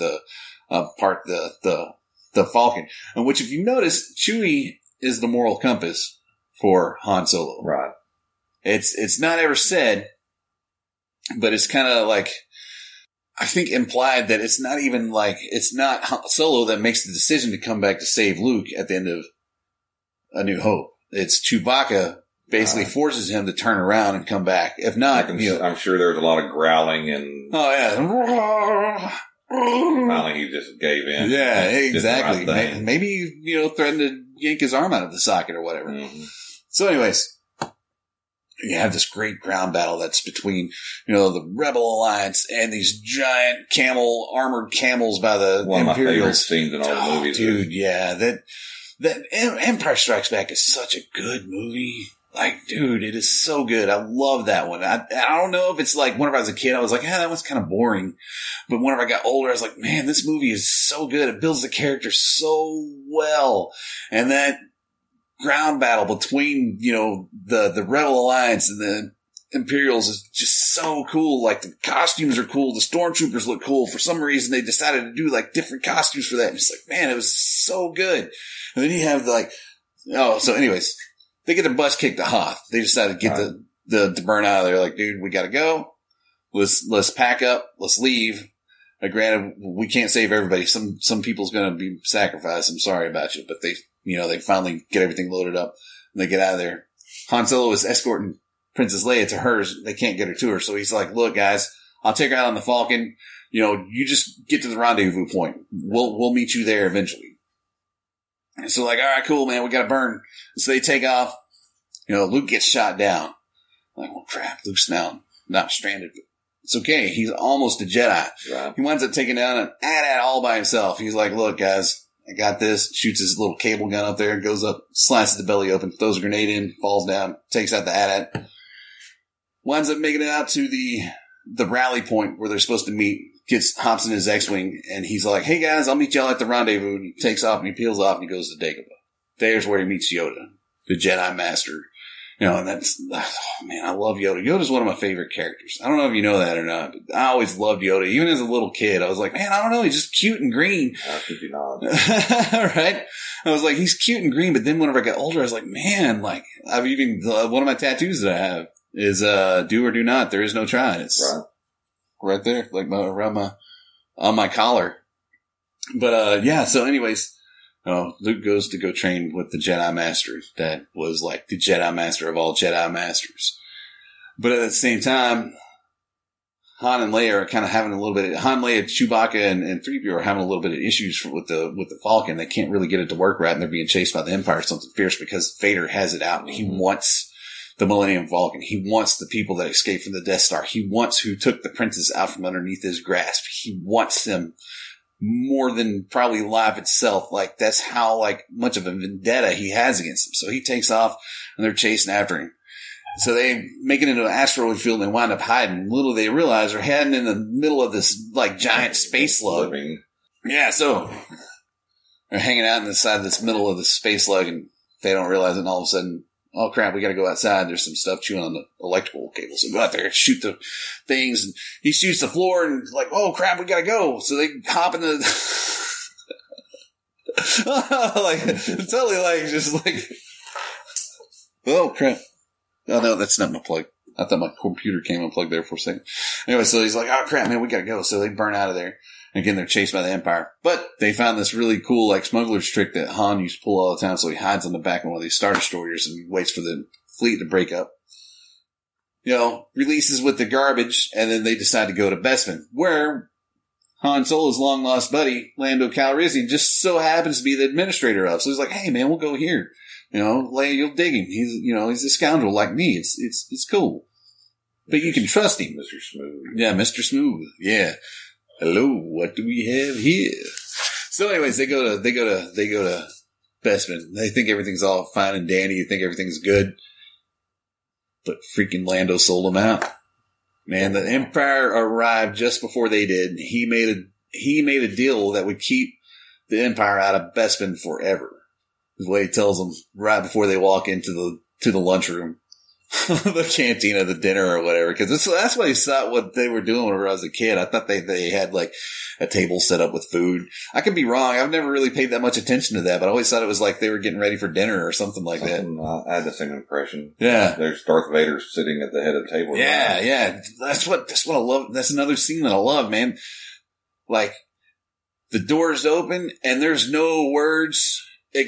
[SPEAKER 8] the Falcon. And which, if you notice, Chewie is the moral compass for Han Solo.
[SPEAKER 9] Right.
[SPEAKER 8] It's not ever said, but it's kind of I think implied that it's not even it's not Han Solo that makes the decision to come back to save Luke at the end of A New Hope. It's Chewbacca basically forces him to turn around and come back. If not,
[SPEAKER 9] I'm sure there's a lot of growling and.
[SPEAKER 8] Oh yeah.
[SPEAKER 9] Finally, he just gave in.
[SPEAKER 8] Yeah, exactly. Maybe threatened to yank his arm out of the socket or whatever.
[SPEAKER 9] Mm-hmm.
[SPEAKER 8] So, anyways, you have this great ground battle that's between the Rebel Alliance and these giant armored camels by the
[SPEAKER 9] one of my favorite
[SPEAKER 8] Imperials.
[SPEAKER 9] scenes in all the movies.
[SPEAKER 8] Dude, yeah, that Empire Strikes Back is such a good movie. Dude, it is so good. I love that one. I don't know if it's whenever I was a kid, I was like, that one's kind of boring. But whenever I got older, I was like, man, this movie is so good. It builds the character so well. And that ground battle between, the Rebel Alliance and the Imperials is just so cool. The costumes are cool. The stormtroopers look cool. For some reason, they decided to do different costumes for that. And it's man, it was so good. And then you have so anyways, they get their butts kicked to Hoth. They decided to get the burn out of there. Dude, we gotta go. Let's pack up. Let's leave. Granted, we can't save everybody. Some people's gonna be sacrificed. I'm sorry about you, but they finally get everything loaded up and they get out of there. Han Solo is escorting Princess Leia to hers. They can't get her to her. So he's like, look guys, I'll take her out on the Falcon. You just get to the rendezvous point. We'll meet you there eventually. And so all right, cool, man, we gotta burn. So they take off. Luke gets shot down. Well, crap, Luke's now not stranded. It's okay. He's almost a Jedi.
[SPEAKER 9] Right.
[SPEAKER 8] He winds up taking down an AT-AT all by himself. He's like, look, guys, I got this. Shoots his little cable gun up there, goes up, slices the belly open, throws a grenade in, falls down, takes out the AT-AT. Winds up making it out to the rally point where they're supposed to meet. Hops in his X-Wing, and he's like, hey guys, I'll meet y'all at the rendezvous. And he takes off and he peels off and he goes to Dagobah. There's where he meets Yoda, the Jedi Master. And that's, man, I love Yoda. Yoda's one of my favorite characters. I don't know if you know that or not, but I always loved Yoda. Even as a little kid, I was like, man, I don't know, he's just cute and green.
[SPEAKER 9] How could you not?
[SPEAKER 8] Right? I was like, he's cute and green, but then whenever I got older, I was like, man, I've even, one of my tattoos that I have is, do or do not, there is no try. It's right there, around on my collar. But, yeah, so anyways, Luke goes to go train with the Jedi Master that was the Jedi Master of all Jedi Masters. But at the same time, Han and Leia are kind of having a little bit of, Leia, Chewbacca, and 3PO are having a little bit of issues with the Falcon. They can't really get it to work right, and they're being chased by the Empire, something fierce, because Vader has it out. He wants the Millennium Falcon. He wants the people that escaped from the Death Star. He wants who took the princess out from underneath his grasp. He wants them more than probably life itself. That's how much of a vendetta he has against them. So he takes off and they're chasing after him. So they make it into an asteroid field and wind up hiding. Little they realize they're heading in the middle of this giant space slug. Yeah, so they're hanging out in the side of this middle of the space slug, and they don't realize it, and all of a sudden oh crap, we got to go outside. There's some stuff chewing on the electrical cables. So go out there and shoot the things. And he shoots the floor and like, oh crap, we got to go. So they hop in the, like, totally like, just like, oh crap. Oh no, that's not my plug. I thought my computer came unplugged there for a second. Anyway, so he's like, oh crap, man, we got to go. So they burn out of there. Again, they're chased by the Empire. But they found this really cool, like, smuggler's trick that Han used to pull all the time. So he hides on the back of one of these Star Destroyers and waits for the fleet to break up. You know, releases with the garbage, and then they decide to go to Bespin, where Han Solo's long-lost buddy, Lando Calrissian, just so happens to be the administrator of. So he's like, hey, man, we'll go here. You know, Leia, you'll dig him. He's a scoundrel like me. It's cool. But you can trust him.
[SPEAKER 9] Mr. Smooth.
[SPEAKER 8] Yeah, Mr. Smooth. Yeah. Hello, what do we have here? So anyways, they go to Bespin. They think everything's all fine and dandy. You think everything's good. But freaking Lando sold them out. Man, the Empire arrived just before they did. He made a deal that would keep the Empire out of Bespin forever. The way he tells them right before they walk into the lunchroom. The cantina, the dinner or whatever, because that's what I thought what they were doing when I was a kid. I thought they had like a table set up with food. I could be wrong. I've never really paid that much attention to that, but I always thought it was like they were getting ready for dinner or something like that.
[SPEAKER 9] I had the same impression.
[SPEAKER 8] Yeah.
[SPEAKER 9] There's Darth Vader sitting at the head of the table.
[SPEAKER 8] Yeah, yeah. That's what I love. That's another scene that I love, man. Like, the door's open and there's no words.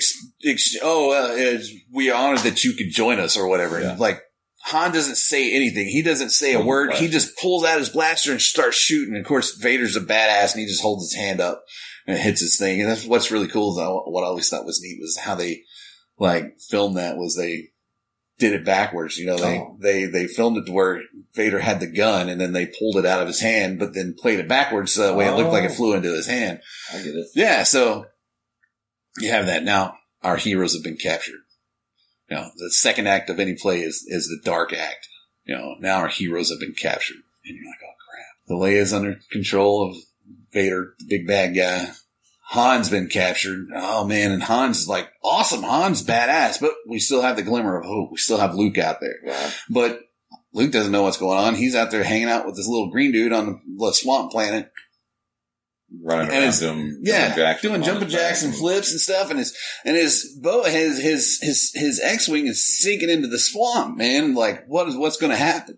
[SPEAKER 8] We are honored that you could join us or whatever.
[SPEAKER 9] Yeah.
[SPEAKER 8] Like, Han doesn't say anything. He doesn't say a word. He just pulls out his blaster and starts shooting. And of course, Vader's a badass and he just holds his hand up and it hits his thing. And that's what's really cool. What I always thought was neat was how they like filmed that was they did it backwards. You know, they filmed it to where Vader had the gun and then they pulled it out of his hand, but then played it backwards so that way it looked like it flew into his hand.
[SPEAKER 9] I get it.
[SPEAKER 8] Yeah. So you have that. Now our heroes have been captured. You know, the second act of any play is the dark act. You know, now our heroes have been captured. And you're like, oh crap. The Leia's under control of Vader, the big bad guy. Han's been captured. Oh man, and Han's is like, awesome. Han's badass, but we still have the glimmer of hope. We still have Luke out there.
[SPEAKER 9] Yeah.
[SPEAKER 8] But Luke doesn't know what's going on. He's out there hanging out with this little green dude on the swamp planet.
[SPEAKER 9] Running around
[SPEAKER 8] doing jumping jacks and flips and stuff, and his boat, his X-wing is sinking into the swamp, man. Like, what's going to happen?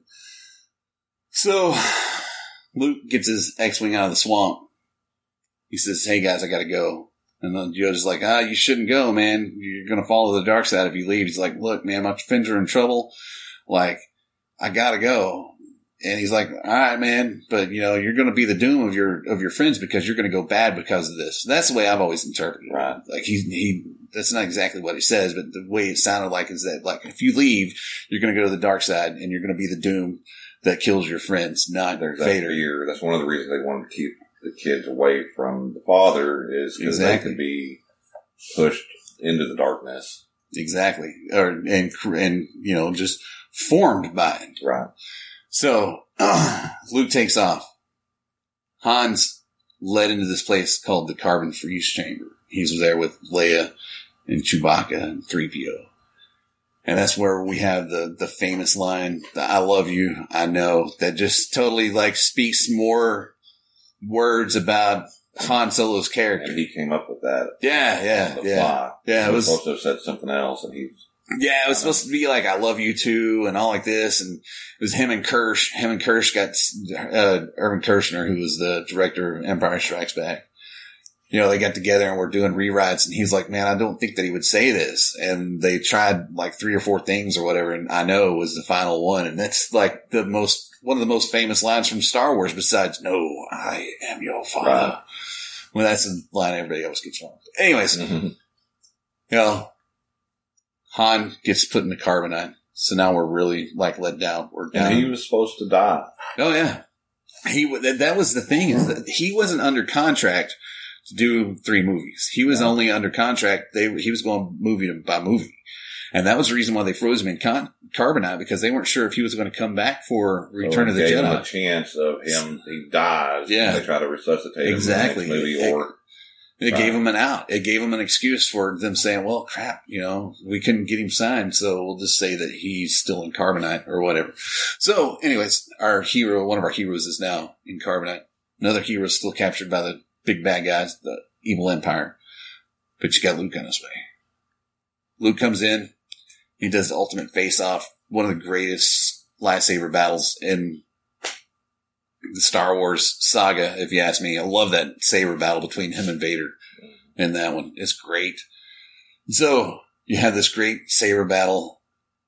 [SPEAKER 8] So Luke gets his X-wing out of the swamp. He says, "Hey guys, I got to go." And then Yoda's like, "You shouldn't go, man. You're going to follow the dark side if you leave." He's like, "Look, man, my friends are in trouble. Like, I got to go." And he's like, all right, man, but you know, you're going to be the doom of your friends because you're going to go bad because of this. That's the way I've always interpreted it.
[SPEAKER 9] Right.
[SPEAKER 8] Like that's not exactly what he says, but the way it sounded like is that like, if you leave, you're going to go to the dark side and you're going to be the doom that kills your friends, not Vader.
[SPEAKER 9] Fear. That's one of the reasons they wanted to keep the kids away from the father is because they could be pushed into the darkness.
[SPEAKER 8] Exactly. And you know, just formed by it.
[SPEAKER 9] Right.
[SPEAKER 8] So, Luke takes off. Han's led into this place called the Carbon Freeze Chamber. He's there with Leia and Chewbacca and 3PO. And that's where we have the famous line, the "I love you, I know," that just totally like speaks more words about Han Solo's character.
[SPEAKER 9] And he came up with that.
[SPEAKER 8] Yeah.
[SPEAKER 9] It was supposed to have said something else, and he's.
[SPEAKER 8] Yeah, it was supposed to be like, "I love you too," and all like this. And it was him and Kirsch. Him and Kirsch got, Irvin Kershner, who was the director of Empire Strikes Back. You know, they got together and were doing rewrites, and he's like, "Man, I don't think that he would say this." And they tried like 3 or 4 things or whatever, and "I know" was the final one. And that's like one of the most famous lines from Star Wars besides, "No, I am your father." Right. Well, that's a line everybody always gets wrong. Anyways, you know, Han gets put in the carbonite. So now we're really like let down. We're down.
[SPEAKER 9] And he was supposed to die.
[SPEAKER 8] Oh yeah. That was the thing is that he wasn't under contract to do 3 movies. He was only under contract. He was going movie by movie. And that was the reason why they froze him in carbonite, because they weren't sure if he was going to come back for Return of the Jedi.
[SPEAKER 9] Gave him a chance of him, he dies.
[SPEAKER 8] Yeah.
[SPEAKER 9] They try to resuscitate him in the next movie, or
[SPEAKER 8] It gave them an out. It gave them an excuse for them saying, well, crap, we couldn't get him signed, so we'll just say that he's still in Carbonite or whatever. So, anyways, one of our heroes is now in Carbonite. Another hero is still captured by the big bad guys, the evil Empire. But you got Luke on his way. Luke comes in. He does the ultimate face-off. One of the greatest lightsaber battles in the Star Wars saga, if you ask me. I love that saber battle between him and Vader in that one. It's great. So, you have this great saber battle.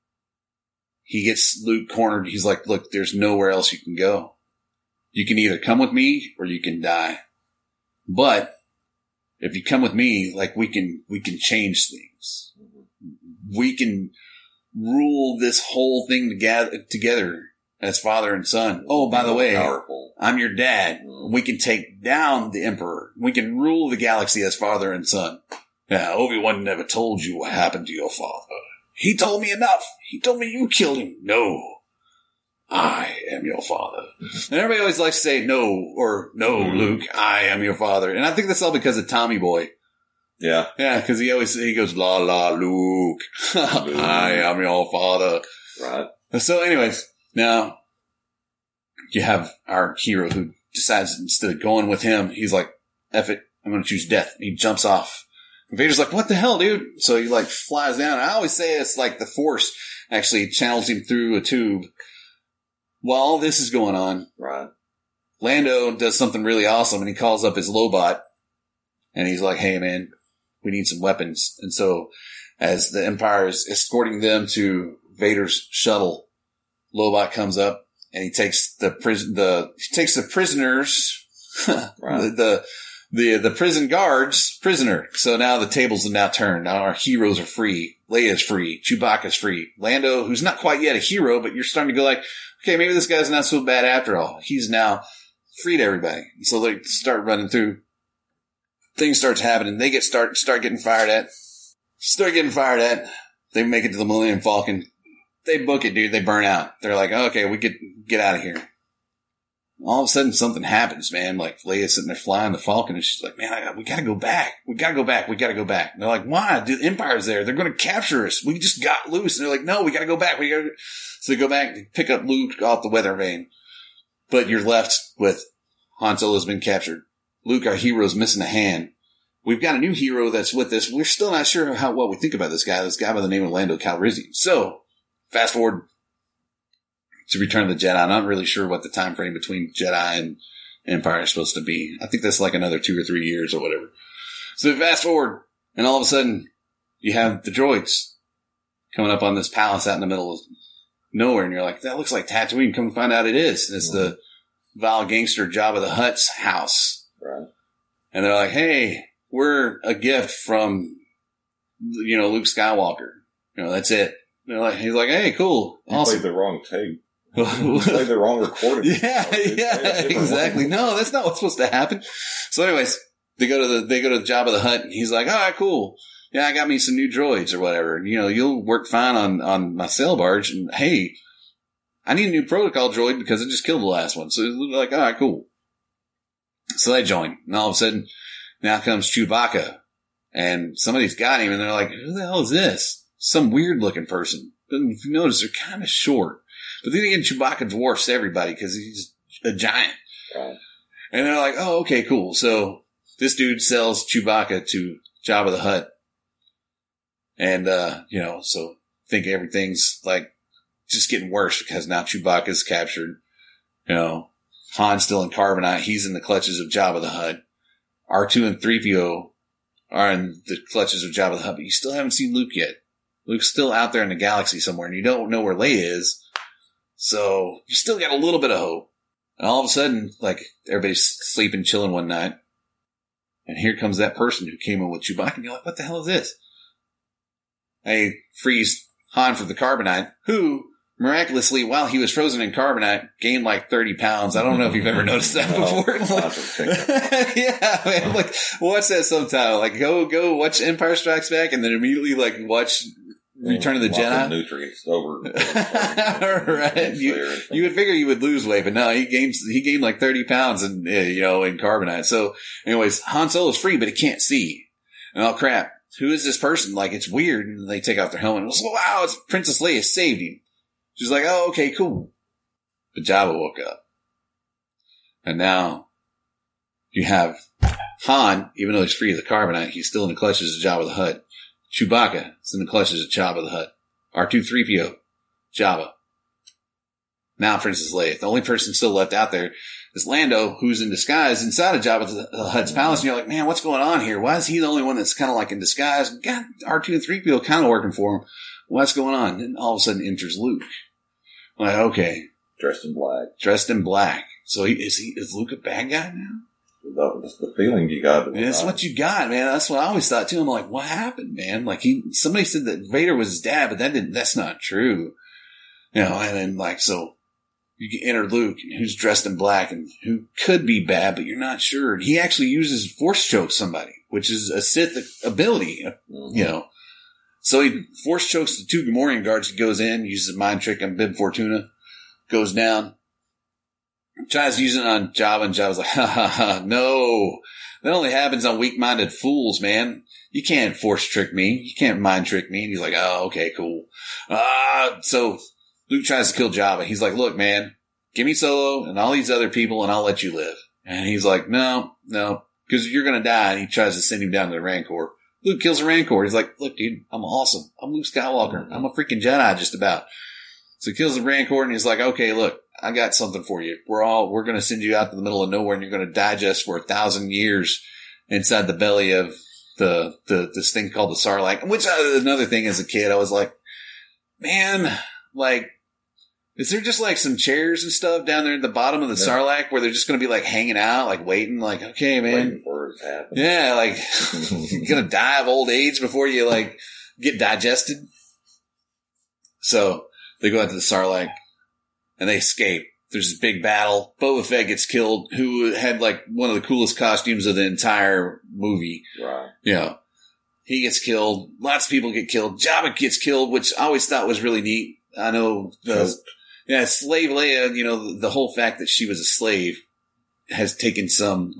[SPEAKER 8] He gets Luke cornered. He's like, look, there's nowhere else you can go. You can either come with me or you can die. But if you come with me, like we can change things. We can rule this whole thing together as father and son. Oh, by the way,
[SPEAKER 9] powerful.
[SPEAKER 8] I'm your dad. We can take down the Emperor. We can rule the galaxy as father and son. Yeah, Obi-Wan never told you what happened to your father. He told me enough. He told me you killed him. No. I am your father. And everybody always likes to say no, or no, Luke, I am your father. And I think that's all because of Tommy Boy.
[SPEAKER 9] Yeah.
[SPEAKER 8] Yeah, because he goes, la, la, Luke. I am your father.
[SPEAKER 9] Right.
[SPEAKER 8] So anyways, now you have our hero who decides instead of going with him, he's like, F it, I'm going to choose death. And he jumps off. And Vader's like, what the hell, dude? So he like flies down. I always say it's like the Force actually channels him through a tube. While all this is going on,
[SPEAKER 9] right,
[SPEAKER 8] Lando does something really awesome, and he calls up his Lobot, and he's like, hey, man, we need some weapons. And so as the Empire is escorting them to Vader's shuttle, Lobot comes up, and he takes the prisoners, right. the prison guards prisoner. So now the tables have now turned. Now our heroes are free. Leia's free. Chewbacca's free. Lando, who's not quite yet a hero, but you're starting to go like, okay, maybe this guy's not so bad after all. He's now freed everybody. So they start running through. Things starts happening. They start getting fired at. They make it to the Millennium Falcon. They book it, dude. They burn out. They're like, oh, okay, we get out of here. All of a sudden, something happens, man. Like, Leia's sitting there flying the Falcon, and she's like, man, we gotta go back. We gotta go back. And they're like, why? Dude, the Empire's there. They're gonna capture us. We just got loose. And they're like, no, we gotta go back. So they go back and pick up Luke off the weather vane. But you're left with Han Solo's been captured. Luke, our hero's missing a hand. We've got a new hero that's with us. We're still not sure what we think about this guy by the name of Lando Calrissian. So, fast forward to Return of the Jedi. I'm not really sure what the time frame between Jedi and Empire is supposed to be. I think that's like another 2 or 3 years or whatever. So fast forward, and all of a sudden, you have the droids coming up on this palace out in the middle of nowhere, and you're like, that looks like Tatooine. Come to find out it is. It's the vile gangster Jabba the Hutt's house.
[SPEAKER 9] Right.
[SPEAKER 8] And they're like, hey, we're a gift from, Luke Skywalker. That's it. He's like, hey, cool.
[SPEAKER 9] You
[SPEAKER 8] awesome.
[SPEAKER 9] played the wrong tape. You played the wrong recording.
[SPEAKER 8] Yeah, exactly. No, that's not what's supposed to happen. So anyways, they go to Jabba the Hutt, and he's like, all right, cool. Yeah, I got me some new droids or whatever. You'll work fine on my sail barge. And hey, I need a new protocol droid because I just killed the last one. So they're like, all right, cool. So they join. And all of a sudden, now comes Chewbacca. And somebody's got him, and they're like, who the hell is this? Some weird looking person. But if you notice, they're kind of short. But then again, Chewbacca dwarfs everybody because he's a giant.
[SPEAKER 9] Right.
[SPEAKER 8] And they're like, oh, okay, cool. So this dude sells Chewbacca to Jabba the Hutt. And, so think everything's like just getting worse because now Chewbacca's captured. Han's still in Carbonite. He's in the clutches of Jabba the Hutt. R2 and 3PO are in the clutches of Jabba the Hutt, but you still haven't seen Luke yet. Luke's still out there in the galaxy somewhere, and you don't know where Leia is. So you still got a little bit of hope. And all of a sudden, like, everybody's sleeping, chilling one night. And here comes that person who came in with Chewbacca, and you're like, what the hell is this? They freeze Han for the Carbonite, who, miraculously, while he was frozen in Carbonite, gained like 30 pounds. I don't know if you've ever noticed that before. Yeah, man, like, watch that sometime. Like, go watch Empire Strikes Back, and then immediately, like, watch Return of the Jedi.
[SPEAKER 9] Nutrients over.
[SPEAKER 8] Right. You would figure you would lose weight, but no, he gained like 30 pounds in carbonite. So anyways, Han Solo's free, but he can't see. And oh crap, who is this person? Like, it's weird. And they take off their helmet. And wow, it's Princess Leia saved him. She's like, oh, okay, cool. But Jabba woke up. And now you have Han, even though he's free of the carbonite, he's still in the clutches of Jabba the Hutt. Chewbacca is in the clutches of Jabba the Hutt. R2-3PO, Jabba. Now Princess Leia. The only person still left out there is Lando, who's in disguise inside of Jabba the Hutt's palace. And you're like, man, what's going on here? Why is he the only one that's kind of like in disguise? God, R2 and 3PO kind of working for him. What's going on? And all of a sudden enters Luke. I'm like, okay.
[SPEAKER 9] Dressed in black.
[SPEAKER 8] Dressed in black. So is Luke a bad guy now?
[SPEAKER 9] That's the feeling you got.
[SPEAKER 8] That's what you got, man. That's what I always thought too. I'm like, what happened, man? Like somebody said that Vader was his dad, but that's not true. And then like, so you enter Luke, who's dressed in black and who could be bad, but you're not sure. And he actually uses force choke somebody, which is a Sith ability, So he force chokes the 2 Gamorrean guards. He goes in, uses a mind trick on Bib Fortuna, goes down. Tries using it on Jabba, and Jabba's like, ha ha ha, no. That only happens on weak-minded fools, man. You can't force trick me. You can't mind trick me. And he's like, oh, okay, cool. So Luke tries to kill Jabba. He's like, look, man, give me Solo and all these other people and I'll let you live. And he's like, no, because you're going to die. And he tries to send him down to the Rancor. Luke kills the Rancor. He's like, look, dude, I'm awesome. I'm Luke Skywalker. I'm a freaking Jedi just about. So he kills the Rancor and he's like, okay, look, I got something for you. We're going to send you out to the middle of nowhere and you're going to digest for 1,000 years inside the belly of this thing called the Sarlacc. Which another thing as a kid, I was like, man, like, is there just like some chairs and stuff down there at the bottom of the Sarlacc where they're just going to be like hanging out, like waiting, like, okay, man.
[SPEAKER 9] Waiting for it to happen.
[SPEAKER 8] Yeah, like, you're going to die of old age before you like get digested. So they go out to the Sarlacc. And they escape. There's this big battle. Boba Fett gets killed, who had like one of the coolest costumes of the entire movie.
[SPEAKER 9] Right.
[SPEAKER 8] He gets killed. Lots of people get killed. Jabba gets killed, which I always thought was really neat. I know Slave Leia, the whole fact that she was a slave has taken some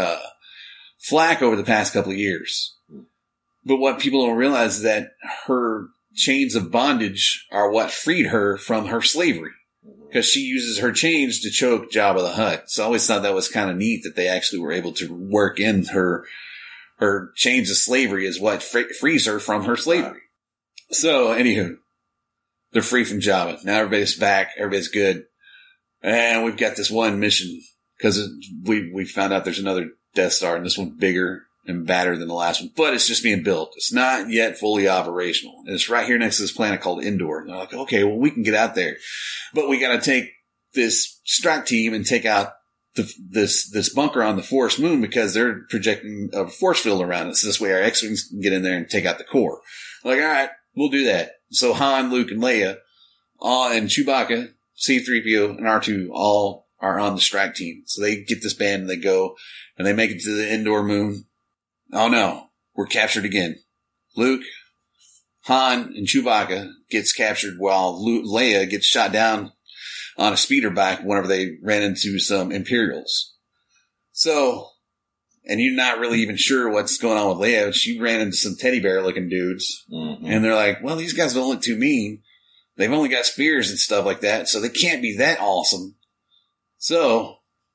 [SPEAKER 8] flack over the past couple of years. But what people don't realize is that her chains of bondage are what freed her from her slavery. Because she uses her chains to choke Jabba the Hutt. So I always thought that was kind of neat that they actually were able to work in her chains of slavery is what frees her from her slavery. So, anywho, they're free from Jabba. Now everybody's back. Everybody's good. And we've got this one mission because we found out there's another Death Star and this one's bigger and badder than the last one. But it's just being built. It's not yet fully operational. And it's right here next to this planet called Endor. And they're like, okay, well, we can get out there. But we got to take this strike team and take out this bunker on the Forest Moon because they're projecting a force field around us. This way our X-Wings can get in there and take out the core. We're like, all right, we'll do that. So Han, Luke, and Leia, and Chewbacca, C-3PO, and R2 all are on the strike team. So they get this band and they go and they make it to the Endor moon. Oh no, we're captured again. Luke, Han, and Chewbacca gets captured while Leia gets shot down on a speeder bike whenever they ran into some Imperials. So, and you're not really even sure what's going on with Leia. She ran into some teddy bear looking dudes. Mm-hmm. And they're like, well, these guys don't look too mean. They've only got spears and stuff like that, so they can't be that awesome. So,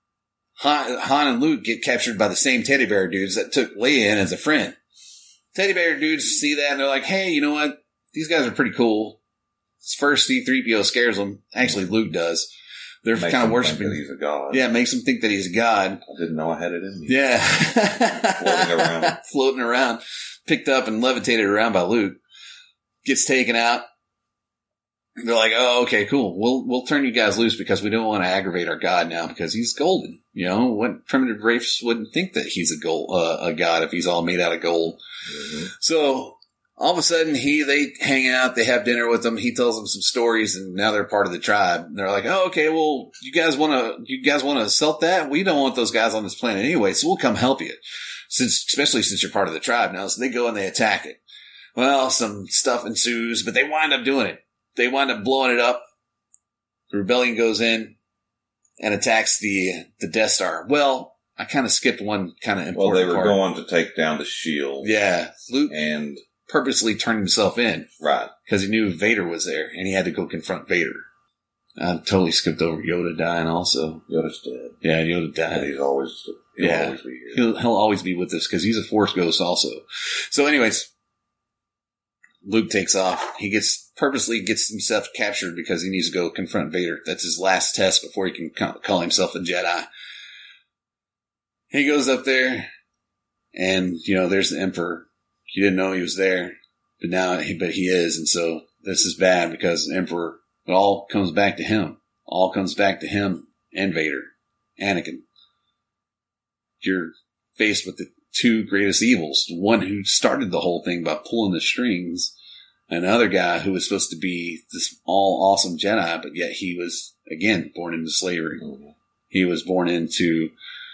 [SPEAKER 8] Han and Luke get captured by the same teddy bear dudes that took Leia in as a friend. Teddy bear dudes see that and they're like, hey, you know what? These guys are pretty cool. First, C-3PO scares them. Actually, Luke does. They're kind of worshiping.
[SPEAKER 9] He's a god.
[SPEAKER 8] Yeah, makes them think that he's a god.
[SPEAKER 9] I didn't know I had it in me.
[SPEAKER 8] Yeah.
[SPEAKER 9] Floating around.
[SPEAKER 8] Floating around. Picked up and levitated around by Luke. Gets taken out. They're like, oh, okay, cool. We'll turn you guys loose because we don't want to aggravate our god now because he's golden. You know, what primitive race wouldn't think that he's a god if he's all made out of gold. Mm-hmm. So all of a sudden they hang out, they have dinner with him. He tells them some stories and now they're part of the tribe. And they're like, oh, okay, well, you guys want to assault that? We don't want those guys on this planet anyway. So we'll come help you especially since you're part of the tribe now. So they go and they attack it. Well, some stuff ensues, but they wind up doing it. They wind up blowing it up. The rebellion goes in and attacks the Death Star. Well, I kind of skipped one kind of important
[SPEAKER 9] Well, they were
[SPEAKER 8] part.
[SPEAKER 9] going to take down the shield.
[SPEAKER 8] Yeah. Luke
[SPEAKER 9] And
[SPEAKER 8] purposely turned himself in.
[SPEAKER 9] right.
[SPEAKER 8] Because he knew Vader was there, and he had to go confront Vader. I totally skipped over Yoda dying also.
[SPEAKER 9] Yoda's dead.
[SPEAKER 8] Yeah, Yoda died.
[SPEAKER 9] But he'll always be here.
[SPEAKER 8] He'll always be with us because he's a Force ghost also. So anyways, Luke takes off. He purposely gets himself captured because he needs to go confront Vader. That's his last test before he can call himself a Jedi. He goes up there, and, there's the Emperor. He didn't know he was there, but he is, and so this is bad because the Emperor, it all comes back to him. All comes back to him and Vader. Anakin. You're faced with the two greatest evils. The one who started the whole thing by pulling the strings, and another guy who was supposed to be this all-awesome Jedi, but yet he was, again, born into slavery. Mm-hmm. He was born into,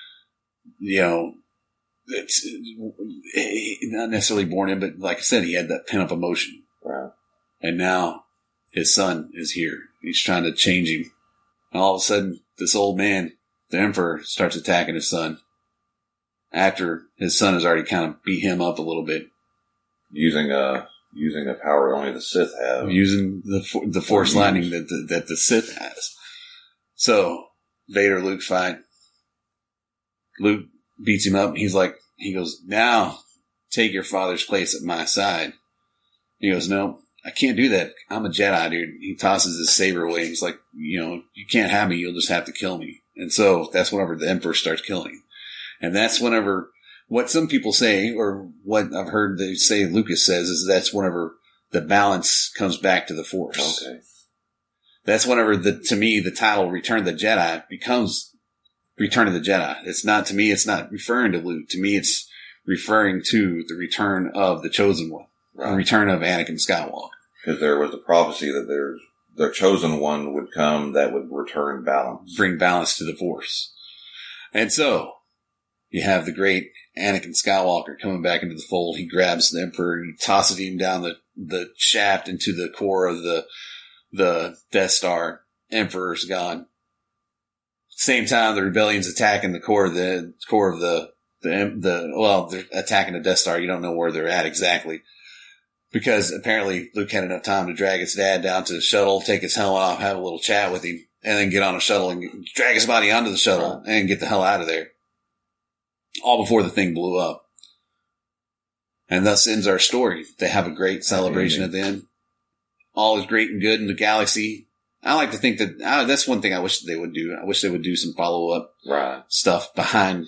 [SPEAKER 8] not necessarily born in, but like I said, he had that pent-up emotion.
[SPEAKER 9] Right.
[SPEAKER 8] And now his son is here. He's trying to change him. And all of a sudden, this old man, the Emperor, starts attacking his son. After his son has already kind of beat him up a little bit.
[SPEAKER 9] Using a power only the Sith have.
[SPEAKER 8] Using the Force lightning that the Sith has. So, Vader-Luke fight. Luke beats him up. He goes, now take your father's place at my side. He goes, no, I can't do that. I'm a Jedi, dude. He tosses his saber away. He's like, you can't have me. You'll just have to kill me. And so that's whenever the Emperor starts killing him. And that's whenever, what some people say, or what I've heard they say Lucas says, is that's whenever the balance comes back to the Force.
[SPEAKER 9] Okay.
[SPEAKER 8] That's whenever to me, the title Return of the Jedi becomes Return of the Jedi. It's not referring to Luke. To me, it's referring to the return of the Chosen One. Right. The return of Anakin Skywalker.
[SPEAKER 9] Because there was a prophecy that their Chosen One would come that would return balance.
[SPEAKER 8] Bring balance to the Force. And so, you have the great Anakin Skywalker coming back into the fold. He grabs the Emperor and he tosses him down the shaft into the core of the Death Star. Emperor's gone. Same time, the rebellion's attacking the core of they're attacking the Death Star. You don't know where they're at exactly. Because apparently Luke had enough time to drag his dad down to the shuttle, take his helmet off, have a little chat with him, and then get on a shuttle and drag his body onto the shuttle and get the hell out of there. All before the thing blew up. And thus ends our story. They have a great celebration at the end. All is great and good in the galaxy. I like to think that that's one thing I wish they would do. I wish they would do some follow-up stuff behind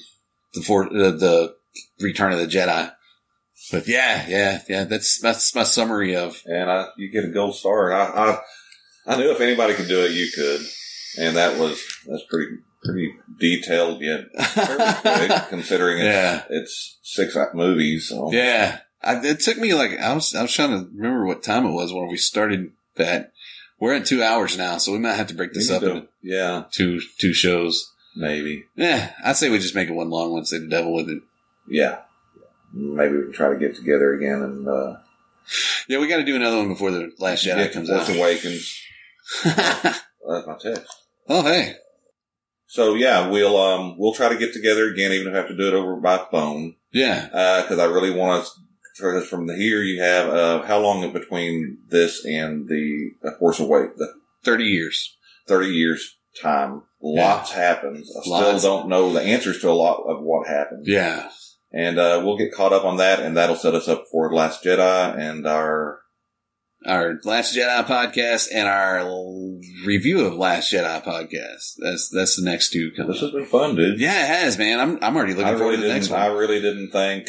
[SPEAKER 8] the Return of the Jedi. But yeah. That's my summary of.
[SPEAKER 9] And you get a gold star. I knew if anybody could do it, you could. And that's pretty detailed yet very quick, considering it's 6 movies. So.
[SPEAKER 8] Yeah. It took me I was trying to remember what time it was when we started that. We're at 2 hours now, so we might have to break this up into two shows.
[SPEAKER 9] Maybe.
[SPEAKER 8] Yeah, I'd say we just make it one long one, say the devil with it.
[SPEAKER 9] Yeah. Maybe we can try to get together again and
[SPEAKER 8] yeah, we got to do another one before the Last Jedi comes out.
[SPEAKER 9] Force Awakens. That's my text.
[SPEAKER 8] Oh, hey.
[SPEAKER 9] So yeah, we'll try to get together again, even if I have to do it over by phone.
[SPEAKER 8] Yeah.
[SPEAKER 9] Because I really want to. From here, you have how long between this and the Force Awakens?
[SPEAKER 8] 30 years.
[SPEAKER 9] 30 years time. Lots happens. I still don't know the answers to a lot of what happened.
[SPEAKER 8] Yeah.
[SPEAKER 9] And we'll get caught up on that, and that'll set us up for Last Jedi and our
[SPEAKER 8] Last Jedi podcast and our review of Last Jedi podcast. That's the next two coming.
[SPEAKER 9] This has been fun, dude.
[SPEAKER 8] Yeah, it has, man. I'm already looking forward to the next one.
[SPEAKER 9] I really didn't think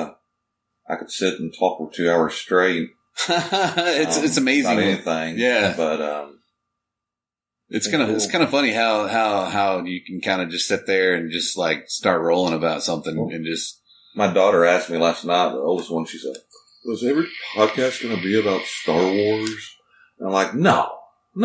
[SPEAKER 9] I could sit and talk for 2 hours straight.
[SPEAKER 8] It's amazing.
[SPEAKER 9] Not anything.
[SPEAKER 8] Yeah.
[SPEAKER 9] But
[SPEAKER 8] it's kind of funny how you can kind of just sit there and just start rolling about something and just.
[SPEAKER 9] My daughter asked me last night, the oldest one, she said, "Was every podcast going to be about Star Wars?" And I'm like, no.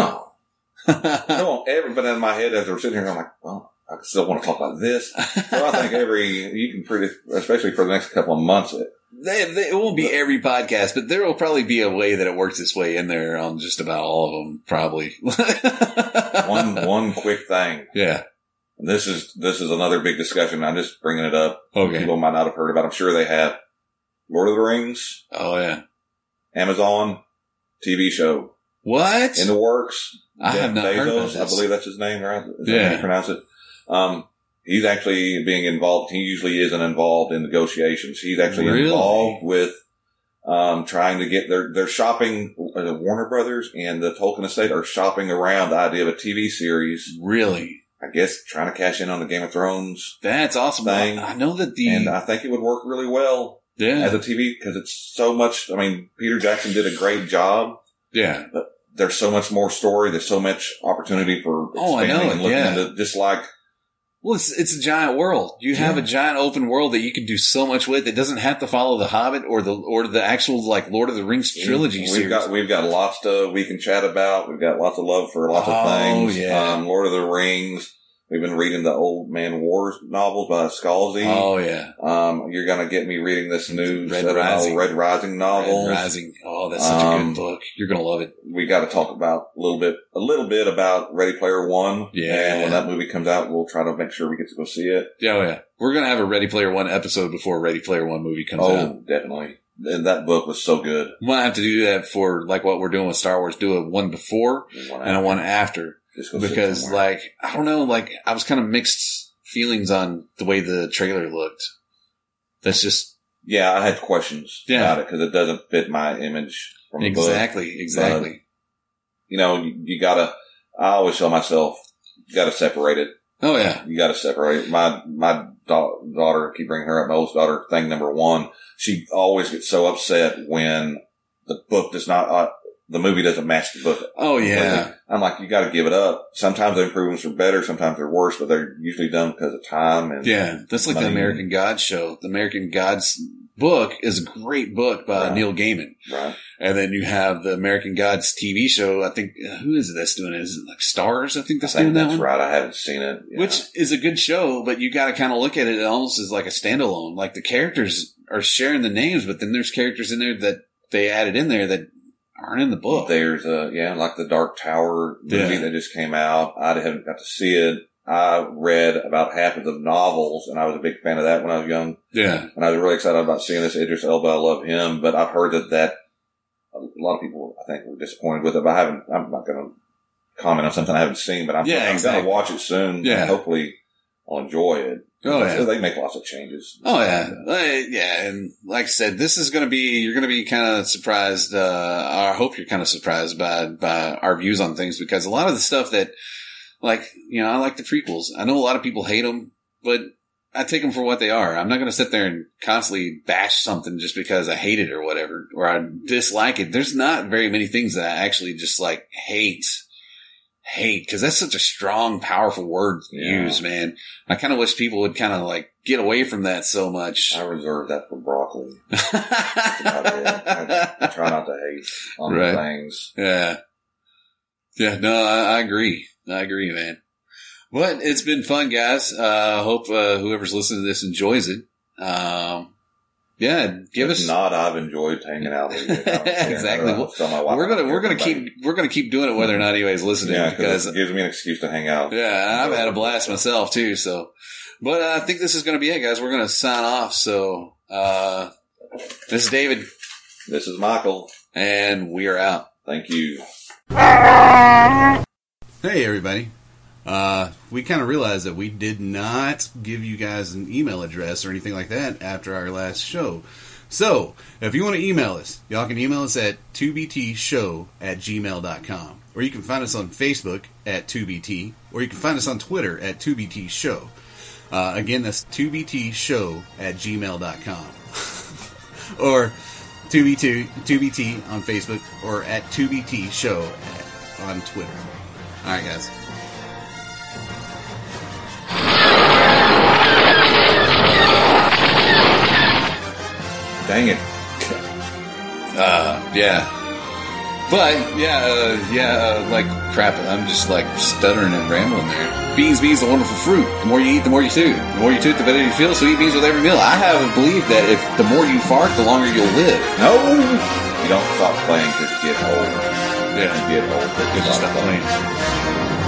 [SPEAKER 9] I don't want but in my head as we're sitting here, I'm like, well, I still want to talk about this. So I think you can especially for the next couple of months,
[SPEAKER 8] It won't be every podcast, but there will probably be a way that it works its way in there on just about all of them, probably.
[SPEAKER 9] One quick thing.
[SPEAKER 8] Yeah.
[SPEAKER 9] This is another big discussion. I'm just bringing it up.
[SPEAKER 8] Okay.
[SPEAKER 9] People might not have heard about it. I'm sure they have. Lord of the Rings.
[SPEAKER 8] Oh, yeah.
[SPEAKER 9] Amazon TV show.
[SPEAKER 8] What?
[SPEAKER 9] In the works.
[SPEAKER 8] I have not heard about this.
[SPEAKER 9] I believe that's his name, right? Is that
[SPEAKER 8] Yeah.
[SPEAKER 9] how you pronounce it? He's actually being involved. He usually isn't involved in negotiations. He's actually involved with trying to get their shopping. Warner Brothers and the Tolkien estate are shopping around the idea of a TV series.
[SPEAKER 8] Really?
[SPEAKER 9] I guess trying to cash in on the Game of Thrones.
[SPEAKER 8] That's awesome.
[SPEAKER 9] Thing.
[SPEAKER 8] I know that
[SPEAKER 9] and I think it would work really well as a TV because it's so much. I mean, Peter Jackson did a great job.
[SPEAKER 8] Yeah.
[SPEAKER 9] But there's so much more story. There's so much opportunity for expanding and looking into just like.
[SPEAKER 8] Well, it's a giant world. You have a giant open world that you can do so much with. It doesn't have to follow the Hobbit or the actual like Lord of the Rings trilogy series.
[SPEAKER 9] We've got lots we can chat about. We've got lots of love for lots of things.
[SPEAKER 8] Yeah.
[SPEAKER 9] Lord of the Rings. We've been reading the Old Man Wars novels by Scalzi.
[SPEAKER 8] Oh, yeah.
[SPEAKER 9] You're going to get me reading this new
[SPEAKER 8] Red Rising
[SPEAKER 9] novel.
[SPEAKER 8] Red Rising. Oh, that's such a good book. You're going to love it.
[SPEAKER 9] We got to talk about a little bit about Ready Player One.
[SPEAKER 8] Yeah.
[SPEAKER 9] And when that movie comes out, we'll try to make sure we get to go see it.
[SPEAKER 8] Yeah, oh, yeah. We're going to have a Ready Player One episode before Ready Player One movie comes out.
[SPEAKER 9] Oh, definitely. And that book was so good.
[SPEAKER 8] We might have to do that for like what we're doing with Star Wars. Do a one before and a one after. Because, like, I don't know, like, I was kind of mixed feelings on the way the trailer looked. That's just...
[SPEAKER 9] Yeah, I had questions about it because it doesn't fit my image from the book. Exactly.
[SPEAKER 8] But,
[SPEAKER 9] you know, you gotta... I always tell myself, you gotta separate it.
[SPEAKER 8] Oh, yeah.
[SPEAKER 9] You gotta separate it. My daughter, I keep bringing her up, my oldest daughter, thing number one, she always gets so upset when the book does not... the movie doesn't match the book.
[SPEAKER 8] Oh, yeah.
[SPEAKER 9] I'm like, you got to give it up. Sometimes the improvements are better, sometimes they're worse, but they're usually done because of time. And
[SPEAKER 8] yeah, that's like the American Gods show. The American Gods book is a great book by Neil Gaiman.
[SPEAKER 9] Right.
[SPEAKER 8] And then you have the American Gods TV show. I think, who is it that's doing it? Is it like Stars? I think that's doing that one.
[SPEAKER 9] That's right. I haven't seen it. Yeah.
[SPEAKER 8] Which is a good show, but you got to kind of look at it almost as like a standalone. Like the characters are sharing the names, but then there's characters in there that they added in there that aren't in the book.
[SPEAKER 9] There's like the Dark Tower movie that just came out. I haven't got to see it. I read about half of the novels, and I was a big fan of that when I was young.
[SPEAKER 8] Yeah.
[SPEAKER 9] And I was really excited about seeing this. Idris Elba, I love him, but I've heard that a lot of people, I think, were disappointed with it, but I'm not going to comment on something I haven't seen, but I'm going to watch it soon. Yeah. And hopefully I'll enjoy it.
[SPEAKER 8] Oh, yeah.
[SPEAKER 9] They make lots of changes.
[SPEAKER 8] Oh, yeah. Yeah. And like I said, this is going to be, you're going to be kind of surprised. I hope you're kind of surprised by our views on things, because a lot of the stuff that, like, you know, I like the prequels. I know a lot of people hate them, but I take them for what they are. I'm not going to sit there and constantly bash something just because I hate it or whatever, or I dislike it. There's not very many things that I actually just like hate, because that's such a strong, powerful word to use, man. I kind of wish people would kind of like get away from that so much.
[SPEAKER 9] I reserve that for broccoli. That's about it. I try not to hate on things.
[SPEAKER 8] Yeah. Yeah, no, I agree. I agree, man. But it's been fun, guys. Hope whoever's listening to this enjoys it. Yeah, give us.
[SPEAKER 9] If not, I've enjoyed hanging out with you.
[SPEAKER 8] Exactly. We're gonna keep doing it whether or not anybody's listening, because
[SPEAKER 9] it gives me an excuse to hang out.
[SPEAKER 8] Yeah, I've had a blast myself too. So, but I think this is gonna be it, guys. We're gonna sign off. So, this is David.
[SPEAKER 9] This is Michael,
[SPEAKER 8] and we are out.
[SPEAKER 9] Thank you.
[SPEAKER 8] Hey, everybody. We kind of realized that we did not give you guys an email address or anything like that after our last show. So, if you want to email us, y'all can email us at 2btshow@gmail.com. Or you can find us on Facebook at 2BT. Or you can find us on Twitter at 2BTshow. Again, that's 2btshow@gmail.com. Or 2BT on Facebook, or at 2BTshow on Twitter. Alright, guys.
[SPEAKER 9] Dang it.
[SPEAKER 8] Yeah. But like crap. I'm just like stuttering and rambling there. Beans, a wonderful fruit. The more you eat, the more you toot. The more you toot, the better you feel. So eat beans with every meal. I have a belief that if the more you fart, the longer you'll live.
[SPEAKER 9] No, you don't stop playing because you get old.
[SPEAKER 8] Yeah,
[SPEAKER 9] you get old.
[SPEAKER 8] You just stop playing.